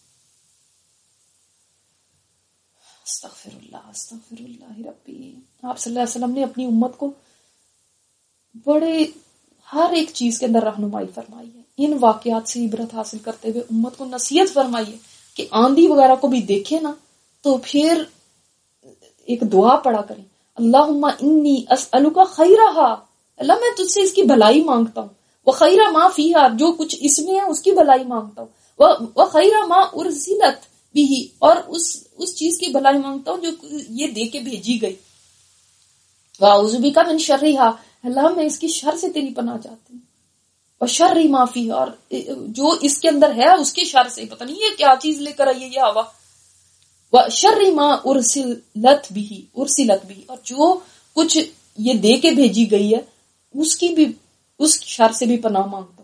استغفر اللہ ربی۔ آپ صلی اللہ علیہ وسلم نے اپنی امت کو بڑے ہر ایک چیز کے اندر رہنمائی فرمائی ہے، ان واقعات سے عبرت حاصل کرتے ہوئے امت کو نصیحت فرمائی ہے کہ آندھی وغیرہ کو بھی دیکھے نا تو پھر ایک دعا پڑھا کریں، اللہم انی اسألک خیرہا، اللہ میں تجھ سے اس کی بھلائی مانگتا ہوں، وخیر ما فیہا، جو کچھ اس میں ہے اس کی بھلائی مانگتا ہوں، وخیر ما ارسلت بھی، اور اس چیز کی بھلائی مانگتا ہوں جو یہ دے کے بھیجی گئی، واعوذ بک من شرہا، اللہ میں اس کی شر سے تیری پناہ چاہتی ہوں، وشر ما فیہا، اور جو اس کے اندر ہے اس کے شر سے، پتہ نہیں یہ کیا چیز لے کر آئی ہے یہ ہوا، وشر ما ارسلت بھی، اور جو کچھ یہ دے کے بھیجی گئی ہے اس کی بھی، اس شر سے بھی پناہ مانگتا ہوں۔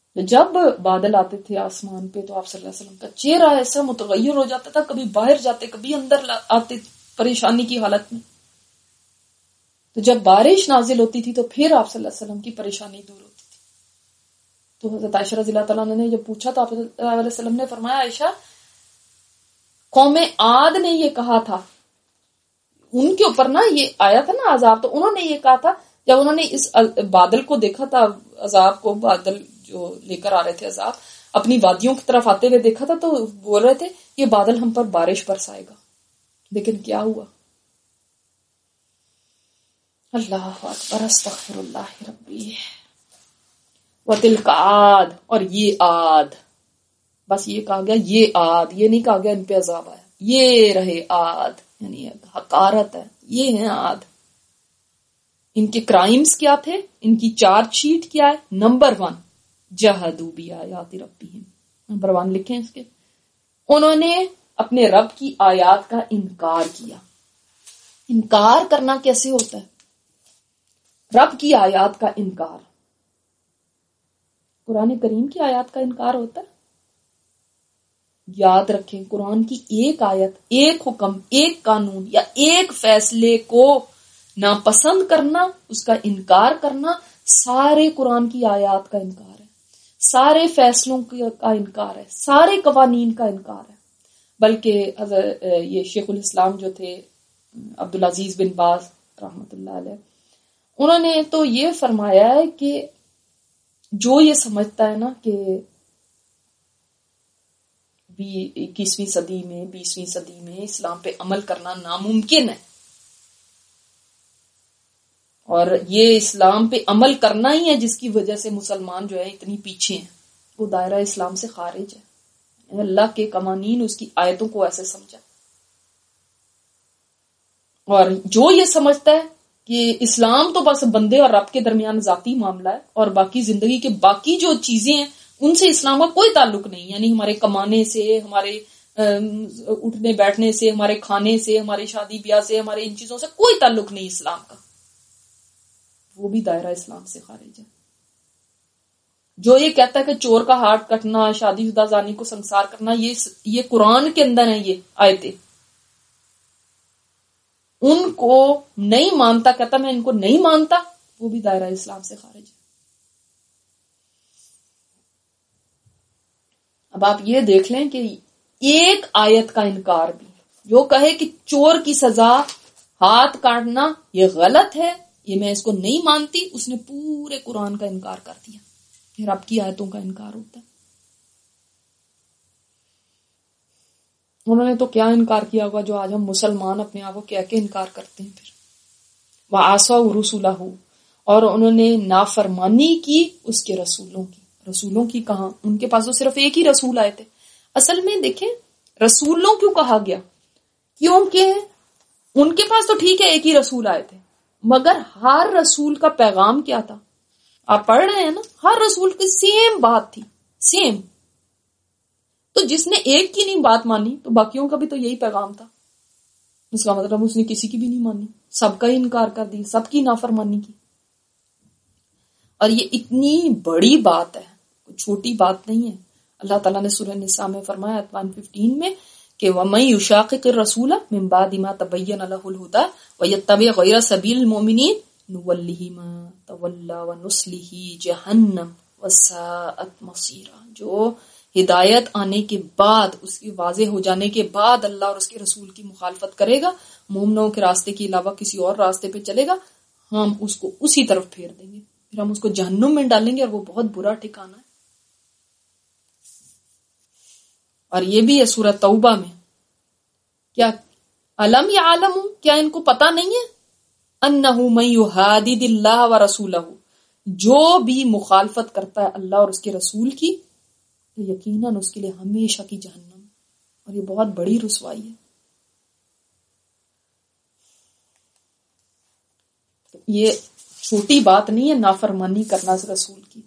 تو جب بادل آتے تھے آسمان پہ تو آپ صلی اللہ علیہ وسلم کا چہرہ ایسا متغیر ہو جاتا تھا، کبھی باہر جاتے کبھی اندر آتے پریشانی کی حالت میں. تو جب بارش نازل ہوتی تھی تو پھر آپ صلی اللہ علیہ وسلم کی پریشانی دور ہوتی تھی. تو حضرت عائشہ رضی اللہ تعالیٰ نے جب پوچھا تو آپ صلی اللہ علیہ وسلم نے فرمایا، عائشہ قوم عاد نے یہ کہا تھا، ان کے اوپر نا یہ آیا تھا نا عذاب، تو انہوں نے یہ کہا تھا جب انہوں نے اس بادل کو دیکھا تھا، عذاب کو، بادل جو لے کر آ رہے تھے عذاب اپنی وادیوں کی طرف آتے ہوئے دیکھا تھا، تو بول رہے تھے یہ بادل ہم پر بارش برسائے گا. لیکن کیا ہوا؟ اللہ اکبر، استغفر اللہ ربی. وتلک عاد، اور یہ عاد، بس یہ کہا گیا یہ عاد، یہ نہیں کہا گیا ان پہ عذاب آیا، یہ رہے عاد، یعنی حقارت ہے، یہ ہیں عاد. ان کے کرائمز کیا تھے، ان کی چارج شیٹ کیا ہے؟ نمبر 1 جہدوا بآیات ربہم، نمبر 1 لکھیں اس کے، انہوں نے اپنے رب کی آیات کا انکار کیا. انکار کرنا کیسے ہوتا ہے؟ رب کی آیات کا انکار، قرآن کریم کی آیات کا انکار ہوتا ہے. یاد رکھیں، قرآن کی ایک آیت، ایک حکم، ایک قانون یا ایک فیصلے کو ناپسند کرنا، اس کا انکار کرنا، سارے قرآن کی آیات کا انکار ہے، سارے فیصلوں کا انکار ہے، سارے قوانین کا انکار ہے. بلکہ یہ شیخ الاسلام جو تھے عبدالعزیز بن باز رحمۃ اللہ علیہ، انہوں نے تو یہ فرمایا ہے کہ جو یہ سمجھتا ہے نا کہ 21ویں صدی میں 20ویں صدی میں اسلام پہ عمل کرنا ناممکن ہے، اور یہ اسلام پہ عمل کرنا ہی ہے جس کی وجہ سے مسلمان جو ہے اتنی پیچھے ہیں، وہ دائرہ اسلام سے خارج ہے. اللہ کے قوانین، اس کی آیتوں کو ایسے سمجھا. اور جو یہ سمجھتا ہے کہ اسلام تو بس بندے اور رب کے درمیان ذاتی معاملہ ہے، اور باقی زندگی کے باقی جو چیزیں ہیں ان سے اسلام کا کوئی تعلق نہیں، یعنی ہمارے کمانے سے، ہمارے اٹھنے بیٹھنے سے، ہمارے کھانے سے، ہماری شادی بیاہ سے، ہمارے ان چیزوں سے کوئی تعلق نہیں اسلام کا، وہ بھی دائرہ اسلام سے خارج ہے. جو یہ کہتا ہے کہ چور کا ہاتھ کٹنا، شادی شدہ زانی کو سنسار کرنا، یہ قرآن کے اندر ہے، یہ آیتیں، ان کو نہیں مانتا، کہتا میں ان کو نہیں مانتا، وہ بھی دائرہ اسلام سے خارج ہے. اب آپ یہ دیکھ لیں کہ ایک آیت کا انکار بھی، جو کہے کہ چور کی سزا ہاتھ کاٹنا یہ غلط ہے، یہ میں اس کو نہیں مانتی، اس نے پورے قرآن کا انکار کر دیا. رب کی آیتوں کا انکار ہوتا ہے. انہوں نے تو کیا انکار کیا ہوگا جو آج ہم مسلمان اپنے آپ کو کہہ کے انکار کرتے ہیں. پھر وَعَصَوْا رُسُلَهُ، اور انہوں نے نافرمانی کی اس کے رسولوں کی. رسولوں کی کہاں، ان کے پاس تو صرف ایک ہی رسول آئے تھے. اصل میں دیکھیں رسولوں کیوں کہا گیا، کیونکہ ان کے پاس تو ٹھیک ہے ایک ہی رسول آئے تھے، مگر ہر رسول کا پیغام کیا تھا؟ آپ پڑھ رہے ہیں نا، ہر رسول کی سیم بات تھی، سیم. تو جس نے ایک کی نہیں بات مانی تو باقیوں کا بھی تو یہی پیغام تھا. اس کا مطلب اس نے کسی کی بھی نہیں مانی، سب کا ہی انکار کر دی، سب کی نافرمانی کی. اور یہ اتنی بڑی بات ہے، چھوٹی بات نہیں ہے. اللہ تعالیٰ نے سورہ نساء میں فرمایا 115 میں کہ وَمَن يُشَاقِقِ الرَّسُولَ مِن بَعْدِ مَا تَبَيَّنَ لَهُ الْهُدَى وَيَتَّبِعْ غَيْرَ سَبِيلِ الْمُؤْمِنِينَ نُوَلِّهِ مَا تَوَلَّى وَنُصْلِهِ جَهَنَّمَ وَسَاءَتْ مَصِيرًا. جو ہدایت آنے کے بعد، اس کی واضح ہو جانے کے بعد اللہ اور اس کے رسول کی مخالفت کرے گا، مومنوں کے راستے کے علاوہ کسی اور راستے پہ چلے گا، ہم اس کو اسی طرف پھیر دیں گے، پھر ہم اس کو جہنم میں ڈالیں گے، اور وہ بہت برا ٹھکانہ ہے. اور یہ بھی ہے سورہ توبہ میں، کیا علم یعلم، کیا ان کو پتا نہیں ہے، انہ من یحادد اللہ ورسولہ، جو بھی مخالفت کرتا ہے اللہ اور اس کے رسول کی تو یقیناً اس کے لیے ہمیشہ کی جہنم، اور یہ بہت بڑی رسوائی ہے. یہ چھوٹی بات نہیں ہے نافرمانی کرنا رسول کی.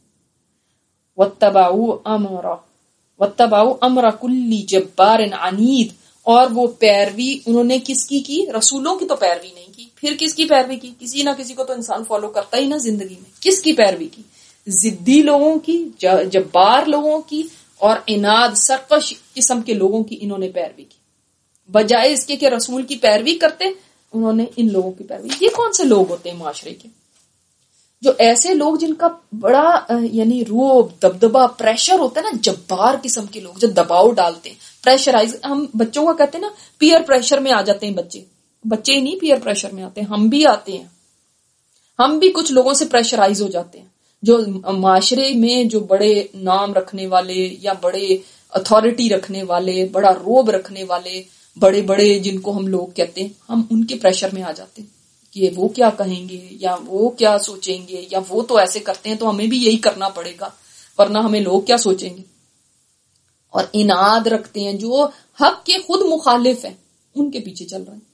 وَاتَّبَعُوا أَمْرَ كُلِّ جَبَّارٍ عَنِيدٍ، اور وہ پیروی انہوں نے کس کی رسولوں کی تو پیروی نہیں کی. پھر کس کی پیروی کی؟ کسی نہ کسی کو تو انسان فالو کرتا ہی نا زندگی میں. کس کی پیروی کی؟ ضدی لوگوں کی، جبار لوگوں کی اور عناد سرکش قسم کے لوگوں کی انہوں نے پیروی کی، بجائے اس کے کہ رسول کی پیروی کرتے انہوں نے ان لوگوں کی پیروی۔ یہ کون سے لوگ ہوتے ہیں معاشرے کے؟ جو ایسے لوگ جن کا بڑا یعنی روب دبدبا پریشر ہوتا ہے نا، جبار قسم کے لوگ جو دباؤ ڈالتے ہیں، پریشرائز۔ ہم بچوں کا کہتے ہیں نا پیئر پریشر میں آ جاتے ہیں بچے ہی نہیں پیئر پریشر میں آتے ہیں، ہم بھی آتے ہیں، ہم بھی کچھ لوگوں سے پریشرائز ہو جاتے ہیں۔ جو معاشرے میں جو بڑے نام رکھنے والے یا بڑے اتھارٹی رکھنے والے، بڑا روب رکھنے والے، بڑے بڑے جن کو ہم لوگ کہتے ہیں، ہم ان کے پریشر میں آ جاتے ہیں کہ وہ کیا کہیں گے یا وہ کیا سوچیں گے، یا وہ تو ایسے کرتے ہیں تو ہمیں بھی یہی کرنا پڑے گا ورنہ ہمیں لوگ کیا سوچیں گے۔ اور اناد رکھتے ہیں، جو حق کے خود مخالف ہیں ان کے پیچھے چل رہے ہیں۔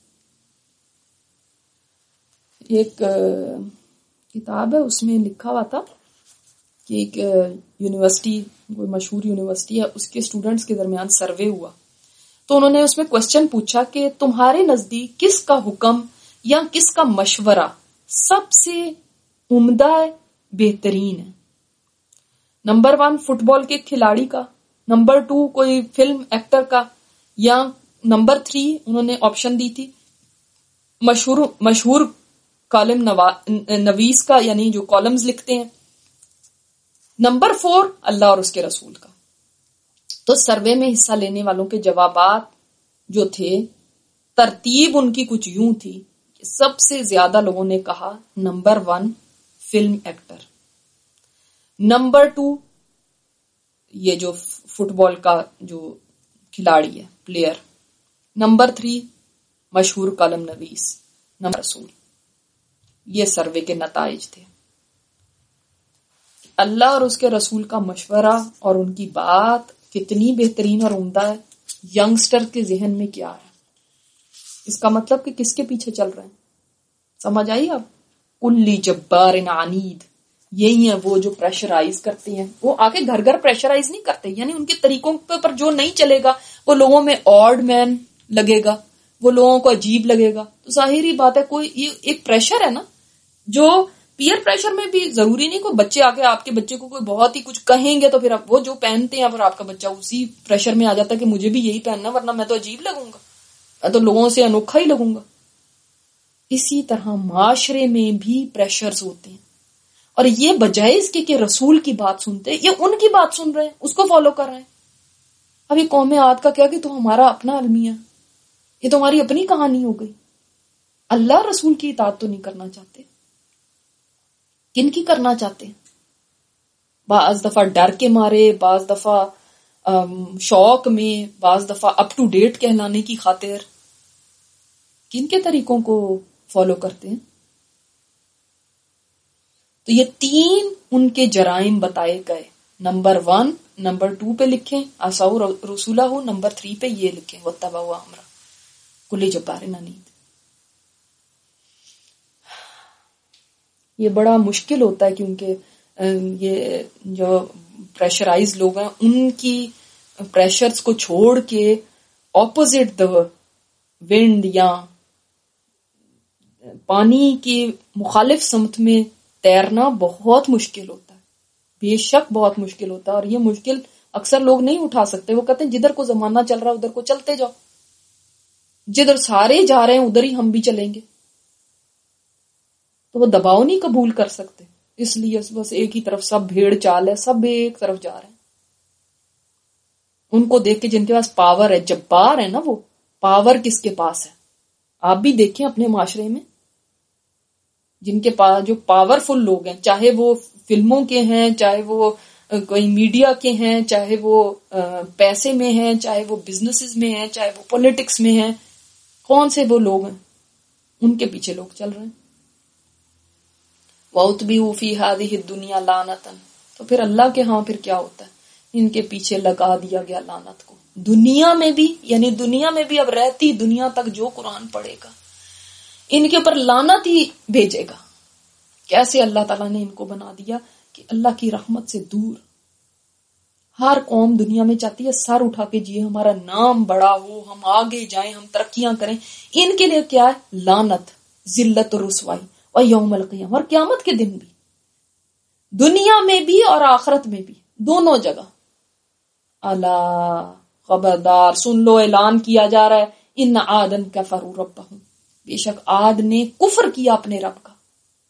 ایک کتاب ہے اس میں لکھا ہوا تھا کہ ایک یونیورسٹی، کوئی مشہور یونیورسٹی ہے، اس کے اسٹوڈنٹس کے درمیان سروے ہوا تو انہوں نے اس میں کوسچن پوچھا کہ تمہارے نزدیک کس کا حکم یا کس کا مشورہ سب سے عمدہ ہے، بہترین ہے؟ نمبر 1 فٹ بال کے کھلاڑی کا، نمبر 2 کوئی فلم ایکٹر کا، یا نمبر 3 انہوں نے آپشن دی تھی مشہور کالم نویس کا، یعنی جو کالمز لکھتے ہیں، نمبر 4 اللہ اور اس کے رسول کا۔ تو سروے میں حصہ لینے والوں کے جوابات جو تھے، ترتیب ان کی کچھ یوں تھی کہ سب سے زیادہ لوگوں نے کہا نمبر 1 فلم ایکٹر، نمبر 2 یہ جو فٹ بال کا جو کھلاڑی ہے پلیئر، نمبر 3 مشہور کالم نویس، نمبر رسول۔ یہ سروے کے نتائج تھے۔ اللہ اور اس کے رسول کا مشورہ اور ان کی بات کتنی بہترین اور عمدہ ہے، ینگسٹر کے ذہن میں کیا ہے؟ اس کا مطلب کہ کس کے پیچھے چل رہے ہیں؟ سمجھ آئی آپ؟ کلی جبار عنید، یہی ہیں وہ جو پریشرائز کرتے ہیں۔ وہ آگے گھر گھر پریشرائز نہیں کرتے، یعنی ان کے طریقوں پر جو نہیں چلے گا وہ لوگوں میں آڈ مین لگے گا، وہ لوگوں کو عجیب لگے گا۔ تو ظاہری بات ہے کوئی یہ ایک پریشر ہے نا، جو پیئر پریشر میں بھی ضروری نہیں کوئی بچے آگے آپ کے بچے کو کوئی بہت ہی کچھ کہیں گے تو پھر وہ جو پہنتے ہیں پھر آپ کا بچہ اسی پریشر میں آ جاتا ہے کہ مجھے بھی یہی پہننا ورنہ میں تو عجیب لگوں گا، میں تو لوگوں سے انوکھا ہی لگوں گا۔ اسی طرح معاشرے میں بھی پریشرز ہوتے ہیں، اور یہ بجائے اس کے کہ رسول کی بات سنتے، یہ ان کی بات سن رہے ہیں، اس کو فالو کر رہے ہیں۔ اب یہ قوم عاد کا کیا کہ تو ہمارا اپنا المیہ، یہ تو ہماری اپنی کہانی ہو گئی۔ اللہ رسول کی اطاعت تو نہیں کرنا چاہتے، کن کی کرنا چاہتے ہیں؟ بعض دفعہ ڈر کے مارے، بعض دفعہ شوق میں، بعض دفعہ اپ ٹو ڈیٹ کہلانے کی خاطر، کن کے طریقوں کو فالو کرتے ہیں؟ تو یہ 3 ان کے جرائم بتائے گئے، نمبر 1 نمبر 2 پہ لکھیں اساؤ رسولہ ہو، نمبر 3 پہ یہ لکھیں واتبعوا امرہ کل جبار عنید۔ یہ بڑا مشکل ہوتا ہے کیونکہ یہ جو پریشرائز لوگ ہیں ان کی پریشرز کو چھوڑ کے اپوزٹ دا ونڈ یا پانی کی مخالف سمت میں تیرنا بہت مشکل ہوتا ہے، بے شک بہت مشکل ہوتا ہے۔ اور یہ مشکل اکثر لوگ نہیں اٹھا سکتے، وہ کہتے ہیں جدھر کو زمانہ چل رہا ہے ادھر کو چلتے جاؤ، جدھر سارے جا رہے ہیں ادھر ہی ہم بھی چلیں گے۔ تو وہ دباؤ نہیں قبول کر سکتے، اس لیے بس ایک ہی طرف سب بھیڑ چال ہے، سب ایک طرف جا رہے ہیں۔ ان کو دیکھ کے جن کے پاس پاور ہے، جبار ہے نا، وہ پاور کس کے پاس ہے؟ آپ بھی دیکھیں اپنے معاشرے میں جن کے پاس جو پاورفل لوگ ہیں، چاہے وہ فلموں کے ہیں، چاہے وہ کوئی میڈیا کے ہیں، چاہے وہ پیسے میں ہیں، چاہے وہ بزنسز میں ہیں، چاہے وہ پولیٹکس میں ہیں، کون سے وہ لوگ ہیں؟ ان کے پیچھے لوگ چل رہے ہیں۔ وَأُتْبِعُوا فِي هَذِهِ الدُّنْيَا لَعْنَةً، تو پھر اللہ کے ہاں پھر کیا ہوتا ہے؟ ان کے پیچھے لگا دیا گیا لعنت کو، دنیا میں بھی، یعنی دنیا میں بھی اب رہتی دنیا تک جو قرآن پڑھے گا ان کے اوپر لعنت ہی بھیجے گا۔ کیسے اللہ تعالیٰ نے ان کو بنا دیا کہ اللہ کی رحمت سے دور۔ ہر قوم دنیا میں چاہتی ہے سر اٹھا کے جیے، ہمارا نام بڑا ہو، ہم آگے جائیں، ہم ترقیاں کریں۔ ان کے لیے کیا ہے؟ لعنت، ذلت اور رسوائی، اور یوم القیامہ، اور قیامت کے دن بھی دنیا میں بھی اور آخرت میں بھی، دونوں جگہ۔ الا خبردار، سن لو، اعلان کیا جا رہا ہے، ان عادن کفروا ربہم، بے شک عاد نے کفر کیا اپنے رب کا۔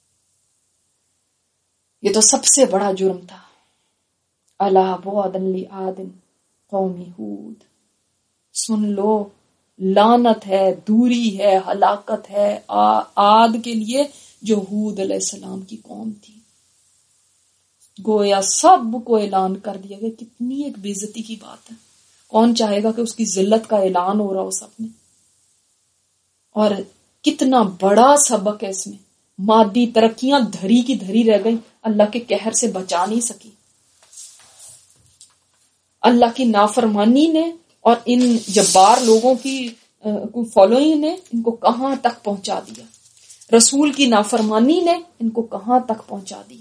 یہ تو سب سے بڑا جرم تھا۔ الا بعدا لعاد قوم ہود، سن لو، لعنت ہے، دوری ہے، ہلاکت ہے عاد کے لیے جو ہود علیہ السلام کی قوم تھی۔ گویا سب کو اعلان کر دیا گیا۔ کتنی ایک بے عزتی کی بات ہے، کون چاہے گا کہ اس کی ذلت کا اعلان ہو رہا ہو سب میں؟ اور کتنا بڑا سبق ہے اس میں۔ مادی ترقیاں دھری کی دھری رہ گئی، اللہ کے قہر سے بچا نہیں سکی۔ اللہ کی نافرمانی نے اور ان جبار لوگوں کی فالوئنگ نے ان کو کہاں تک پہنچا دیا، رسول کی نافرمانی نے ان کو کہاں تک پہنچا دیا۔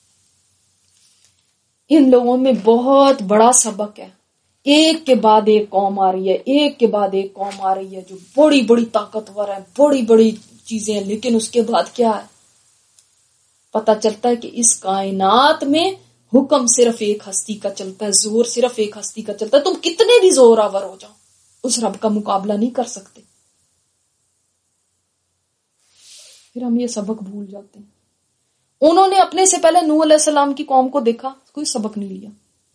ان لوگوں میں بہت بڑا سبق ہے، ایک کے بعد ایک قوم آ رہی ہے، ایک کے بعد ایک قوم آ رہی ہے جو بڑی بڑی طاقتور ہے، بڑی بڑی چیزیں ہیں، لیکن اس کے بعد کیا ہے؟ پتہ چلتا ہے کہ اس کائنات میں حکم صرف ایک ہستی کا چلتا ہے، زور صرف ایک ہستی کا چلتا ہے۔ تم کتنے بھی زور آور ہو جاؤ، اس رب کا مقابلہ نہیں کر سکتے۔ پھر ہم یہ سبق بھول جاتے ہیں۔ انہوں نے اپنے سے پہلے نوح علیہ السلام کی قوم کو دیکھا، کوئی سبق نہیں لیا۔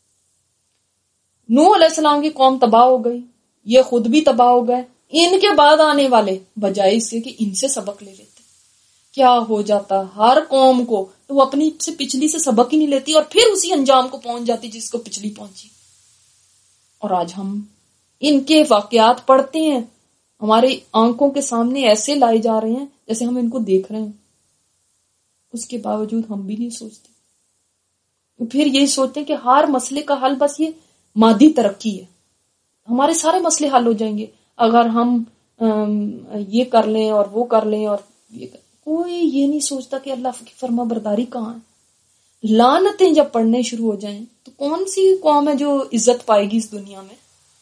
نوح علیہ السلام کی قوم تباہ ہو گئی، یہ خود بھی تباہ ہو گئے۔ ان کے بعد آنے والے بجائے اس کے کہ ان سے سبق لے لیتے، کیا ہو جاتا؟ ہر قوم کو تو وہ اپنی سے پچھلی سے سبق ہی نہیں لیتی اور پھر اسی انجام کو پہنچ جاتی جس کو پچھلی پہنچی۔ اور آج ہم ان کے واقعات پڑھتے ہیں، ہماری آنکھوں کے سامنے ایسے لائے جا رہے ہیں جیسے ہم ان کو دیکھ رہے ہیں، اس کے باوجود ہم بھی نہیں سوچتے۔ پھر یہی سوچتے ہیں کہ ہر مسئلے کا حل بس یہ مادی ترقی ہے، ہمارے سارے مسئلے حل ہو جائیں گے اگر ہم یہ کر لیں اور وہ کر لیں اور یہ کر۔ کوئی یہ نہیں سوچتا کہ اللہ کی فرما برداری کہاں ہے۔ لعنتیں جب پڑھنے شروع ہو جائیں تو کون سی قوم ہے جو عزت پائے گی اس دنیا میں؟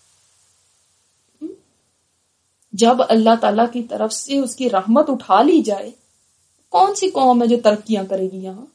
جب اللہ تعالیٰ کی طرف سے اس کی رحمت اٹھا لی جائے، کون سی قوم ہے جو ترقیاں کرے گی یہاں؟